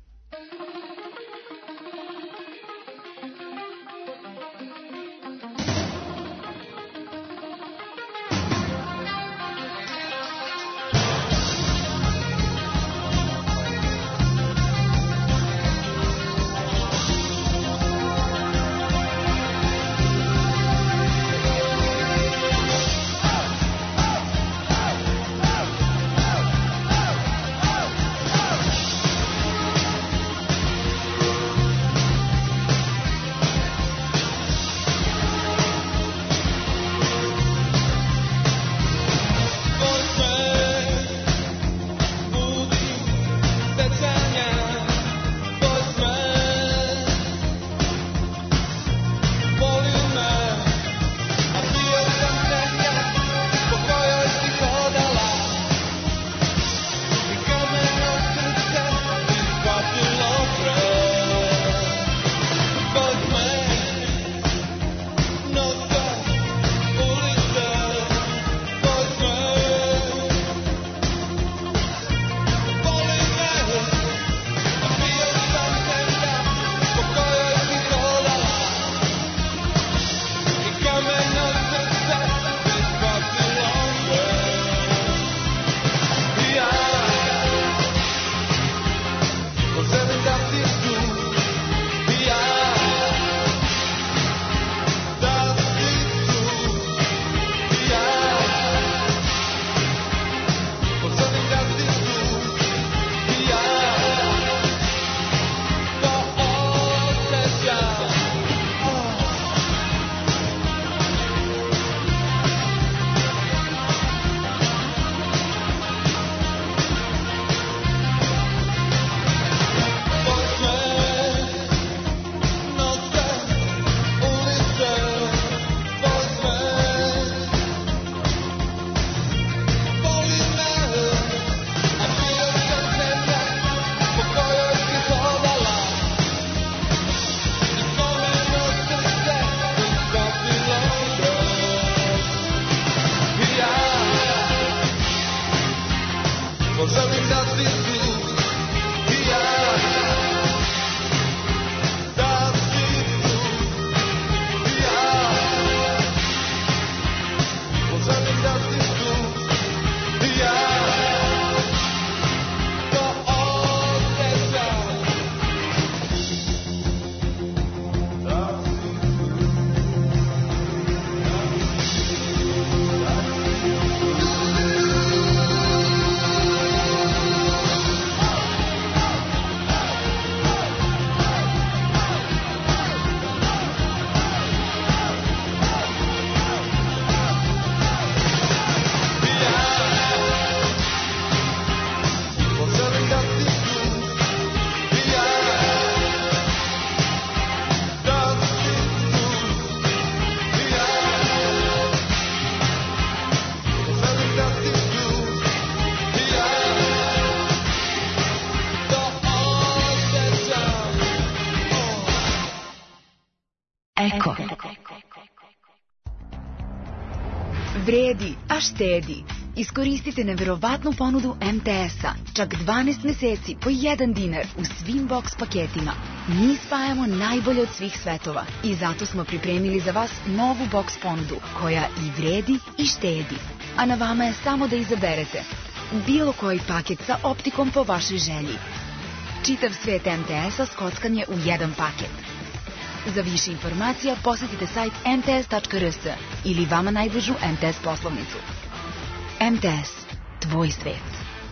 Eko. Vredi, a štedi. Iskoristite neverovatnu ponudu em te es-a. Čak dvanaest meseci po jedan dinar u svim boks paketima. Mi spajamo najbolje od svih svetova i zato smo pripremili za vas novu boks ponudu koja i vredi i štedi. A na vama je samo da izaberete bilo koji paket sa optikom po vašoj želji. Čitav svet em te es-a skockan je u jedan paket. Za više informacija posetite sajt em te es tačka er es ili vama najbližu em te es poslovnicu. em te es, tvoj svet.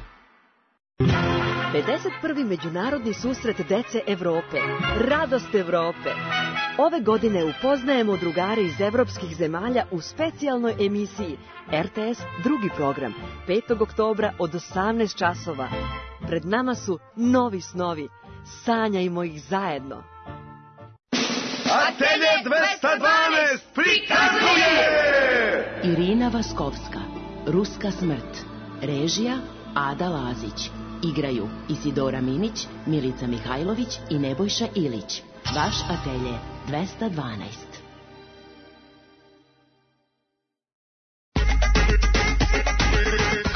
pedeset prvi Međunarodni susret dece Evrope. Radost Evrope. Ove godine upoznajemo drugare iz evropskih zemalja u specijalnoj emisiji er te es drugi program, petog oktobra od osamnaest časova. Pred nama su novi snovi. Sanjajmo ih zajedno. Atelje dvesta dvanaest prikazuje! Irina Vaskovska, Ruska smrt. Režija Ada Lazić. Igraju Isidora Minić, Milica Mihajlović i Nebojša Ilić. Vaš atelje dvesta dvanaest.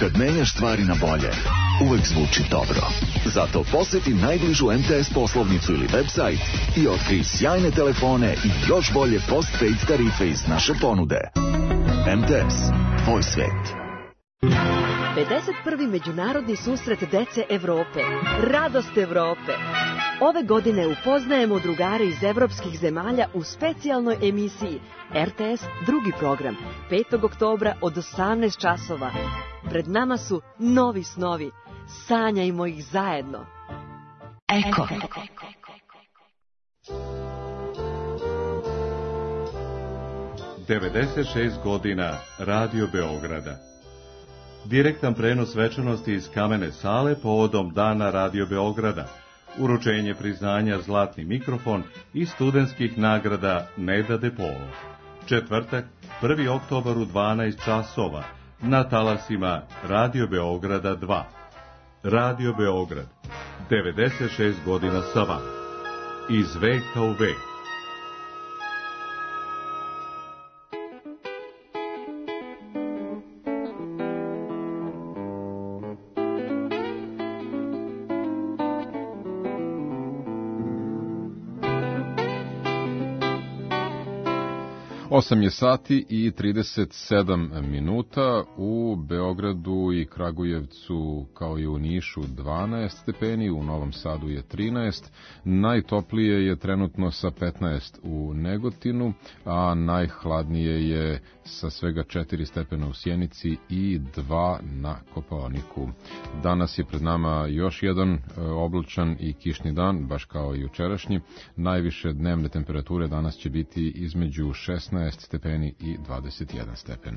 kad menjaš stvari na bolje, uvek zvuči dobro. Zato poseti najbližu M T S poslovnicu ili website i otkrij sjajne telefone i još bolje postpaid tarife iz naše ponude. M T S, tvoj svet. pedeset prvi Međunarodni susret dece Evrope. Radost Evrope. Ove godine upoznajemo drugare iz evropskih zemalja u specijalnoj emisiji R T S drugi program, petog oktobra od osamnaest časova. Pred nama su novi snovi. Sanjajmo ih zajedno. Eko. devedeset šest godina Radio Beograda. Direktan prenos svečanosti iz Kamene sale povodom Dana Radio Beograda, uručenje priznanja Zlatni mikrofon i studentskih nagrada Neda Depovo. Četvrtak, prvi oktobar u dvanaest časova, na talasima Radio Beograda dva. Radio Beograd, devedeset šest godina sa vama. Iz veka u vek. osam je sati i trideset sedam minuta, u Beogradu i Kragujevcu kao i u Nišu dvanaest stepeni, u Novom Sadu je trinaest, najtoplije je trenutno sa petnaest u Negotinu, a najhladnije je sa svega četiri stepena u Sjenici i dva na Kopaoniku. Danas je pred nama još jedan oblačan i kišni dan, baš kao i jučerašnji. Najviše dnevne temperature danas će biti između šesnaest stepeni i dvadeset jedan stepen.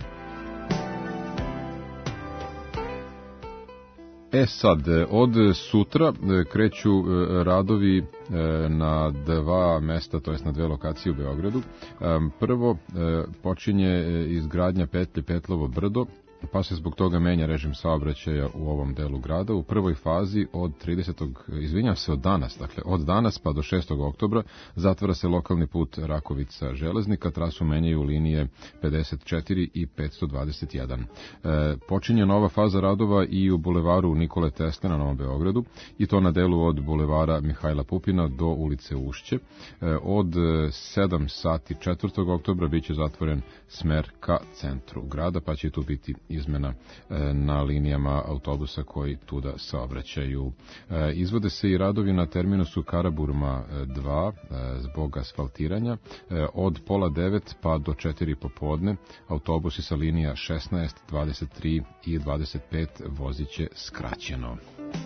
E sad, od sutra kreću radovi na dva mesta, to jest na dve lokacije u Beogradu. Prvo počinje izgradnja petlje Petlovo brdo, pa se zbog toga menja režim saobraćaja u ovom delu grada. U prvoj fazi od tridesetog izvinjam se, od danas, dakle od danas pa do šestog oktobra zatvara se lokalni put Rakovica Železnika, trasu menjaju linije pedeset četiri i petsto dvadeset jedan. E, počinje nova faza radova i u bulevaru Nikole Tesle na Novom Beogradu, i to na delu od bulevara Mihajla Pupina do ulice Ušće. E, od sedam sati četvrtog oktobra biće zatvoren smer ka centru grada, pa će tu biti izmena na linijama autobusa koji tuda saobraćaju. Izvode se i radovi na terminusu Karaburma dva zbog asfaltiranja. Od pola devet pa do četiri popodne autobusi sa linija šesnaest, dvadeset tri i dvadeset pet voziće skraćeno.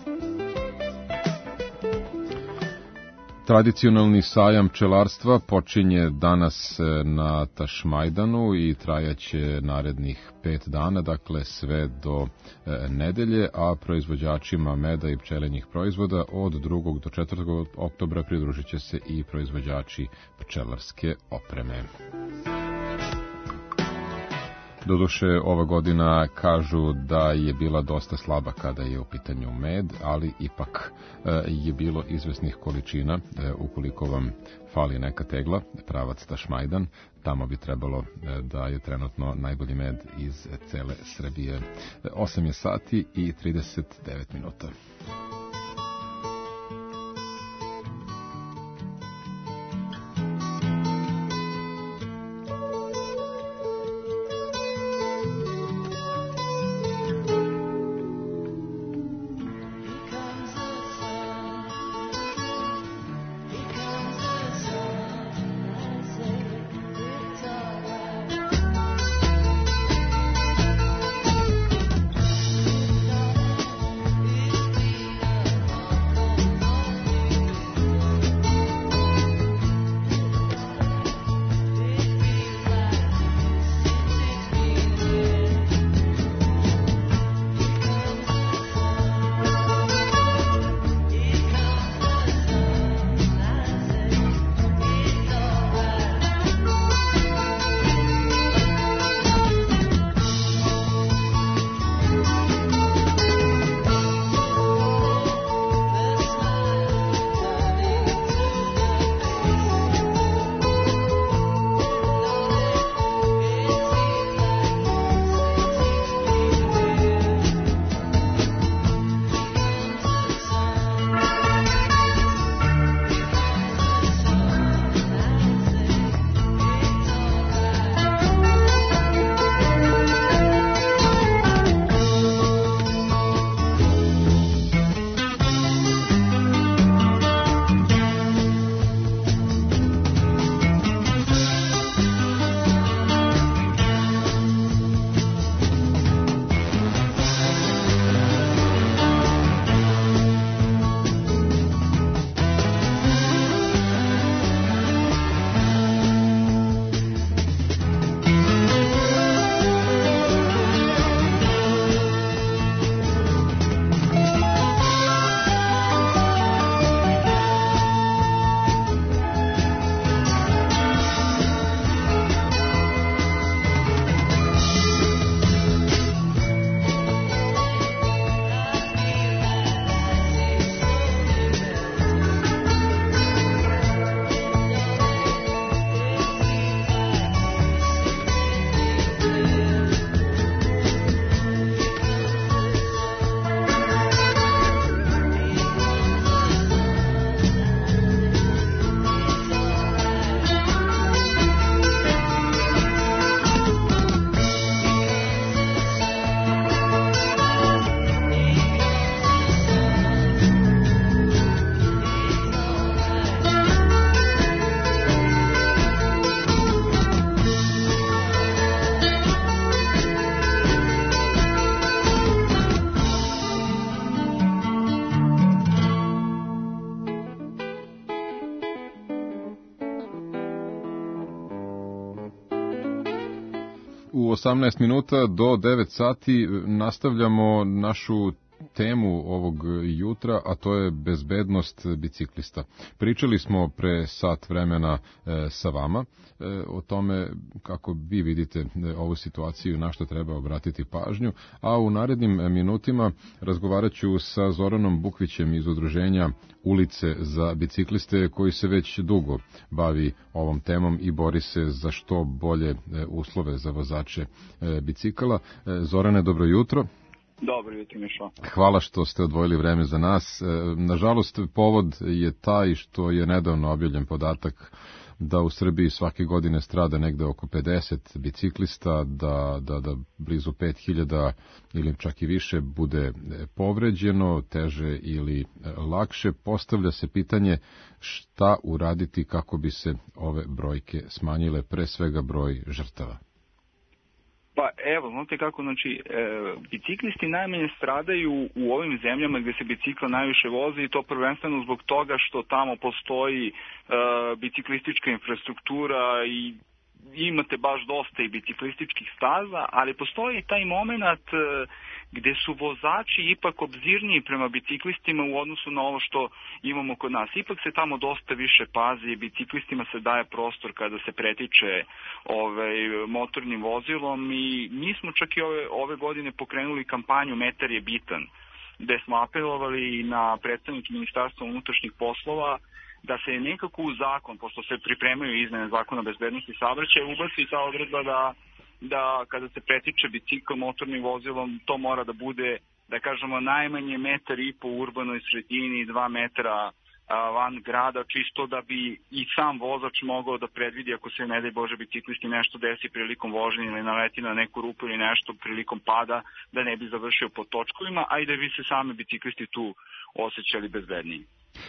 Tradicionalni sajam pčelarstva počinje danas na Tašmajdanu i trajaće narednih pet dana, dakle sve do e, nedelje, a proizvođačima meda i pčelinjih proizvoda od drugog do četvrtog oktobra pridružit će se i proizvođači pčelarske opreme. Doduše, ova godina kažu da je bila dosta slaba kada je u pitanju med, ali ipak e, je bilo izvesnih količina. E, ukoliko vam fali neka tegla, pravac Tašmajdan, tamo bi trebalo e, da je trenutno najbolji med iz cele Srbije. E, osam je sati i trideset devet minuta. U osamnaest minuta do devet sati nastavljamo našu temu ovog jutra, a to je bezbednost biciklista. Pričali smo pre sat vremena e, sa vama e, o tome kako vi vidite e, ovu situaciju, na što treba obratiti pažnju, a u narednim minutima razgovarat ću sa Zoranom Bukvićem iz udruženja Ulice za bicikliste, koji se već dugo bavi ovom temom i bori se za što bolje e, uslove za vozače e, bicikala. E, Zorane, dobro jutro. Dobro jutro, Mišo. Hvala što ste odvojili vreme za nas. Nažalost, povod je taj što je nedavno objavljen podatak da u Srbiji svake godine strada negde oko pedeset biciklista, da, da, da blizu pet hiljada ili čak i više bude povređeno, teže ili lakše. Postavlja se pitanje šta uraditi kako bi se ove brojke smanjile, pre svega broj žrtava. Pa evo, znate kako, znači, e, biciklisti najmanje stradaju u ovim zemljama gdje se bicikla najviše vozi, i to prvenstveno zbog toga što tamo postoji e, biciklistička infrastruktura i imate baš dosta i biciklističkih staza, ali postoji i taj moment e, gdje su vozači ipak obzirniji prema biciklistima u odnosu na ovo što imamo kod nas. Ipak se tamo dosta više pazi, biciklistima se daje prostor kada se pretiče ovaj, motornim vozilom, i mi smo čak i ove, ove godine pokrenuli kampanju Metar je bitan, gdje smo apelovali na predstavnike Ministarstva unutrašnjih poslova da se nekako u zakon, pošto se pripremaju izmene zakona o bezbednosti saobraćaja, ubaci ta odredba da da kada se pretiče bicikl motornim vozilom, to mora da bude, da kažemo, najmanje metar i po u urbanoj sredini, dva metra van grada, čisto da bi i sam vozač mogao da predvidi ako se, ne daj Bože, biciklisti nešto desi prilikom vožnje ili naleti na neku rupu ili nešto prilikom pada, da ne bi završio pod točkovima, a i da bi se sami biciklisti tu osjećali bezbedniji.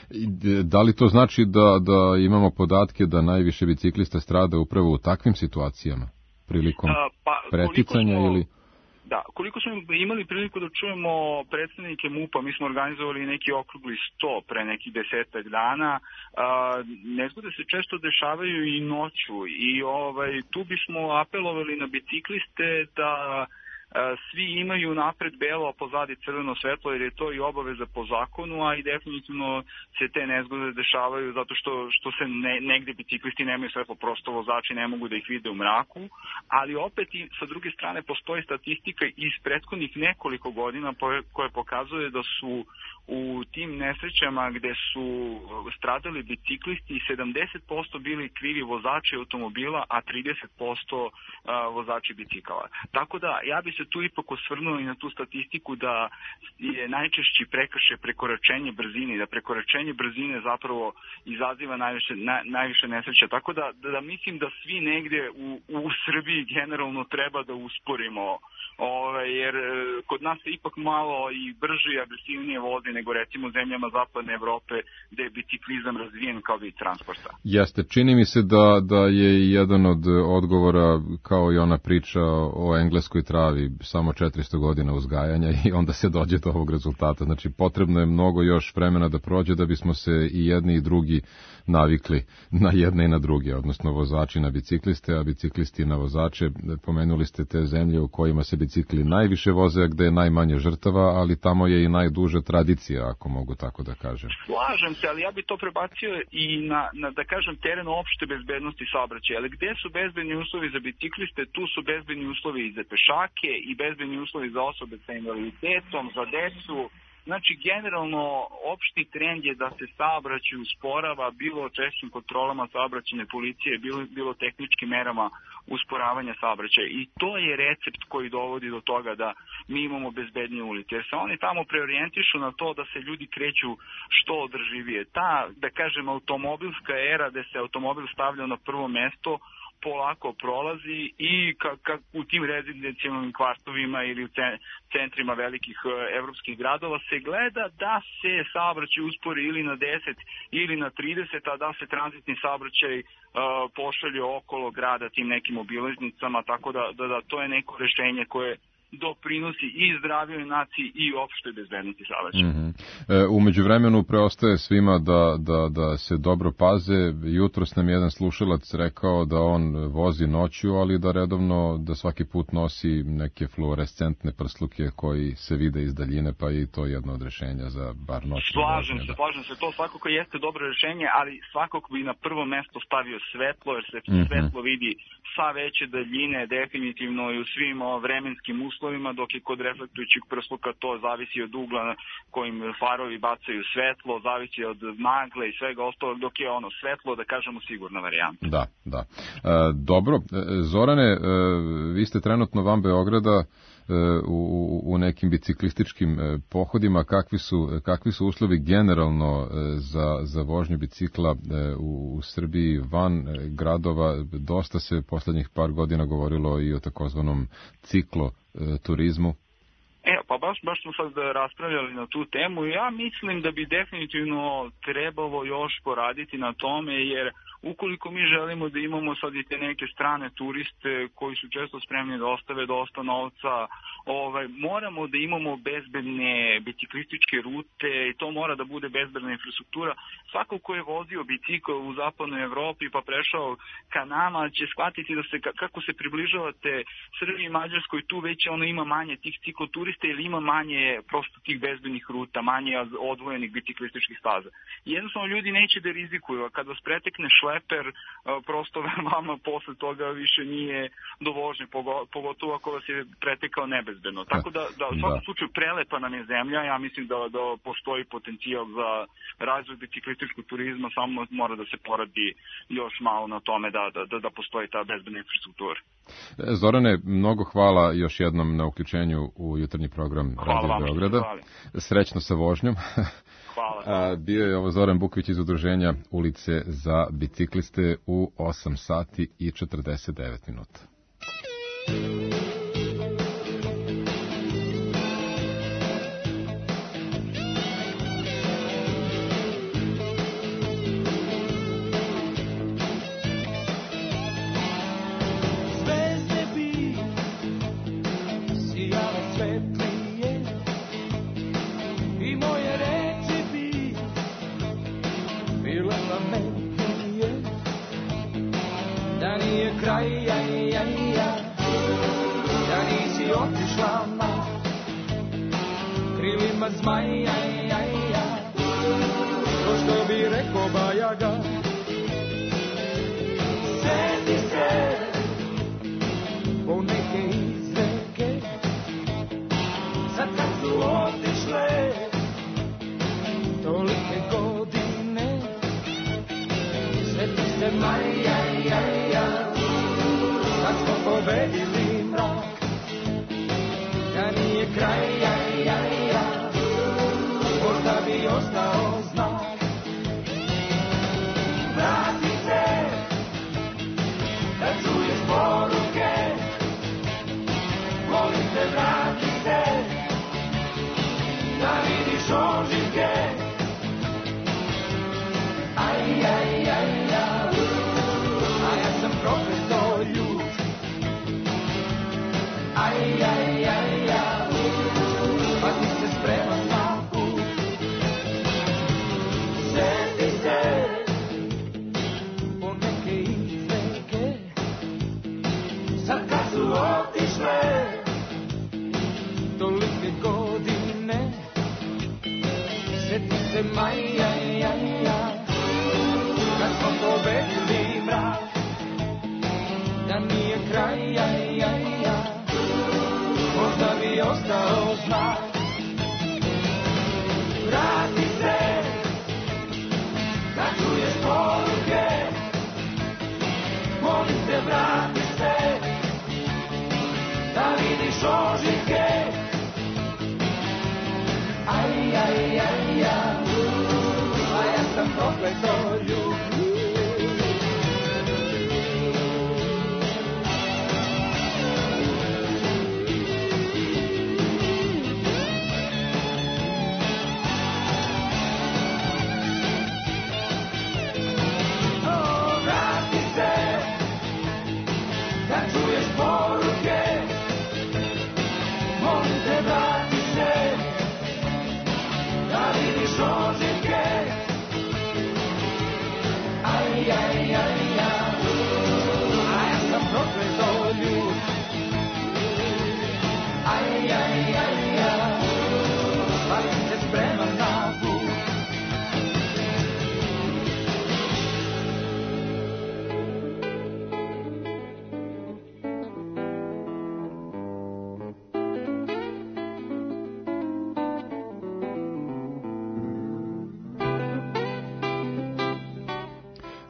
Da li to znači da, da imamo podatke da najviše biciklista strada upravo u takvim situacijama? Prilikom pa, preticanja smo, ili... Da, koliko smo imali priliku da čujemo predstavnike MUP-a, mi smo organizovali neki okrugli sto pre nekih desetak dana, a, nezgode se često dešavaju i noću, i ovaj, tu bismo apelovali na bicikliste da svi imaju napred belo, a pozadi crveno svetlo, jer je to i obaveza po zakonu, a i definitivno se te nezgode dešavaju zato što, što se ne, negde biciklisti nemaju svetlo, prosto vozači ne mogu da ih vide u mraku, ali opet i sa druge strane postoji statistika iz prethodnih nekoliko godina koja pokazuje da su u tim nesrećama gde su stradali biciklisti sedamdeset posto bili krivi vozači automobila, a trideset posto vozači bicikala. Tako da ja bi se tu ipak osvrnuo i na tu statistiku da je najčešći prekršaj prekoračenje brzine, da prekoračenje brzine zapravo izaziva najviše, na, najviše nesreća. Tako da, da mislim da svi negde u, u Srbiji generalno treba da usporimo, ove, jer kod nas se ipak malo i brže i agresivnije vozi nego recimo zemljama zapadne Evrope gde je biciklizam razvijen kao vid transporta. Jeste, čini mi se da, da je jedan od odgovora kao i ona priča o engleskoj travi, samo četiristo godina uzgajanja i onda se dođe do ovog rezultata. Znači, potrebno je mnogo još vremena da prođe da bismo se i jedni i drugi navikli na jedne i na druge, odnosno vozači na bicikliste, a biciklisti na vozače. Pomenuli ste te zemlje u kojima se bicikli najviše voze, a gde je najmanje žrtava, ali tamo je i najduža tradicija, ako mogu tako da kažem. Slažem se, ali ja bih to prebacio i na, na da kažem, teren opšte bezbednosti saobraćaja. Ali gde su bezbedni uslovi za bicikliste, tu su bezbedni uslovi i za pešake i bezbedni uslovi za osobe sa invaliditetom, za decu. Znači, generalno, opšti trend je da se saobraćaj usporava, bilo češćim kontrolama saobraćajne policije, bilo, bilo tehničkim merama usporavanja saobraćaja. I to je recept koji dovodi do toga da mi imamo bezbednije ulice. Jer se oni tamo preorijentišu na to da se ljudi kreću što održivije. Ta, da kažem, automobilska era gde se automobil stavlja na prvo mesto, polako prolazi i ka, ka, u tim rezidencijalnim kvartovima ili u centrima velikih evropskih gradova se gleda da se saobraćaj uspori ili na deset ili na trideset, a da se tranzitni saobraćaj uh, pošalje okolo grada tim nekim obilaznicama, tako da, da, da to je neko rešenje koje doprinosi i zdravijoj naciji i opštoj bezbednosti saobraćaja. Mm-hmm. E, u međuvremenu preostaje svima da, da, da se dobro paze. Jutros nam jedan slušalac rekao da on vozi noću, ali da redovno, da svaki put nosi neke fluorescentne prsluke koji se vide iz daljine, pa i to je jedno od rešenja za bar noćnu Slažem vožnju, se, da. slažem se, to svakako jeste dobro rešenje, ali svakako bi na prvo mesto stavio svetlo, jer se Mhm. svetlo vidi sa veće daljine, definitivno i u svim o, vremenskim uslovima, dok je kod reflektujućih prsluka to zavisi od ugla kojim farovi bacaju svetlo, zavisi od magle i svega ostalog, dok je ono svetlo, da kažemo, sigurna varijanta. Da, da. E, dobro, e, Zorane, e, vi ste trenutno van Beograda, U, u, u nekim biciklističkim e, pohodima, kakvi su, kakvi su uslovi generalno e, za, za vožnju bicikla e, u, u Srbiji van e, gradova? Dosta se poslednjih par godina govorilo i o takozvanom ciklo e, turizmu. E, pa baš, baš smo sad raspravljali na tu temu. Ja mislim da bi definitivno trebalo još poraditi na tome, jer ukoliko mi želimo da imamo sad i te neke strane turiste koji su često spremni da ostave dosta novca, ovaj, moramo da imamo bezbedne biciklističke rute i to mora da bude bezbedna infrastruktura. Svako ko je vozio bicikl u zapadnoj Evropi pa prešao ka nama će shvatiti da se, kako se približavate Srbiji i Mađarskoj, tu već ono ima manje tih cikloturista ili ima manje prosto tih bezbednih ruta, manje odvojenih biciklističkih staza. I jednostavno ljudi neće da rizikuju, a kad vas pretekne šleper, prosto vama posle toga više nije do vožnje, pogotovo ako vas je pretekao nebezbedno. Tako da, da u svakom slučaju prelepa nam je zemlja, ja mislim da, da postoji potencijal za razvoj biciklističkog turizma, samo mora da se poradi još malo na tome da, da, da postoji ta bezbedna infrastruktura. Zorane, mnogo hvala još jednom na uključenju u jutarnji program Radio Beograda. Srećno sa vožnjom. Hvala. A, bio je ovo Zoran Buković iz udruženja Ulice za bicikliste u osam sati i četrdeset devet minuta.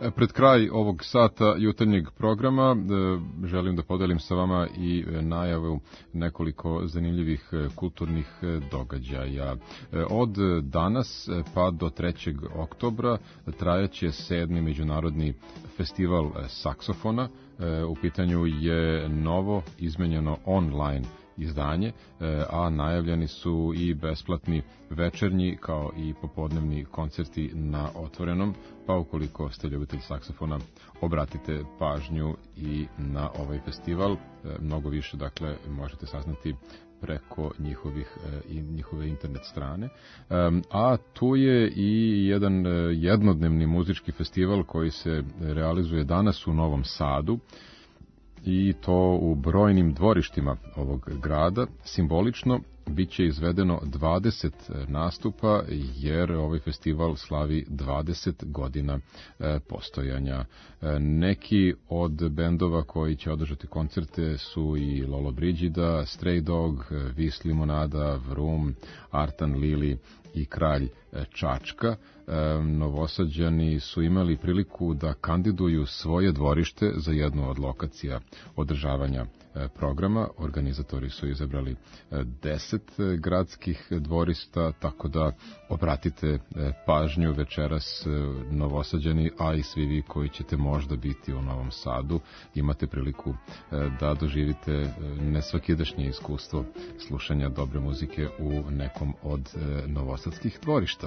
Pred kraj ovog sata jutarnjeg programa želim da podelim sa vama i najavu nekoliko zanimljivih kulturnih događaja. Od danas pa do trećeg oktobra trajaće sedmi međunarodni festival saksofona. U pitanju je novo izmenjeno online izdanje, a najavljeni su i besplatni večernji kao i popodnevni koncerti na otvorenom, pa ukoliko ste ljubitelj saksofona, obratite pažnju i na ovaj festival. Mnogo više, dakle, možete saznati preko njihovih i njihove internet strane. A tu je i jedan jednodnevni muzički festival koji se realizuje danas u Novom Sadu, i to u brojnim dvorištima ovog grada. Simbolično biće izvedeno dvadeset nastupa, jer ovaj festival slavi dvadeset godina postojanja. Neki od bendova koji će održati koncerte su i Lolo Brigida, Stray Dog, Vis Limonada, Vroom, Artan Lili i Kralj Čačka. Novosađani su imali priliku da kandiduju svoje dvorište za jednu od lokacija održavanja programa. Organizatori su izabrali deset gradskih dvorišta, tako da obratite pažnju večeras, Novosađani, a i svi vi koji ćete možda biti u Novom Sadu, imate priliku da doživite nesvakidašnje iskustvo slušanja dobre muzike u nekom od novosadskih dvorišta.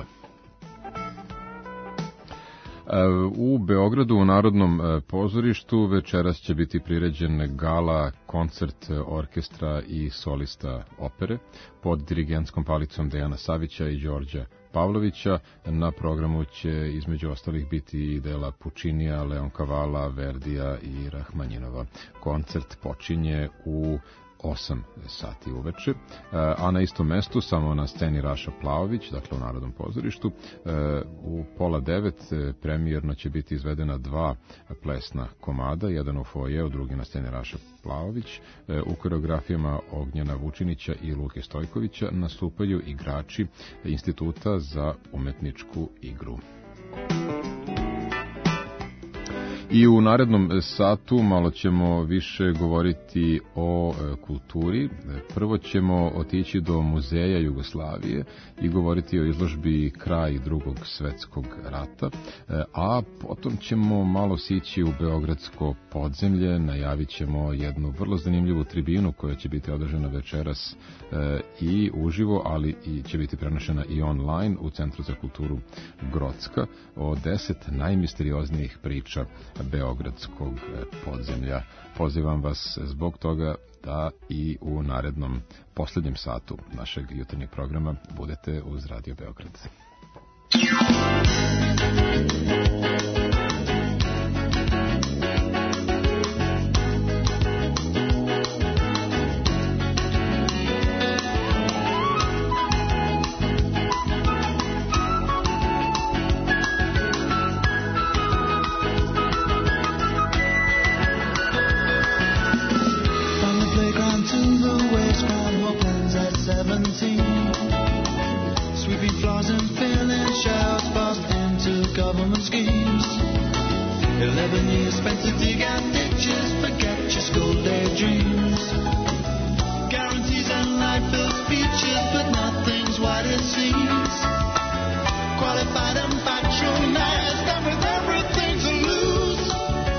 U Beogradu u Narodnom pozorištu večeras će biti priređen gala koncert orkestra i solista opere pod dirigentskom palicom Dejana Savića i Đorđa Pavlovića. Na programu će između ostalih biti i dela Pučinija, Leon Kavala, Verdija i Rahmanjinova. Koncert počinje u osam sati uveče, a na istom mestu, samo na sceni Raša Plaović, dakle u Narodnom pozorištu, u pola devet premijerno će biti izvedena dva plesna komada, jedan u foajeu, drugi na sceni Raša Plaović. U koreografijama Ognjena Vučinića i Luke Stojkovića nastupaju igrači Instituta za umetničku igru. I u narednom satu malo ćemo više govoriti o kulturi. Prvo ćemo otići do Muzeja Jugoslavije i govoriti o izložbi Kraj Drugog svjetskog rata, a potom ćemo malo sići u Beogradsko podzemlje. Najavit ćemo jednu vrlo zanimljivu tribinu koja će biti održana večeras i uživo, ali i će biti prenošena i online u Centru za kulturu Grocka, o deset najmisterioznijih priča Beogradskog podzemlja. Pozivam vas zbog toga da i u narednom posljednjem satu našeg jutarnjeg programa budete uz Radio Beograd. Sweeping floors and filling shelves, bust into government schemes. Eleven years spent to dig out ditches, forget your school day dreams. Guarantees and life-filled speeches, but nothing's what it seems. Qualified and patronized, and with everything to lose.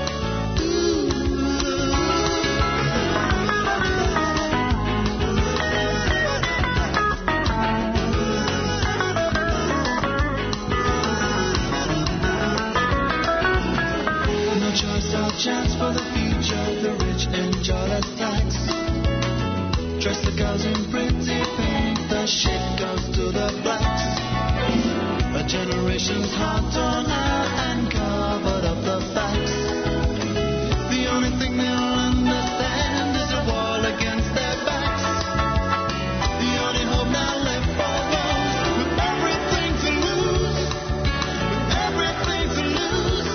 Chance for the future, the rich enjoy less tax. Dress the girls in pretty pink, the shit goes to the blacks. A generation's heart torn out and covered up the facts. The only thing they'll understand is a wall against their backs. The only hope now left for those with everything to lose, with everything to lose.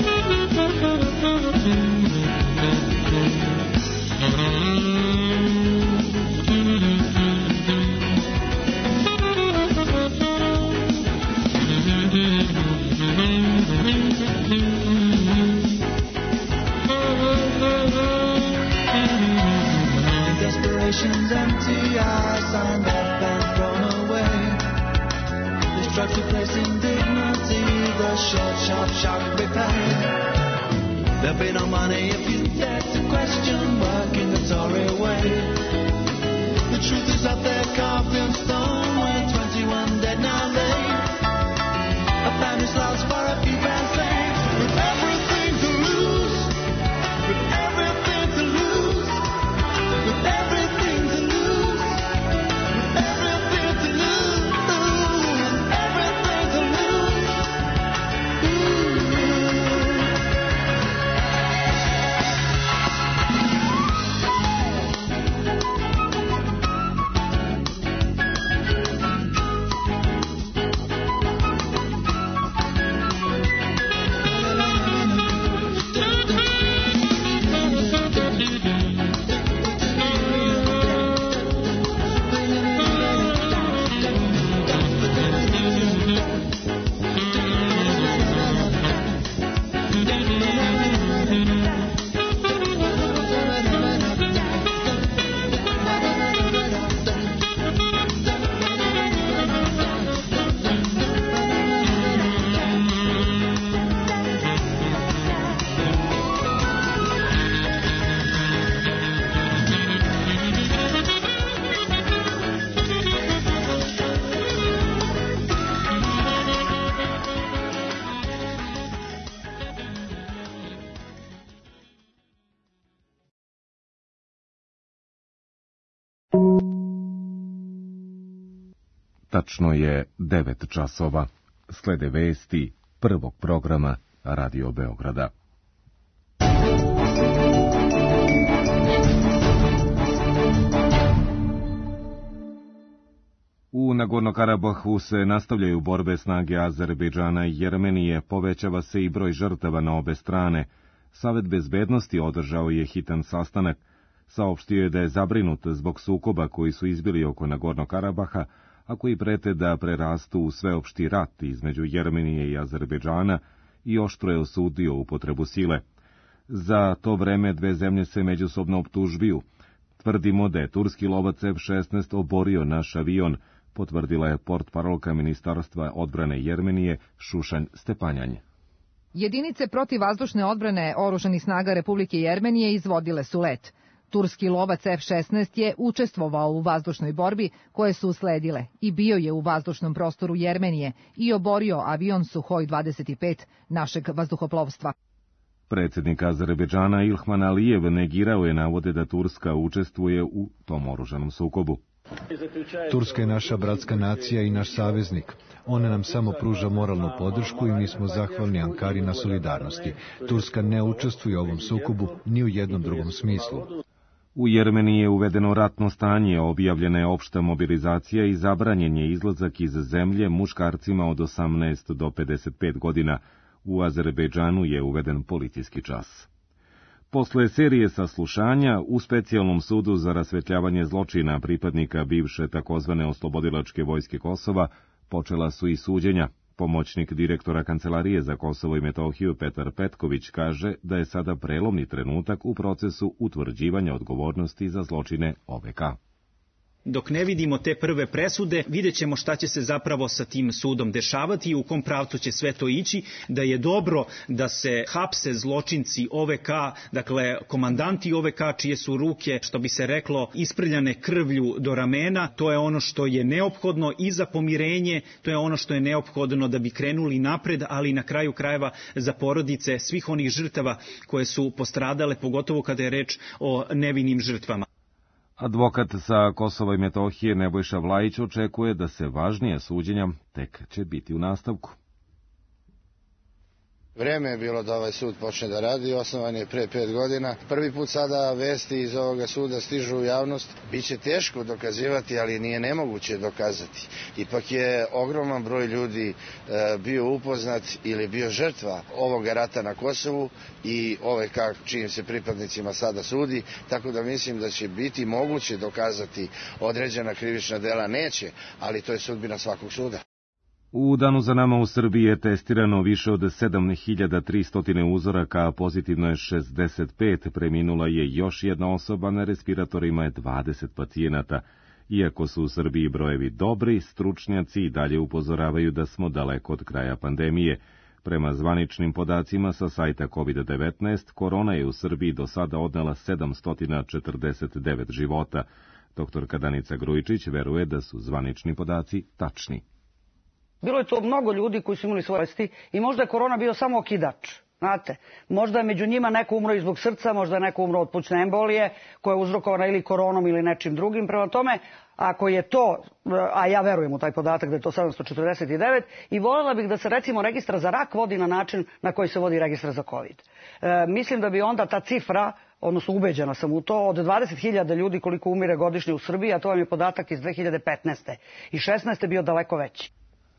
Mm-hmm. the ice signed off and thrown away. The stripes replacing dignity, the short, sharp, sharp repair. There'll be no money if you dare to question work in the Tory way. The truth is up there carved in stone, with twenty-one dead now laid. A family's lost for a few grand saved. With everything to lose, with everything to lose, with everything to lose, with everything to lose, with everything to lose. Ooh. Tačno je devet časova. Slede vesti prvog programa Radio Beograda. U Nagorno-Karabahu se nastavljaju borbe snage Azerbejdžana i Jermenije, povećava se i broj žrtava na obe strane. Savet bezbednosti održao je hitan sastanak. Saopštio je da je zabrinut zbog sukoba koji su izbili oko Nagorno-Karabaha, a koji prete da prerastu u sveopšti rat između Jermenije i Azerbejdžana, i oštro je osudio upotrebu sile. Za to vreme dve zemlje se međusobno optužuju. Tvrdimo da je turski lovac F šesnaest oborio naš avion, potvrdila je portparolka Ministarstva odbrane Jermenije Šušanj Stepanjanj. Jedinice protivvazdušne odbrane oružanih snaga Republike Jermenije izvodile su let. Turski lovac F šesnaest je učestvovao u vazdušnoj borbi koje su usledile i bio je u vazdušnom prostoru Jermenije i oborio avion Suhoj dvadeset pet našeg vazduhoplovstva. Predsjednik Azerbejdžana Ilham Alijev negirao je navode da Turska učestvuje u tom oružanom sukobu. Turska je naša bratska nacija i naš saveznik. Ona nam samo pruža moralnu podršku i mi smo zahvalni Ankari na solidarnosti. Turska ne učestvuje u ovom sukobu ni u jednom drugom smislu. U Jermeniji je uvedeno ratno stanje, objavljena je opšta mobilizacija i zabranjen je izlazak iz zemlje muškarcima od osamnaest do pedeset pet godina. U Azerbejdžanu je uveden policijski čas. Posle serije saslušanja u specijalnom sudu za rasvetljavanje zločina pripadnika bivše takozvane oslobodilačke vojske Kosova počela su i suđenja. Pomoćnik direktora Kancelarije za Kosovo i Metohiju Petar Petković kaže da je sada prelomni trenutak u procesu utvrđivanja odgovornosti za zločine O V K. Dok ne vidimo te prve presude, vidjet ćemo šta će se zapravo sa tim sudom dešavati i u kom pravcu će sve to ići, da je dobro da se hapse zločinci O V K, dakle komandanti O V K čije su ruke, što bi se reklo, isprljane krvlju do ramena. To je ono što je neophodno i za pomirenje, to je ono što je neophodno da bi krenuli napred, ali na kraju krajeva za porodice svih onih žrtava koje su postradale, pogotovo kada je reč o nevinim žrtvama. Advokat sa Kosova i Metohije Nebojša Vlajić očekuje da se važnije suđenja tek će biti u nastavku. Vreme je bilo da ovaj sud počne da radi, osnovan je pre pet godina. Prvi put sada vesti iz ovoga suda stižu u javnost. Biće teško dokazivati, ali nije nemoguće dokazati. Ipak je ogroman broj ljudi e, bio upoznat ili bio žrtva ovoga rata na Kosovu i O V K čijim se pripadnicima sada sudi, tako da mislim da će biti moguće dokazati određena krivična dela. Neće, ali to je sudbina svakog suda. U danu za nama u Srbiji je testirano više od sedam hiljada tristo uzoraka, a pozitivno je šezdeset pet, preminula je još jedna osoba, na respiratorima je dvadeset pacijenata. Iako su u Srbiji brojevi dobri, stručnjaci i dalje upozoravaju da smo daleko od kraja pandemije. Prema zvaničnim podacima sa sajta kovid devetnaest, korona je u Srbiji do sada odnela sedamsto četrdeset devet života. Doktorka Danica Grujičić veruje da su zvanični podaci tačni. Bilo je to mnogo ljudi koji su imali svoje bolesti i možda je korona bio samo okidač. Znate, možda je među njima neko umro i zbog srca, možda je neko umro od plućne embolije koja je uzrokovana ili koronom ili nečim drugim. Prema tome, ako je to, a ja verujem u taj podatak da je to sedamsto četrdeset devet, i voljela bih da se recimo registar za rak vodi na način na koji se vodi registar za COVID. E, mislim da bi onda ta cifra, odnosno ubeđena sam u to, od dvadeset hiljada ljudi koliko umire godišnje u Srbiji, a to vam je podatak iz dve hiljade petnaeste. i šesnaeste bio daleko veći.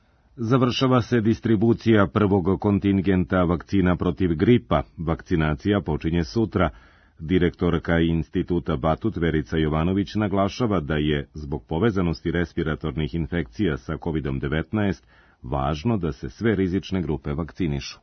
Završava se distribucija prvog kontingenta vakcina protiv gripa. Vakcinacija počinje sutra. Direktorka Instituta Batut Verica Jovanović naglašava da je, zbog povezanosti respiratornih infekcija sa kovid devetnaest, važno da se sve rizične grupe vakcinišu.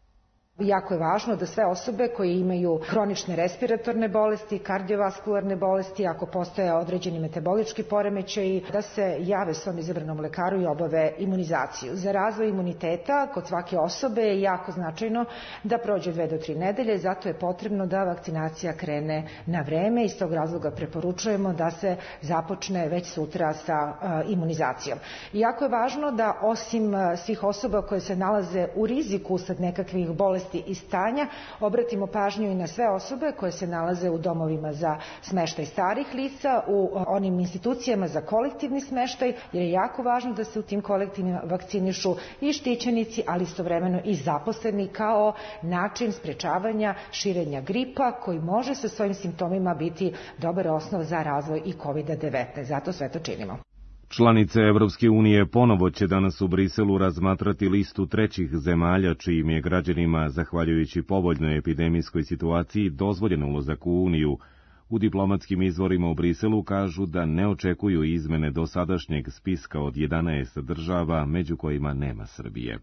Jako je važno da sve osobe koje imaju hronične respiratorne bolesti, kardiovaskularne bolesti, ako postoje određeni metabolički poremećaji, da se jave svom izabranom lekaru i obave imunizaciju. Za razvoj imuniteta kod svake osobe je jako značajno da prođe dve do tri nedelje, zato je potrebno da vakcinacija krene na vreme. Iz tog razloga preporučujemo da se započne već sutra sa uh, imunizacijom. Jako je važno da osim uh, svih osoba koje se nalaze u riziku usled nekakvih bolesti i stanja, obratimo pažnju i na sve osobe koje se nalaze u domovima za smeštaj starih lica, u onim institucijama za kolektivni smeštaj, jer je jako važno da se u tim kolektivima vakcinišu i štićenici, ali istovremeno i zaposleni, kao način sprečavanja širenja gripa, koji može sa svojim simptomima biti dobar osnov za razvoj i kovid devetnaest. Zato sve to činimo. Članice Evropske unije ponovo će danas u Briselu razmatrati listu trećih zemalja čijim je građanima, zahvaljujući povoljnoj epidemijskoj situaciji, dozvoljen ulazak u Uniju. U diplomatskim izvorima u Briselu kažu da ne očekuju izmene dosadašnjeg spiska od jedanaest država, među kojima nema Srbije.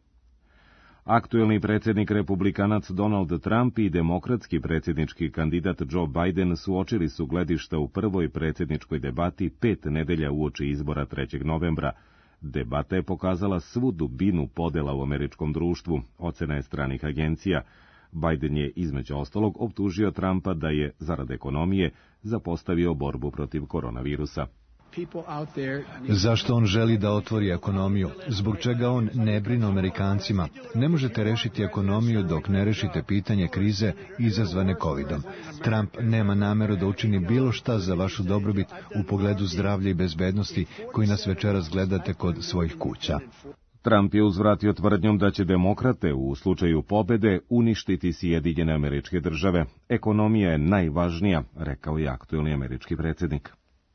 Aktuelni predsjednik republikanac Donald Trump i demokratski predsjednički kandidat Joe Biden suočili su gledišta u prvoj predsjedničkoj debati pet nedelja uoči izbora trećeg novembra. Debata je pokazala svu dubinu podela u američkom društvu, ocena je stranih agencija. Biden je između ostalog optužio Trumpa da je, zarad ekonomije, zapostavio borbu protiv koronavirusa. Zašto on želi da otvori ekonomiju? Zbog čega on ne brine o Amerikancima? Ne možete rešiti ekonomiju dok ne rešite pitanje krize izazvane covidom. Trump nema nameru da učini bilo šta za vašu dobrobit u pogledu zdravlja i bezbednosti koji nas večeras gledate kod svojih kuća. Trump je uzvratio tvrdnjom da će demokrate u slučaju pobede uništiti Sjedinjene Američke Države. Ekonomija je najvažnija, rekao je aktuelni američki predsjednik.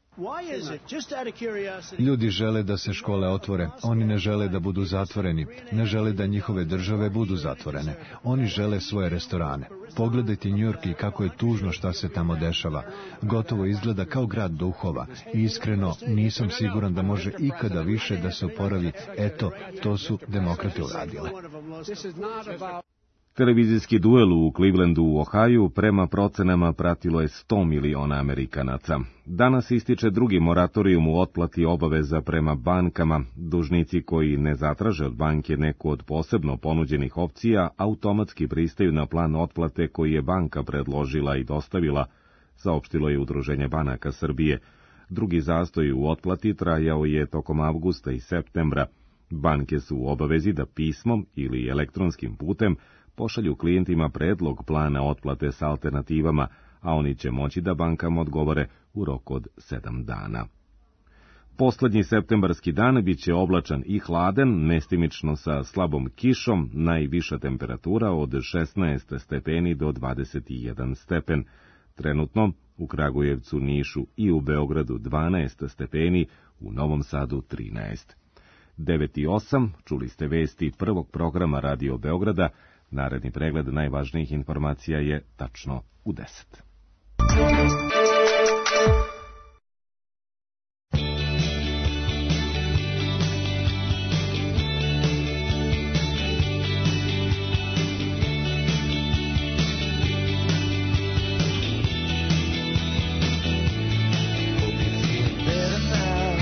Ljudi žele da se škole otvore, oni ne žele da budu zatvoreni, ne žele da njihove države budu zatvorene, oni žele svoje restorane. Pogledajte New York i kako je tužno šta se tamo dešava. Gotovo izgleda kao grad duhova i iskreno nisam siguran da može ikada više da se oporavi. Eto, to su demokrate uradile. Televizijski duel u Clevelandu u Ohaju prema procenama pratilo je sto miliona Amerikanaca. Danas ističe drugi moratorijum u otplati obaveza prema bankama. Dužnici koji ne zatraže od banke neku od posebno ponuđenih opcija automatski pristaju na plan otplate koji je banka predložila i dostavila, saopštilo je Udruženje banaka Srbije. Drugi zastoj u otplati trajao je tokom avgusta i septembra. Banke su u obavezi da pismom ili elektronskim putem pošalju klijentima predlog plana otplate sa alternativama, a oni će moći da bankama odgovore u roku od sedam dana. Poslednji septembarski dan biće oblačan i hladan, mestimično sa slabom kišom, najviša temperatura od šesnaest stepeni do dvadeset jedan stepen. Trenutno u Kragujevcu, Nišu i u Beogradu dvanaest stepeni, u Novom Sadu trinaest. devet i osam, čuli ste vesti prvog programa Radio Beograda. Naredni pregled najvažnijih informacija je tačno u deset. Better now.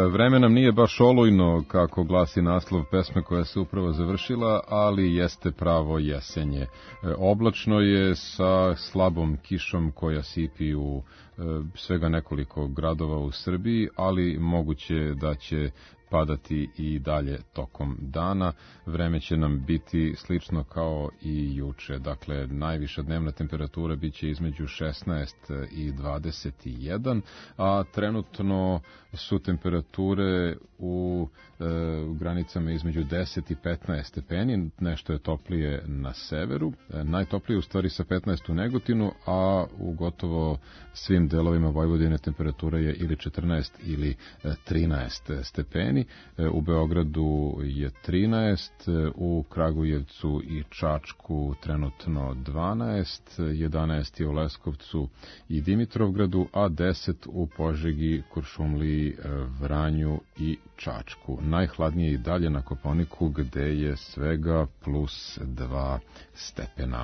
Vreme nam nije baš olujno, kako glasi naslov pesme koja se upravo završila, ali jeste pravo jesenje. Oblačno je sa slabom kišom koja sipi u svega nekoliko gradova u Srbiji, ali moguće da će padati i dalje tokom dana. Vreme će nam biti slično kao i juče. Dakle, najviša dnevna temperatura biće između šesnaest i dvadeset jedan, a trenutno su temperature u e, granicama između deset i petnaest stepeni. Nešto je toplije na severu. E, najtoplije u stvari sa petnaest u Negotinu, a u gotovo svim delovima Vojvodine temperatura je ili četrnaest ili trinaest stepeni. U Beogradu je trinaest, u Kragujevcu i Čačku trenutno dvanaest, jedanaest je u Leskovcu i Dimitrovgradu, a deset u Požegi, Kuršumliji, Vranju i Čačku. Najhladnije i dalje na Kopaoniku, gde je svega plus dva stepena.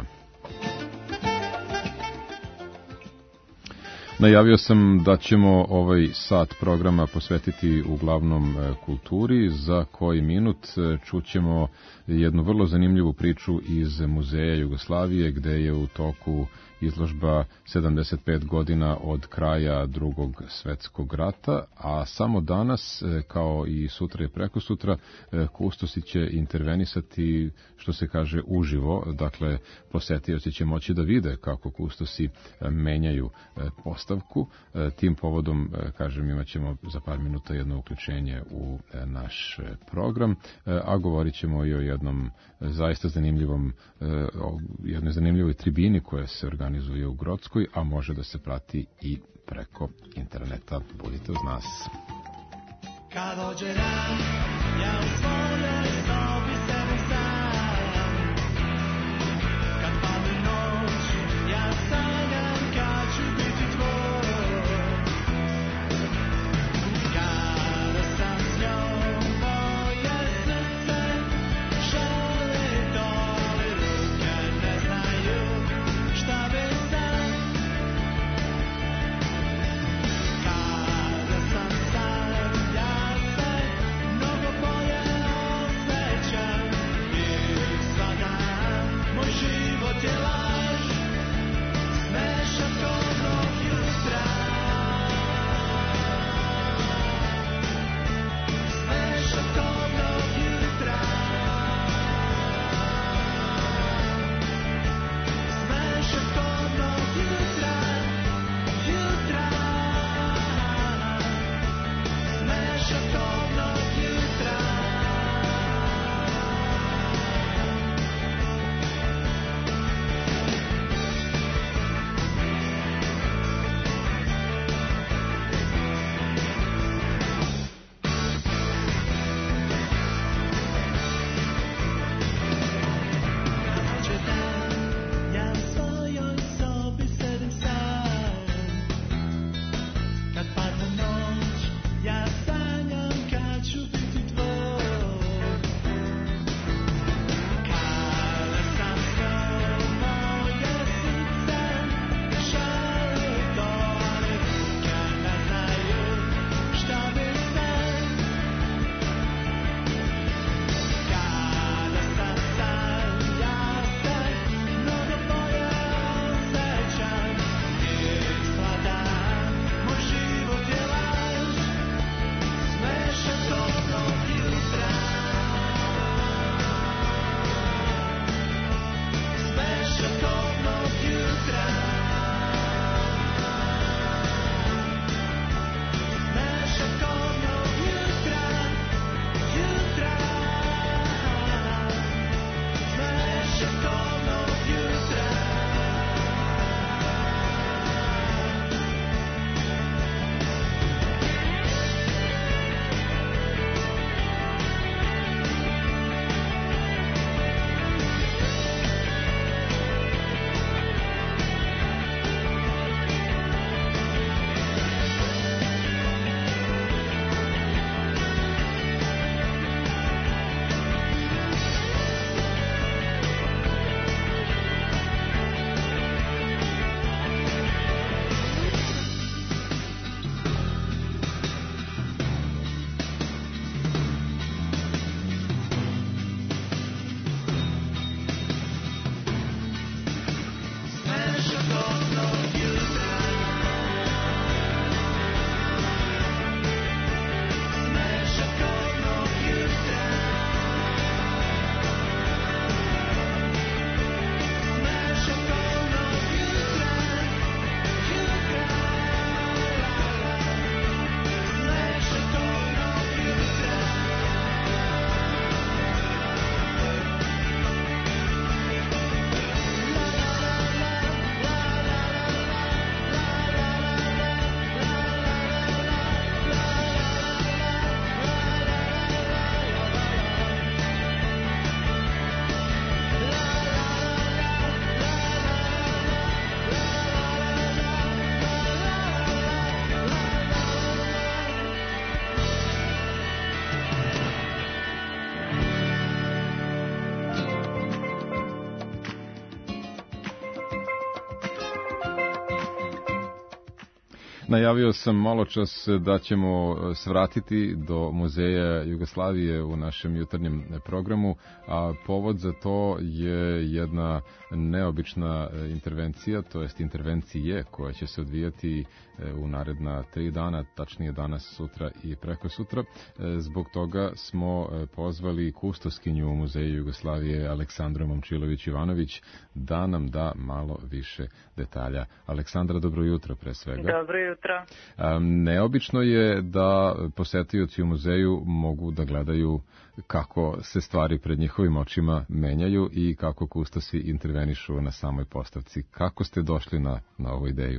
Najavio sam da ćemo ovaj sat programa posvetiti uglavnom kulturi. Za koji minut čućemo jednu vrlo zanimljivu priču iz Muzeja Jugoslavije, gde je u toku izložba sedamdeset pet godina od kraja Drugog svetskog rata, a samo danas, kao i sutra i prekosutra, kustosi će intervenisati, što se kaže, uživo. Dakle, posetioci će moći da vide kako kustosi menjaju postavku. Tim povodom, kažem, imat ćemo za par minuta jedno uključenje u naš program, a govorit ćemo i o jednom zaista zanimljivom, jednoj zanimljivoj tribini koja se organizuje u Grockoj, a može da se prati i preko interneta. Budite uz nas. Kad dođe dan, ja u svojoj sobi sedim sam. Kad padne noć, ja sanjam kad ću biti tvoj. Kada sam s njom, moje srce želi dole, ruke ne znaju šta bi sam. Kada sam sam, ja se mnogo bolje Najavio sam malo čas da ćemo svratiti do Muzeja Jugoslavije u našem jutarnjem programu, a povod za to je jedna neobična intervencija, to jest intervencije koja će se odvijati u naredna tri dana, tačnije danas, sutra i preko sutra. Zbog toga smo pozvali kustoskinju u Muzeju Jugoslavije Aleksandru Momčilović-Ivanović da nam da malo više detalja. Aleksandra, dobro jutro pre svega. Dobro jutro. Neobično je da posetioci u muzeju mogu da gledaju kako se stvari pred njihovim očima menjaju i kako kustosi intervenišu na samoj postavci. Kako ste došli na, na ovu ideju?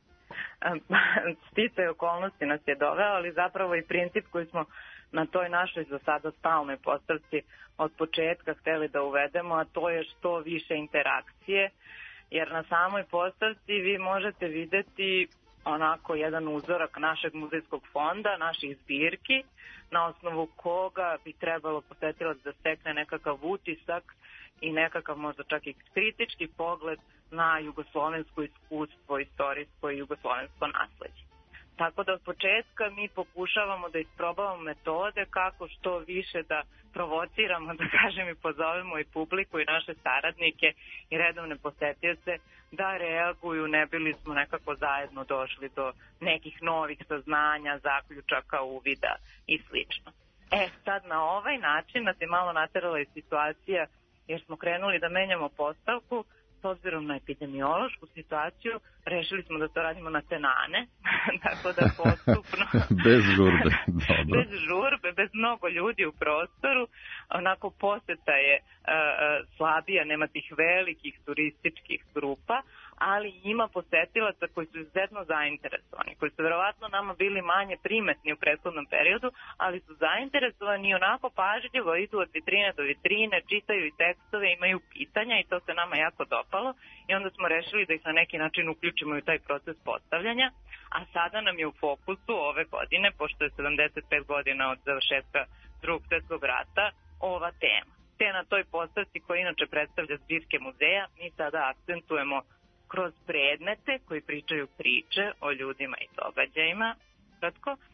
Sticaj okolnosti nas je doveo, ali zapravo i princip koji smo na toj našoj za sada stalnoj postavci od početka hteli da uvedemo, a to je što više interakcije, jer na samoj postavci vi možete videti onako jedan uzorak našeg muzejskog fonda, naših zbirki, na osnovu koga bi trebalo posetilac da stekne nekakav utisak i nekakav možda čak i kritički pogled na jugoslovensko iskustvo, istorijsko i jugoslovensko nasleđe. Tako da od početka mi pokušavamo da isprobavamo metode kako što više da provociramo, da kažem, i pozovemo i publiku i naše saradnike i redovne posetioce da reaguju, ne bili smo nekako zajedno došli do nekih novih saznanja, zaključaka, uvida i slično. E sad na ovaj način nas je malo naterala i situacija jer smo krenuli da menjamo postavku. S obzirom na epidemiološku situaciju, rešili smo da to radimo na tenane, tako da postupno... bez žurbe, dobro. Bez žurbe, bez mnogo ljudi u prostoru, onako poseta je uh, slabija, nema tih velikih turističkih grupa, ali ima posetilaca koji su izuzetno zainteresovani, koji su verovatno nama bili manje primetni u prethodnom periodu, ali su zainteresovani i onako pažljivo idu od vitrine do vitrine, čitaju i tekstove, imaju pitanja i to se nama jako dopalo i onda smo rešili da ih na neki način uključimo u taj proces postavljanja, a sada nam je u fokusu ove godine, pošto je sedamdeset pet godina od završetka Drugog svjetskog rata, ova tema. Te na toj postavci koja inače predstavlja zbirke muzeja, mi sada akcentujemo kroz predmete koji pričaju priče o ljudima i događajima, kratko, a,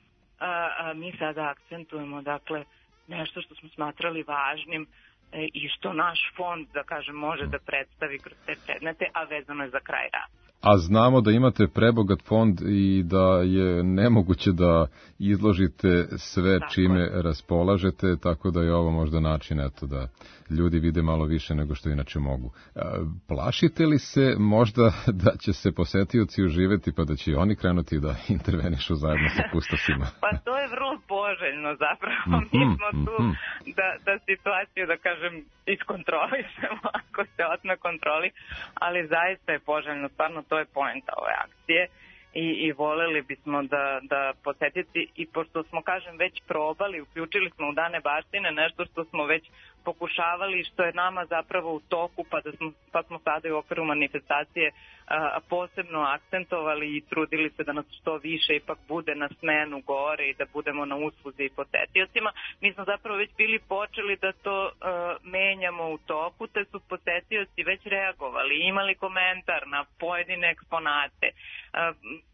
a, mi sada akcentujemo dakle nešto što smo smatrali važnim e, i što naš fond, da kažem, može da predstavi kroz te predmete, a vezano je za kraj rata. A znamo da imate prebogat fond i da je nemoguće da izložite sve tako čime raspolažete, tako da je ovo možda način eto, da ljudi vide malo više nego što inače mogu. Plašite li se možda da će se posetioci uživeti pa da će oni krenuti da intervenišu zajedno sa kustosima? Pa to je vrlo poželjno zapravo. Mm-hmm, Mi smo tu mm-hmm. da, da situaciju, da kažem, iskontrolišemo ako se otme kontroli, ali zaista je poželjno, stvarno to je poenta ove akcije i, i voleli bismo da, da posetiti i pošto smo, kažem, već probali, uključili smo u Dane baštine nešto što smo već pokušavali, što je nama zapravo u toku, pa, da smo, pa smo sada i u okviru manifestacije a, posebno akcentovali i trudili se da nas što više ipak bude na smenu gore i da budemo na usluzi i posetiocima. Mi smo zapravo već bili počeli da to a, menjamo u toku, te su posetioci već reagovali, imali komentar na pojedine eksponate, a,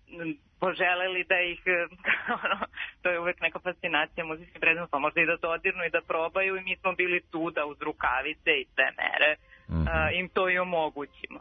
poželeli da ih, ono, to je uvek neka fascinacija muzejskih predmeta, pa možda i da dodirnu i da probaju i mi smo bili tu da uz rukavice i sve mere mm-hmm. a, im to i omogućimo.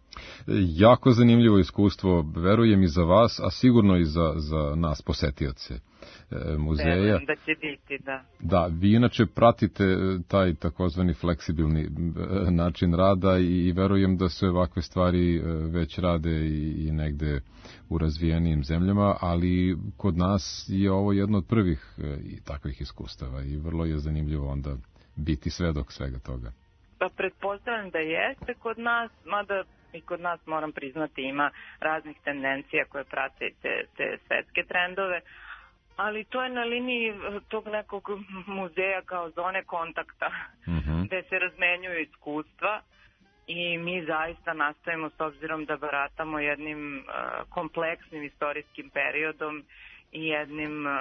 Jako zanimljivo iskustvo, verujem i za vas, a sigurno i za, za nas posetioce muzeja. Verujem da će biti, da. Da, vi inače pratite taj takozvani fleksibilni način rada i verujem da se ovakve stvari već rade i, i negde u razvijenijim zemljama, ali kod nas je ovo jedno od prvih i takvih iskustava i vrlo je zanimljivo onda biti svedok svega toga. Pa pretpostavljam da jeste kod nas, mada i kod nas, moram priznati, ima raznih tendencija koje prate te, te svetske trendove, ali to je na liniji tog nekog muzeja kao zone kontakta, mm-hmm. gde se razmenjuju iskustva i mi zaista nastavimo, s obzirom da baratamo jednim uh, kompleksnim istorijskim periodom i jednim uh,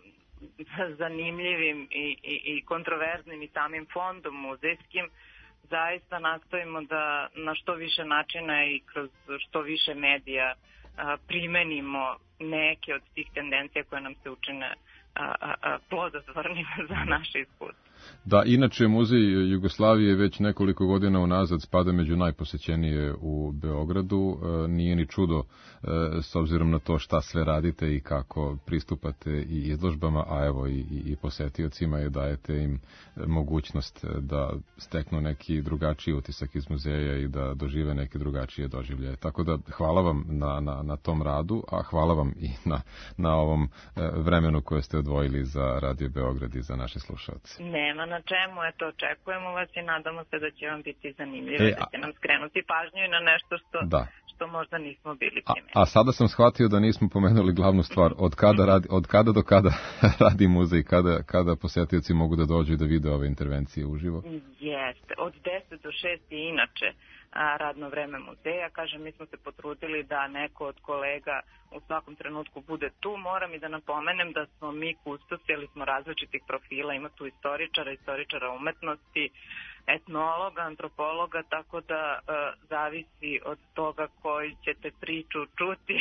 zanimljivim i, i, i kontroverznim i samim fondom muzejskim, zaista nastavimo da na što više načina i kroz što više medija primenimo neke od tih tendencija koje nam se učine plodotvornim za naše iskustvo. Da, inače Muzej Jugoslavije već nekoliko godina unazad spada među najposećenije u Beogradu. E, nije ni čudo e, s obzirom na to šta sve radite i kako pristupate i izložbama, a evo i, i, i posetiocima i dajete im mogućnost da steknu neki drugačiji utisak iz muzeja i da dožive neke drugačije doživljaje. Tako da hvala vam na, na, na tom radu, a hvala vam i na, na ovom vremenu koje ste odvojili za Radio Beograd i za naše slušalce. Nema na čemu, eto, očekujemo vas i nadamo se da će vam biti zanimljivo, e, da će nam skrenuti pažnju i na nešto što, da. što možda nismo bili primjeni. A, a sada sam shvatio da nismo pomenuli glavnu stvar, od kada, radi, od kada do kada radi muzej, kada, kada posetioci mogu da dođu i da vide ove intervencije uživo? Jeste, od deset do šest je inače a, radno vreme muzeja. Kažem, mi smo se potrudili da neko od kolega u svakom trenutku bude tu. Moram i da napomenem da smo mi kustosi, ali smo različitih profila, ima tu istoričara, istoričara umetnosti, etnologa, antropologa, tako da e, zavisi od toga koji ćete priču čuti,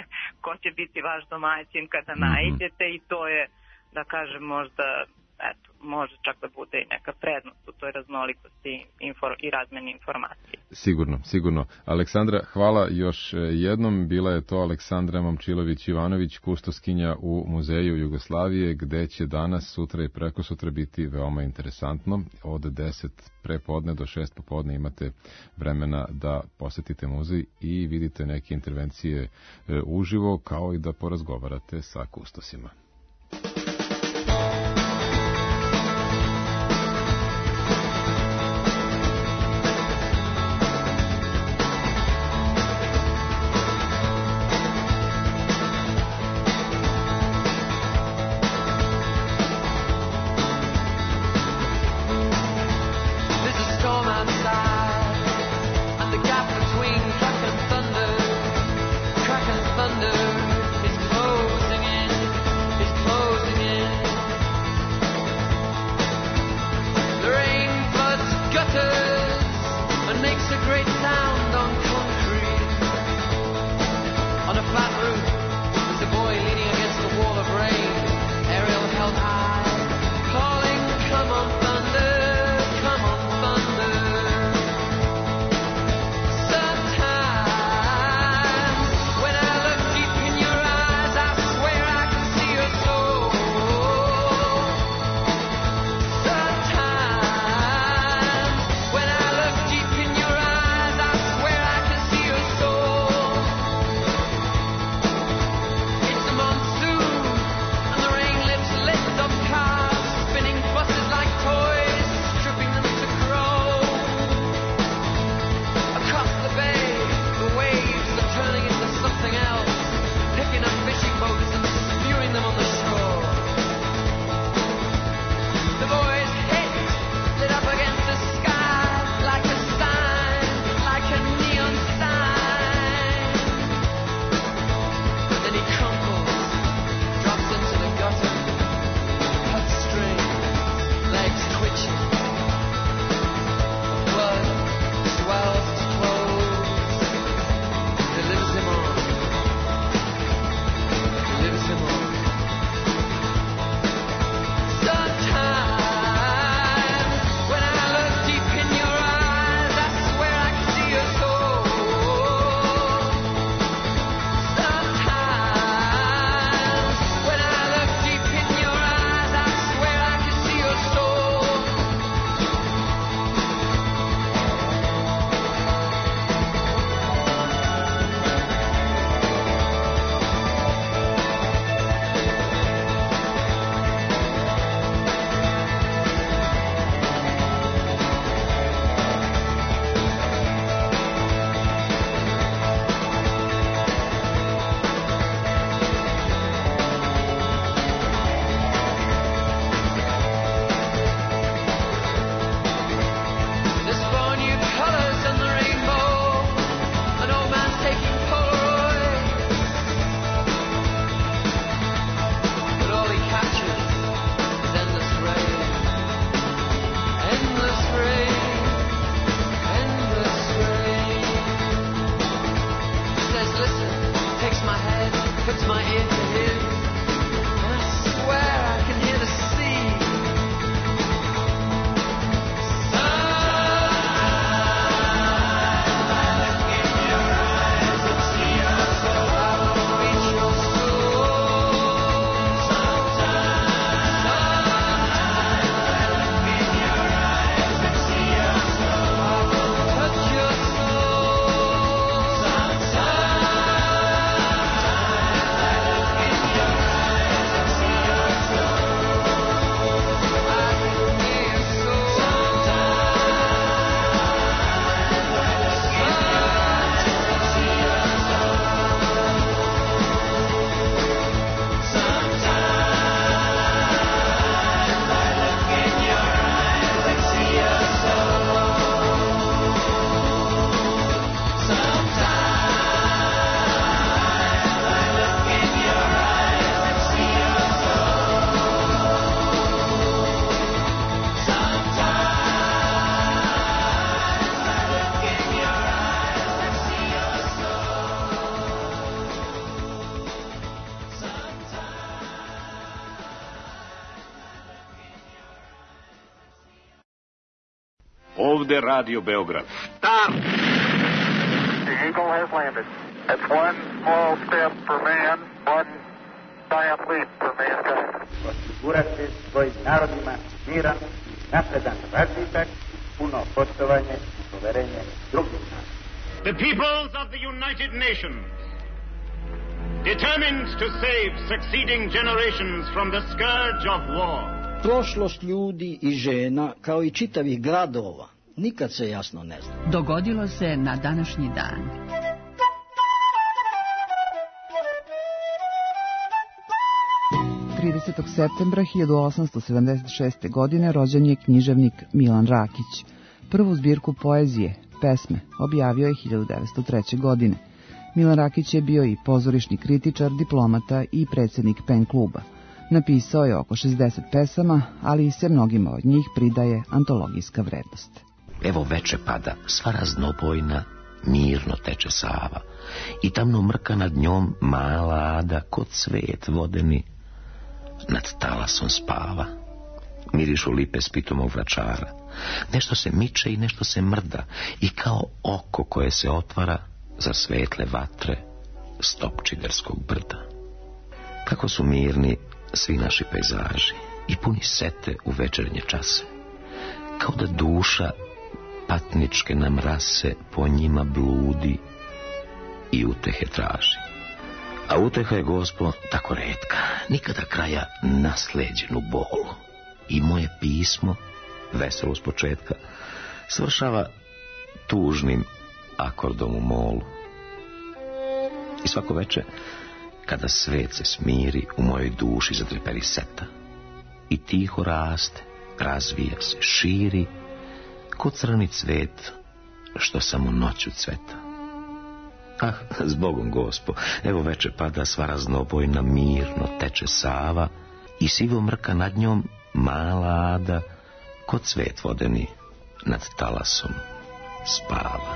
ko će biti vaš domaćin kada naiđete i to je, da kažem, možda, eto, može čak da bude i neka prednost u toj raznolikosti infor, i razmeni informacije. Sigurno, sigurno. Aleksandra, hvala još jednom. Bila je to Aleksandra Momčilović-Ivanović, kustoskinja u Muzeju Jugoslavije, gde će danas, sutra i prekosutra biti veoma interesantno. Od deset prepodne do šest popodne imate vremena da posetite muzej i vidite neke intervencije uživo, kao i da porazgovarate sa kustosima. Takes puts my ear to his, and I swear I can hear the sea. Ovde Radio Beograd. Stop! The Eagle has landed. It's one small step for man, one giant leap for mankind. Osigurati svojim narodima miran, napredan razvitak, puno poštovanje i poverenje drugih naroda. The peoples of the United Nations, determined to save succeeding generations from the scourge of war. Prošlost ljudi i žena, kao i čitavih gradova, nikad se jasno ne zna. Dogodilo se na današnji dan. tridesetog septembra hiljadu osamsto sedamdeset šeste. godine rođen je književnik Milan Rakić. Prvu zbirku poezije, pesme, objavio je hiljadu devetsto treće. godine. Milan Rakić je bio i pozorišni kritičar, diplomata i predsjednik pen kluba. Napisao je oko šezdeset pesama, ali i se mnogima od njih pridaje antologijska vrednost. Evo veče pada, sva raznobojna, mirno teče Sava, i tamno mrka nad njom mala ada, ko cvet vodeni, nad talasom spava. Mirišu lipe s pitomog vračara, nešto se miče i nešto se mrda, i kao oko koje se otvara za svetle vatre Stopčiderskog brda. Kako su mirni svi naši pejzaži i puni sete u večernje čase, kao da duša patničke nam rase po njima bludi i utehe traži. A uteha je, Gospo, tako retka, nikada kraja nasleđenu bolu. I moje pismo, veselo s početka, svršava tužnim akordom u molu. I svako veče, kada svet se smiri, u mojoj duši zatreperi seta i tiho raste, razvija se, širi, ko crni cvet što samo noću cveta. Ah, zbogom, Gospo, evo veče pada, sva raznobojna, mirno teče Sava, i sivo mrka nad njom mala ada, ko cvet vodeni nad talasom spava.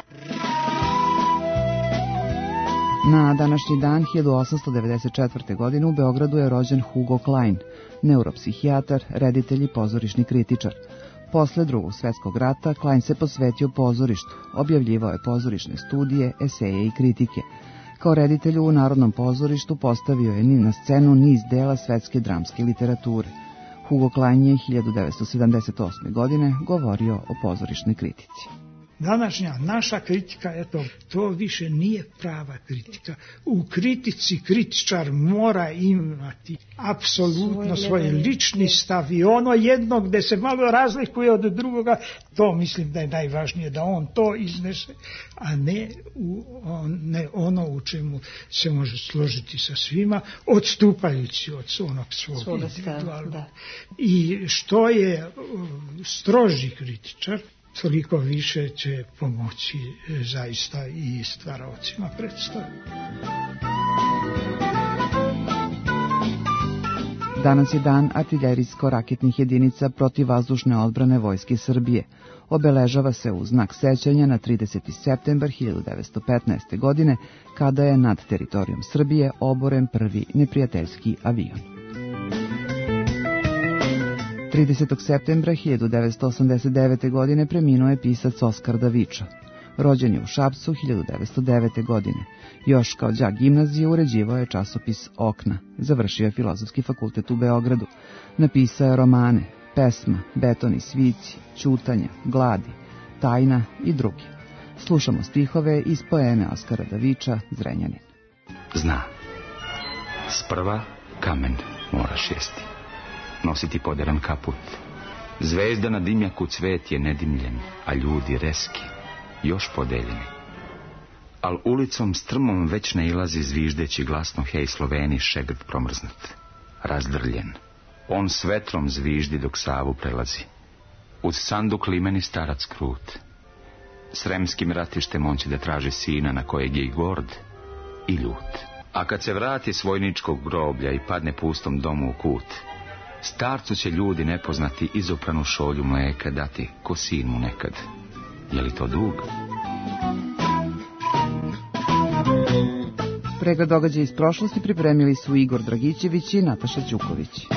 Na današnji dan hiljadu osamsto devedeset četvrte. godine u Beogradu je rođen Hugo Klein, neuropsihijatar, reditelj i pozorišni kritičar. Posle Drugog svjetskog rata Klein se posvetio pozorištu, objavljivao je pozorišne studije, eseje i kritike. Kao reditelj u Narodnom pozorištu postavio je na scenu niz dela svetske dramske literature. Hugo Klein je hiljadu devetsto sedamdeset osme. godine govorio o pozorišnoj kritici. Današnja naša kritika, eto, to više nije prava kritika. U kritici kritičar mora imati apsolutno svoj lični stav i ono jedno gde se malo razlikuje od drugoga, to mislim da je najvažnije, da on to iznese, a ne, u, on, ne ono u čemu se može složiti sa svima, odstupajući od onog svog Svoga individualnog. I što je stroži kritičar, toliko više će pomoći zaista i stvaraocima predstave. Danas je dan artiljerijsko-raketnih jedinica protivvazdušne odbrane Vojske Srbije. Obeležava se u znak sećanja na trideseti septembar hiljadu devetsto petnaeste. godine, kada je nad teritorijom Srbije oboren prvi neprijateljski avion. tridesetog septembra hiljadu devetsto osamdeset devete. godine preminuo je pisac Oskar Davičo. Rođen je u Šapcu hiljadu devetsto devete. godine. Još kao đak gimnazije uređivao je časopis Okna. Završio je Filozofski fakultet u Beogradu. Napisao je romane, Pesma, Betoni svici, Ćutanja, Gladi, Tajna i drugi. Slušamo stihove iz poeme Oskara Daviča Zrenjanin. Zna, sprva kamen moraš jesti, nositi poderan kaput. Zvezda na dimnjaku cvet je nedimljen, a ljudi reski, još podeljeni. Al ulicom strmom već ne ilazi zviždeći glasno hej Sloveni šegrt promrznut, razdrljen. On s vetrom zviždi dok Savu prelazi. Uz sanduk limeni starac krut. Sremskim ratištem on će da traži sina na kojeg je i gord i ljut. A kad se vrati s vojničkog groblja i padne pustom domu u kut, starcu će ljudi nepoznati izopranu šolju mleka dati ko sin mu nekad. Je li to dug? Pregled događaja iz prošlosti pripremili su Igor Dragićević i Nataša Đuković.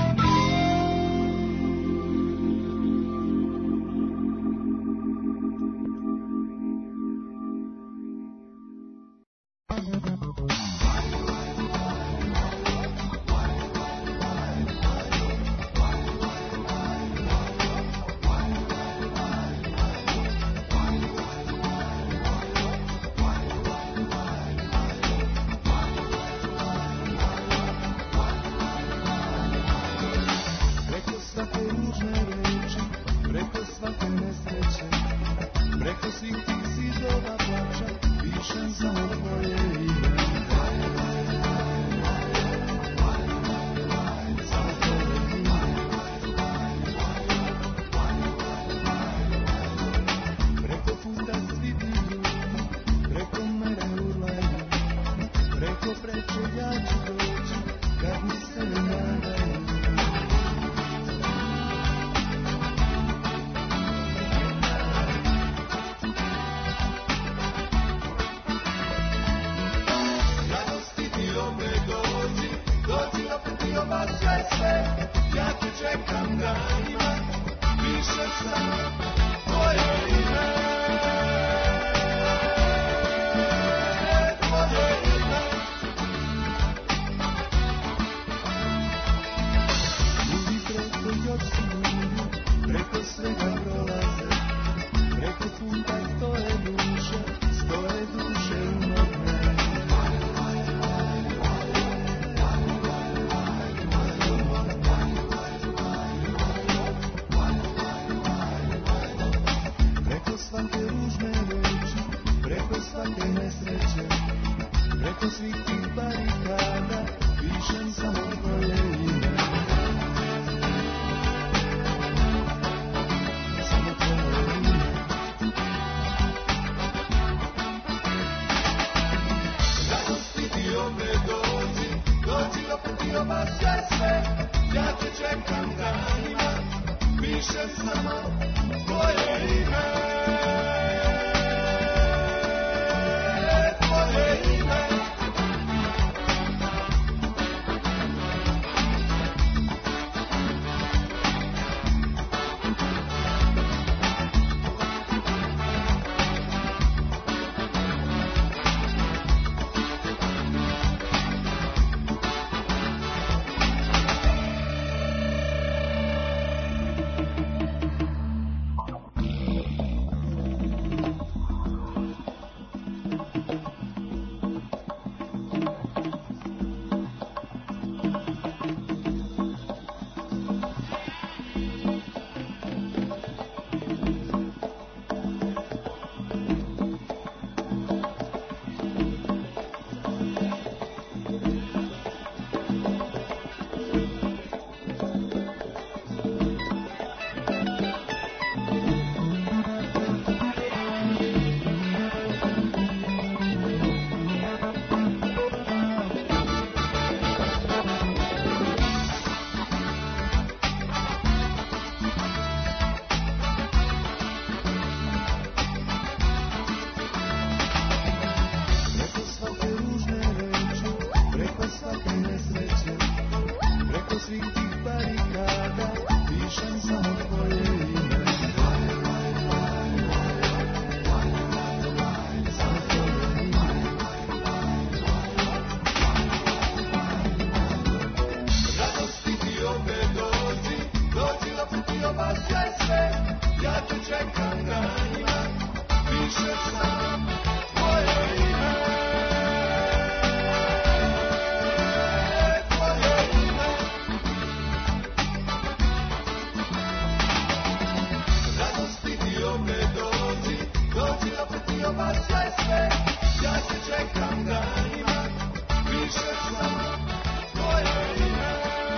sve, ja te čekam danima, pišem samo tvoje ime.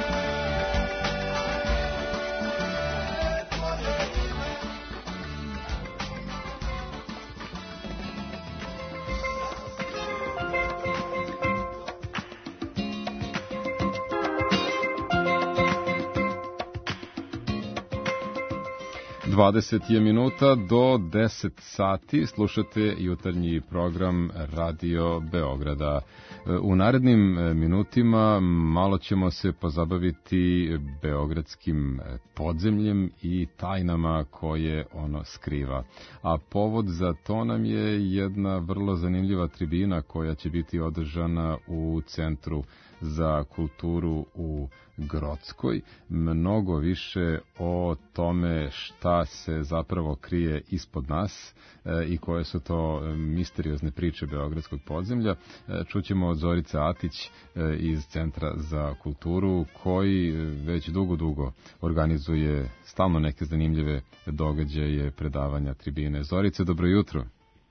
dvadeset je minuta do deset sati, slušate jutarnji program Radio Beograda. U narednim minutima malo ćemo se pozabaviti beogradskim podzemljem i tajnama koje ono skriva. A povod za to nam je jedna vrlo zanimljiva tribina koja će biti održana u Centru za kulturu u Grockoj. Mnogo više o tome šta se zapravo krije ispod nas e, i koje su to misteriozne priče beogradskog podzemlja. E, čućemo od Zorice Atić e, iz Centra za kulturu, koji već dugo, dugo organizuje stalno neke zanimljive događaje, predavanja, tribine. Zorice, dobro jutro.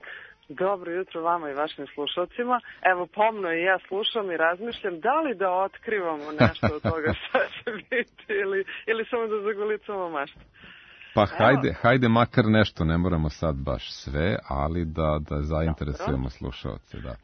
Dobro jutro vama i vašim slušalcima. Evo, pomno i ja slušam i razmišljam da li da otkrivamo nešto od toga šta će biti ili, ili samo da zagolicamo maštu. Pa hajde, hajde makar nešto, ne moramo sad baš sve, ali da, da zainteresujemo slušalce, da.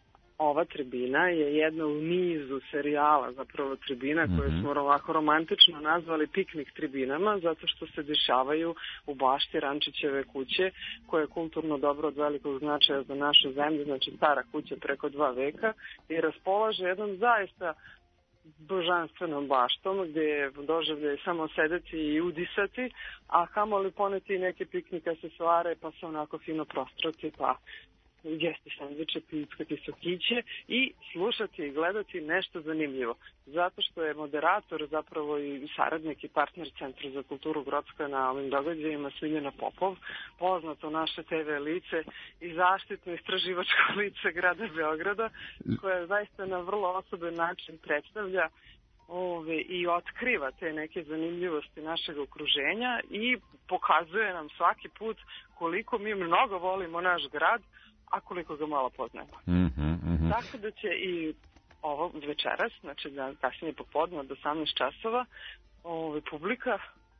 Ova tribina je jedna u nizu serijala, zapravo tribina koje mm-hmm. smo ovako romantično nazvali piknik tribinama, zato što se dešavaju u bašti Rančićeve kuće, koja je kulturno dobro od velikog značaja za našu zemlju, znači stara kuća preko dva veka, i raspolaže jednom zaista božanstvenom baštom, gdje je doživljaj samo sedeti i udisati, a kamoli poneti neke piknik asesoare, pa se onako fino prostrati, pa jesti sandviče, pickati sokiće i slušati i gledati nešto zanimljivo. Zato što je moderator, zapravo i saradnik i partner Centra za kulturu Grocka na ovim događajima Smiljana Popov, poznato naše te ve lice i zaštitno istraživačko lice grada Beograda, koje zaista na vrlo osoben način predstavlja ove, i otkriva te neke zanimljivosti našeg okruženja i pokazuje nam svaki put koliko mi mnogo volimo naš grad, a koliko ga malo poznajemo. Mm-hmm, mm-hmm. Tako da će i ovo večeras, znači da kasnije popodne od osamnaest časova, ovaj, publika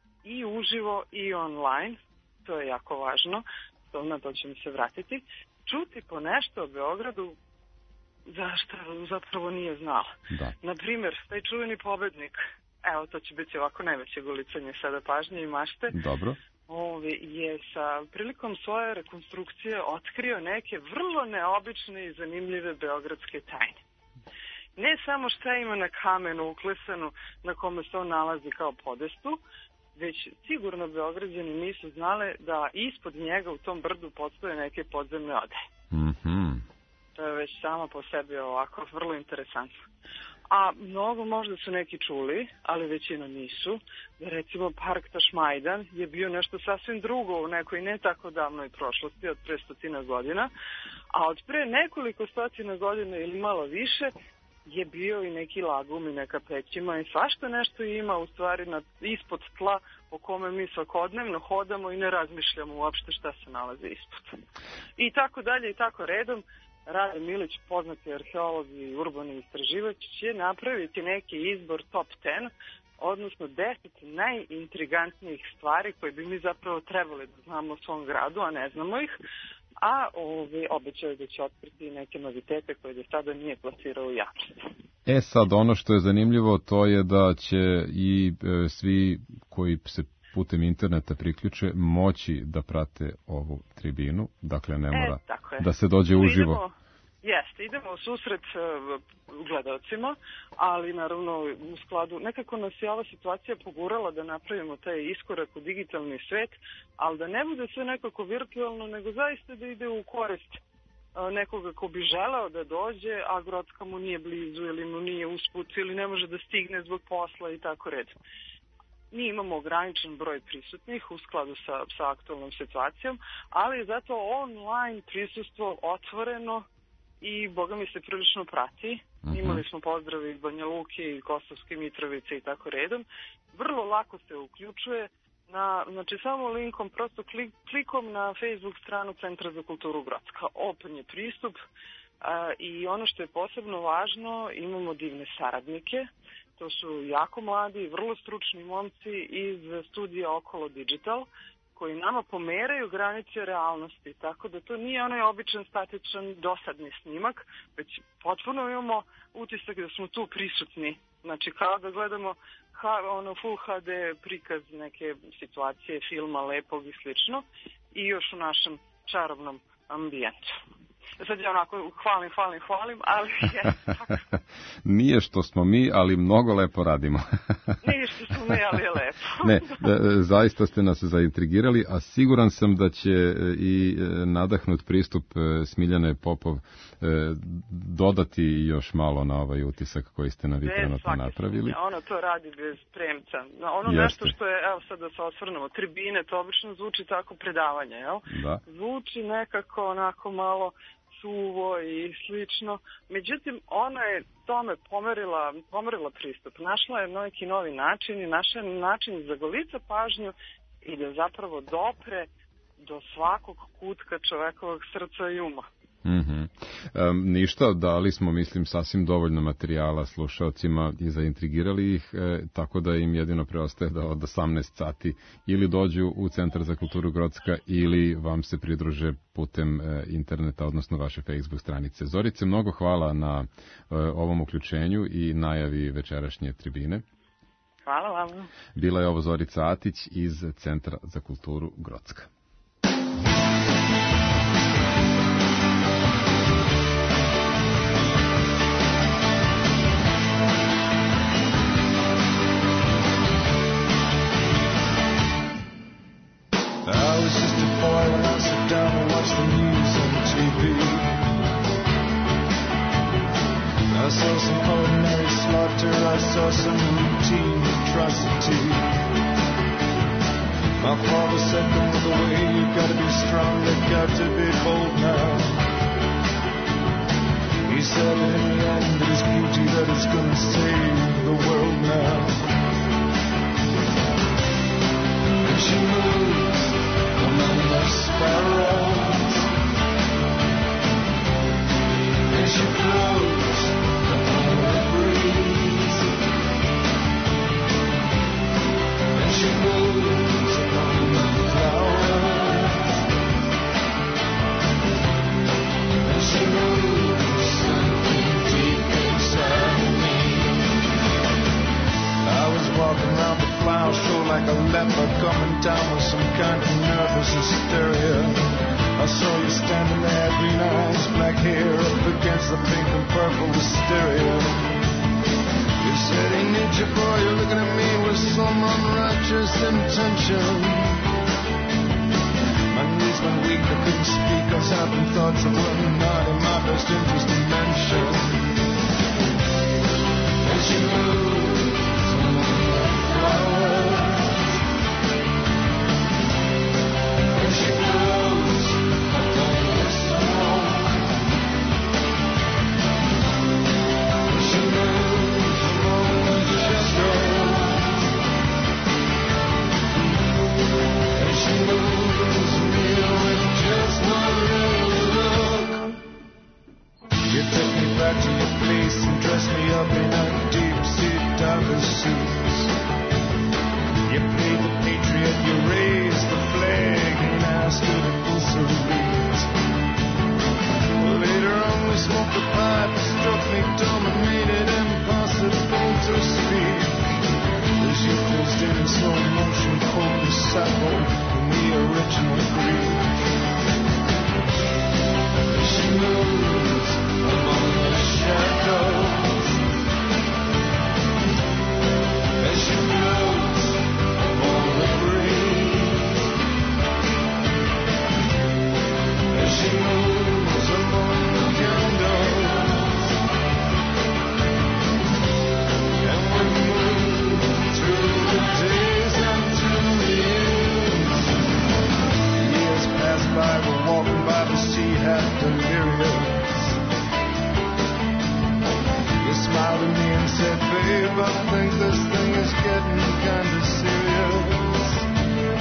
i uživo i online, to je jako važno, to na to ćemo se vratiti, čuti po nešto o Beogradu za što zapravo nije znala. Da. Naprimjer, taj čuveni pobednik, evo to će biti ovako najveće golicanje sada pažnje i mašte. Dobro. Ovi je sa prilikom svoje rekonstrukcije otkrio neke vrlo neobične i zanimljive beogradske tajne. Ne samo šta ima na kamenu uklesanu na kome se on nalazi kao podestu, već sigurno Beograđani nisu znale da ispod njega u tom brdu postoje neke podzemne odaje. Mm-hmm. To je već samo po sebi ovako vrlo interesantno. A mnogo možda su neki čuli, ali većina nisu. Recimo, park Tašmajdan je bio nešto sasvim drugo u nekoj ne tako davnoj prošlosti, od pre stotina godina, a od pre nekoliko stotina godina ili malo više je bio i neki lagum i neka pećima i svašta nešto ima u stvari na, ispod tla po kome mi svakodnevno hodamo i ne razmišljamo uopšte šta se nalazi ispod. I tako dalje i tako redom. Rade Milić, poznati arheolog i urbani istraživač, će napraviti neki izbor top deset, odnosno deset najintrigantnijih stvari koje bi mi zapravo trebali da znamo o svom gradu, a ne znamo ih, a ovi obećaju da će otkriti neke novitete koje do sada nije plasirao u javnost. E sad, ono što je zanimljivo, to je da će i e, svi koji se putem interneta priključe moći da prate ovu tribinu, dakle ne mora e, da se dođe uživo. Idemo, jeste, idemo u susret uh, gledalcima, ali naravno u skladu, nekako nas je ova situacija pogurala da napravimo taj iskorak u digitalni svet, ali da ne bude sve nekako virtualno, nego zaista da ide u korist uh, nekoga ko bi želeo da dođe, a Grocka mu nije blizu ili mu nije usput ili ne može da stigne zbog posla i tako red. Mi imamo ograničen broj prisutnih u skladu sa, sa aktualnom situacijom, ali zato online prisustvo otvoreno i boga mi se prilično prati. Uh-huh. Imali smo pozdrave iz Banja Luke i Kosovske Mitrovice i tako redom. Vrlo lako se uključuje na, znači samo linkom, prosto klik, klikom na Facebook stranu Centra za kulturu Grocka. Open je pristup a, i ono što je posebno važno, imamo divne saradnike. To su jako mladi, vrlo stručni momci iz studija Okolo Digital, koji nama pomeraju granice realnosti, tako da to nije onaj običan, statičan, dosadni snimak, već potpuno imamo utisak da smo tu prisutni. Znači, kao da gledamo ha, ono full ha de prikaz neke situacije, filma, lepog i slično, i još u našem čarobnom ambijentu. Sad ja onako hvalim, hvalim, hvalim, ali je tako. Nije što smo mi, ali mnogo lepo radimo. Nije što smo mi, ali je lepo. Ne, zaista ste nas zaintrigirali, a siguran sam da će i nadahnut pristup Smiljane Popov dodati još malo na ovaj utisak koji ste na vi trenutno napravili. Ono to radi bez premca. Ono Jeste. Nešto što je, evo sad da se osvrnemo, tribine, to obično zvuči tako predavanje, jel? Da. Zvuči nekako onako malo suvo i slično. Međutim, ona je tome pomerila, pomerila pristup. Našla je neki novi način i našla je način za golica pažnju i da zapravo dopre do svakog kutka čovekovog srca i uma. Mm-hmm. Um, ništa, dali smo, mislim, sasvim dovoljno materijala slušalcima i zaintrigirali ih, e, tako da im jedino preostaje da od osamnaest sati ili dođu u Centar za kulturu Grocka ili vam se pridruže putem e, interneta, odnosno vaše Facebook stranice. Zorice, mnogo hvala na e, ovom uključenju i najavi večerašnje tribine. Hvala vam. Bila je ovo Zorica Atić iz Centra za kulturu Grocka. I saw some ordinary slaughter, I saw some routine atrocity. My father said, don't look away, you gotta be strong, you got to be bold now. He said in the end it is beauty that is gonna save the world now. And she moves among the sparrows, and she flows upon the breeze, and she moves among the flowers, and she moves something deep inside me. I was walking around the flower show like a leper, coming down with some kind of nervous hysteria. I saw you standing there, green eyes, black hair, up against the pink and purple wisteria. You said, hey, nature boy, you're looking at me with some unrighteous intention. My knees went weak, I couldn't speak, I was having thoughts that were not in my best interest to mention. And she moves among the flowers, and she blows upon the smoke, and she moves among the shadows, and she moves me with just one little look. You took me back to your place and dressed me up in a deep-sea diver suit. You played the patriot, you raised the flag, and I stood in full salute. Well, later on we smoked a pipe, struck me dumb and made it impossible to speak. As you closed in in slow motion, cold and supple in the original Greek. She moves among the shadows, as she blows upon the breeze, as she moves among the candles, and we move through the days and through the years. Years pass by, we're walking by the sea, half delirious. You smiled at me and said, babe, I think this thing is getting kind of serious.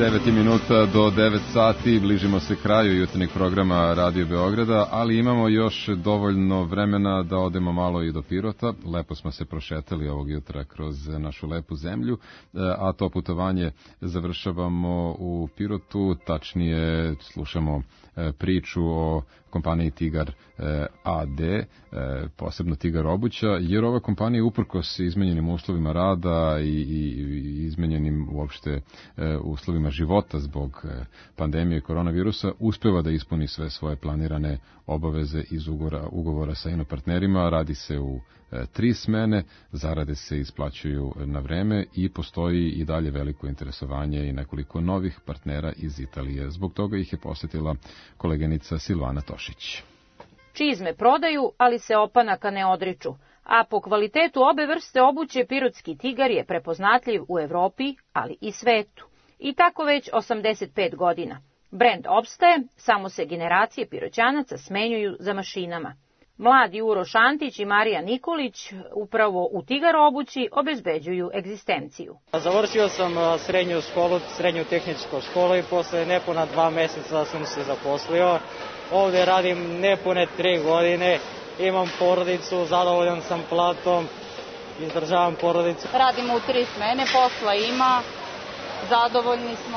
devet minuta do devet sati, bližimo se kraju jutarnjeg programa Radio Beograda, ali imamo još dovoljno vremena da odemo malo i do Pirota. Lepo smo se prošetali ovog jutra kroz našu lepu zemlju, a to putovanje završavamo u Pirotu, tačnije slušamo priču o kompaniji Tigar A D, posebno Tigar obuća, jer ova kompanija uprkos izmenjenim uslovima rada i, i izmenjenim uopšte uslovima života zbog pandemije koronavirusa uspeva da ispuni sve svoje planirane obaveze iz ugovora, ugovora sa inopartnerima. Radi se u tri smene, zarade se isplaćuju na vreme i postoji i dalje veliko interesovanje i nekoliko novih partnera iz Italije. Zbog toga ih je posetila koleginica Silvana Tošić. Čizme prodaju, ali se opanaka ne odriču, a po kvalitetu obe vrste obuće pirotski Tigar je prepoznatljiv u Evropi, ali i svetu. I tako već osamdeset pet godina. Brend opstaje, samo se generacije piroćanaca smenjuju za mašinama. Mladi Uroš Antić i Marija Nikolić upravo u Tigar obući obezbeđuju egzistenciju. Završio sam srednju školu, srednju tehničku školu i posle nepuna dva meseca sam se zaposlio. Ovde radim nepune tri godine, imam porodicu, zadovoljan sam platom, izdržavam porodicu. Radimo u tri smene, posla ima, zadovoljni smo.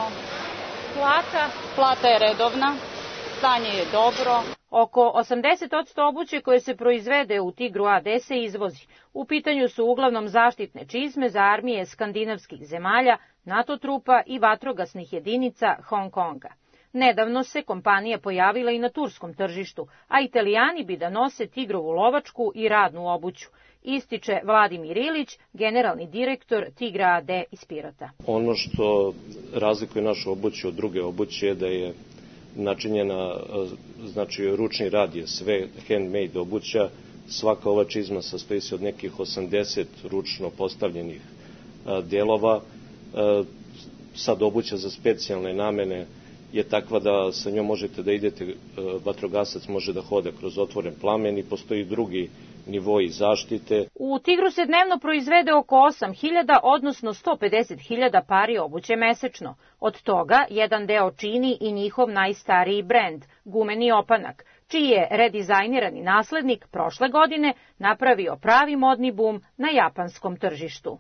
Plata? Plata je redovna, stanje je dobro. Oko osamdeset posto obuće koje se proizvede u Tigru A D se izvozi. U pitanju su uglavnom zaštitne čizme za armije skandinavskih zemalja, NATO trupa i vatrogasnih jedinica Hong Konga. Nedavno se kompanija pojavila i na turskom tržištu, a Italijani bi da nose Tigrovu lovačku i radnu obuću, ističe Vladimir Ilić, generalni direktor Tigra A D iz Pirota. Ono što razlikuje našu obuću od druge obuće je da je načinjena, znači ručni rad je sve handmade obuća, svaka ova čizma sastoji se od nekih osamdeset ručno postavljenih delova. Sad obuća za specijalne namene je takva da sa njom možete da idete, vatrogasac može da hoda kroz otvoren plamen i postoji drugi nivoji zaštite. U Tigru se dnevno proizvede oko osam hiljada, odnosno sto pedeset hiljada pari obuće mesečno. Od toga jedan deo čini i njihov najstariji brend, gumeni opanak, čiji je redizajnirani naslednik prošle godine napravio pravi modni bum na japanskom tržištu.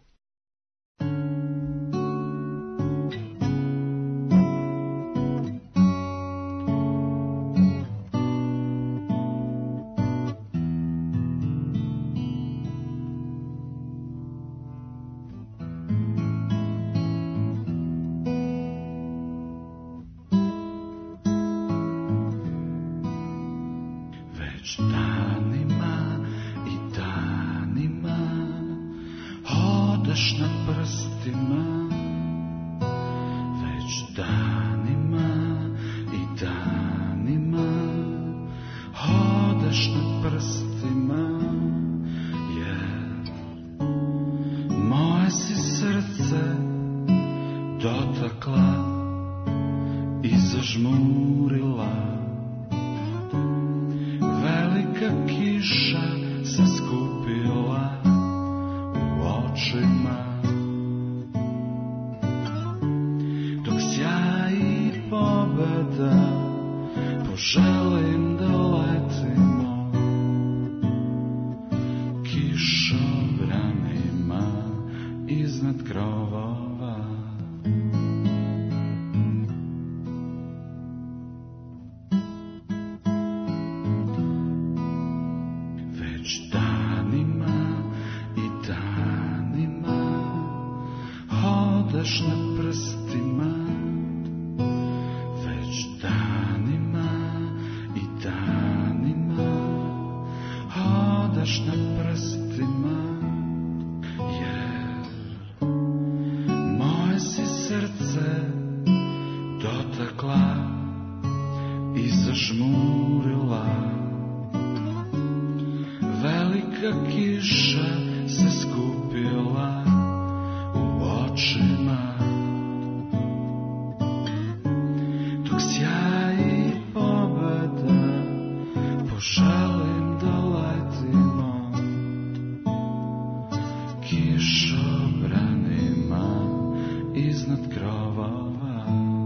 Iznad krovova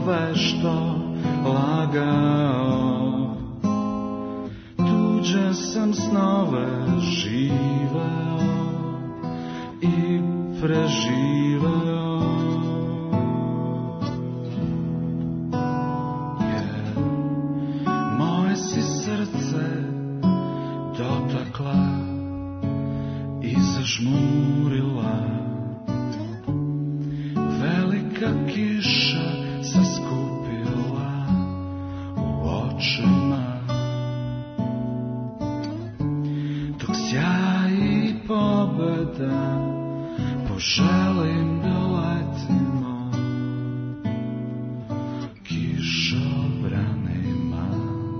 sve što lagao, tuđe sam snove živeo i preživeo. Jer moje si srce dotakla i zažmurila, velika kiša se skupila u očima, dok sjaji i pobeda poželim da letimo kišobranima.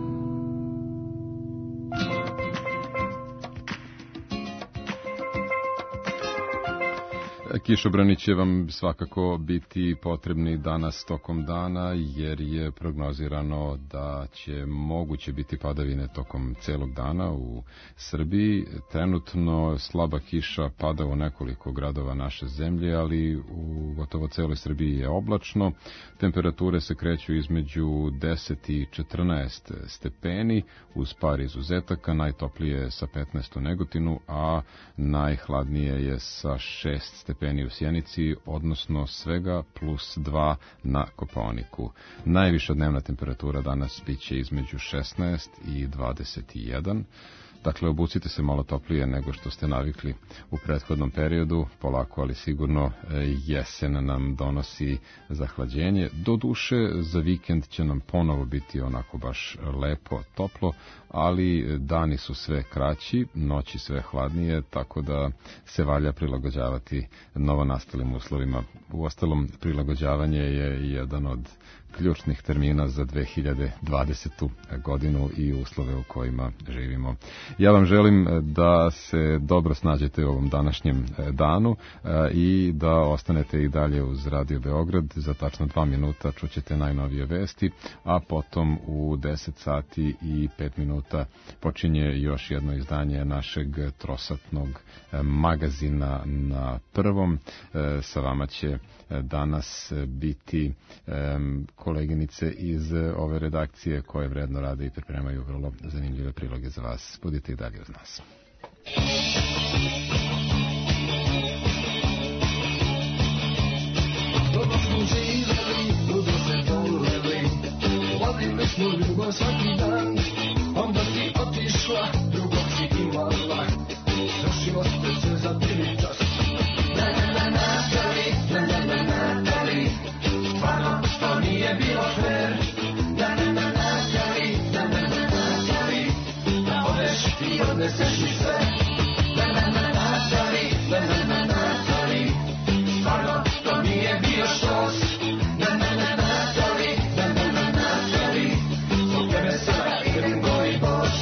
Kišobrani će vam svakako biti potrebni danas tokom dana, jer je prognozirano da će moguće biti padavine tokom celog dana u Srbiji. Trenutno slaba kiša pada u nekoliko gradova naše zemlje, ali u gotovo celoj Srbiji je oblačno. Temperature se kreću između deset i četrnaest stepeni, uz par izuzetaka. Najtoplije je sa petnaest u Negotinu, a najhladnije je sa šest stepeni u Sjenici, odnosno svega plus dva na Kopaoniku. Najviša dnevna temperatura danas biće između šesnaest i dvadeset jedan. Dakle, obucite se malo toplije nego što ste navikli u prethodnom periodu. Polako, ali sigurno jesen nam donosi zahlađenje. Do duše, za vikend će nam ponovo biti onako baš lepo, toplo, ali dani su sve kraći, noći sve hladnije, tako da se valja prilagođavati novonastalim uslovima. Uostalom, prilagođavanje je jedan od ključnih termina za dve hiljade dvadesetu godinu i uslove u kojima živimo. Ja vam želim da se dobro snađete u ovom današnjem danu i da ostanete i dalje uz Radio Beograd. Za tačno dva minuta čućete najnovije vesti, a potom u deset sati i pet minuta počinje još jedno izdanje našeg trosatnog magazina na prvom. Sa vama će danas biti koleginice iz ove redakcije koje vredno rade i pripremaju vrlo zanimljive priloge za vas. Budite i dalje uz nas. Dobro smo živeli, ludo se voleli, volili smo ljubav svaki dan, onda ti otišla, drugog si imala, za život te se zabili čas. Na na na Natali, na na na Natali, stvarno to nije bilo fair. Na na na Natali, na na na Natali, da odeš i odneseš mi sve. Na na na Natali, na na na Natali, stvarno to nije bio štos. Na na na Natali, na na na Natali, zbog tebe sada idem gori boš.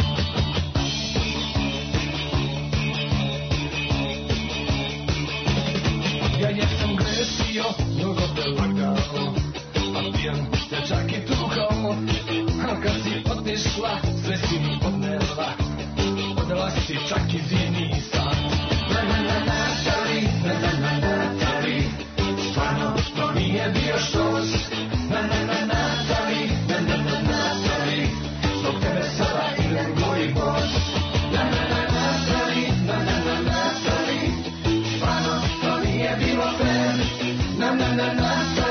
Ja jesam grešio, mnogo te lagao, a pijan te čak i tukao. A kad si otišla, sve si mi odnela, odnela si čak i zimni san. Na na na Natali, na na na Natali, stvarno to nije bio štos. Na na na Natali, na na na Natali, zbog tebe sada idem gori boš. Na na na Natali, na na na Natali, stvarno to nije bilo fair. Na na na Natali.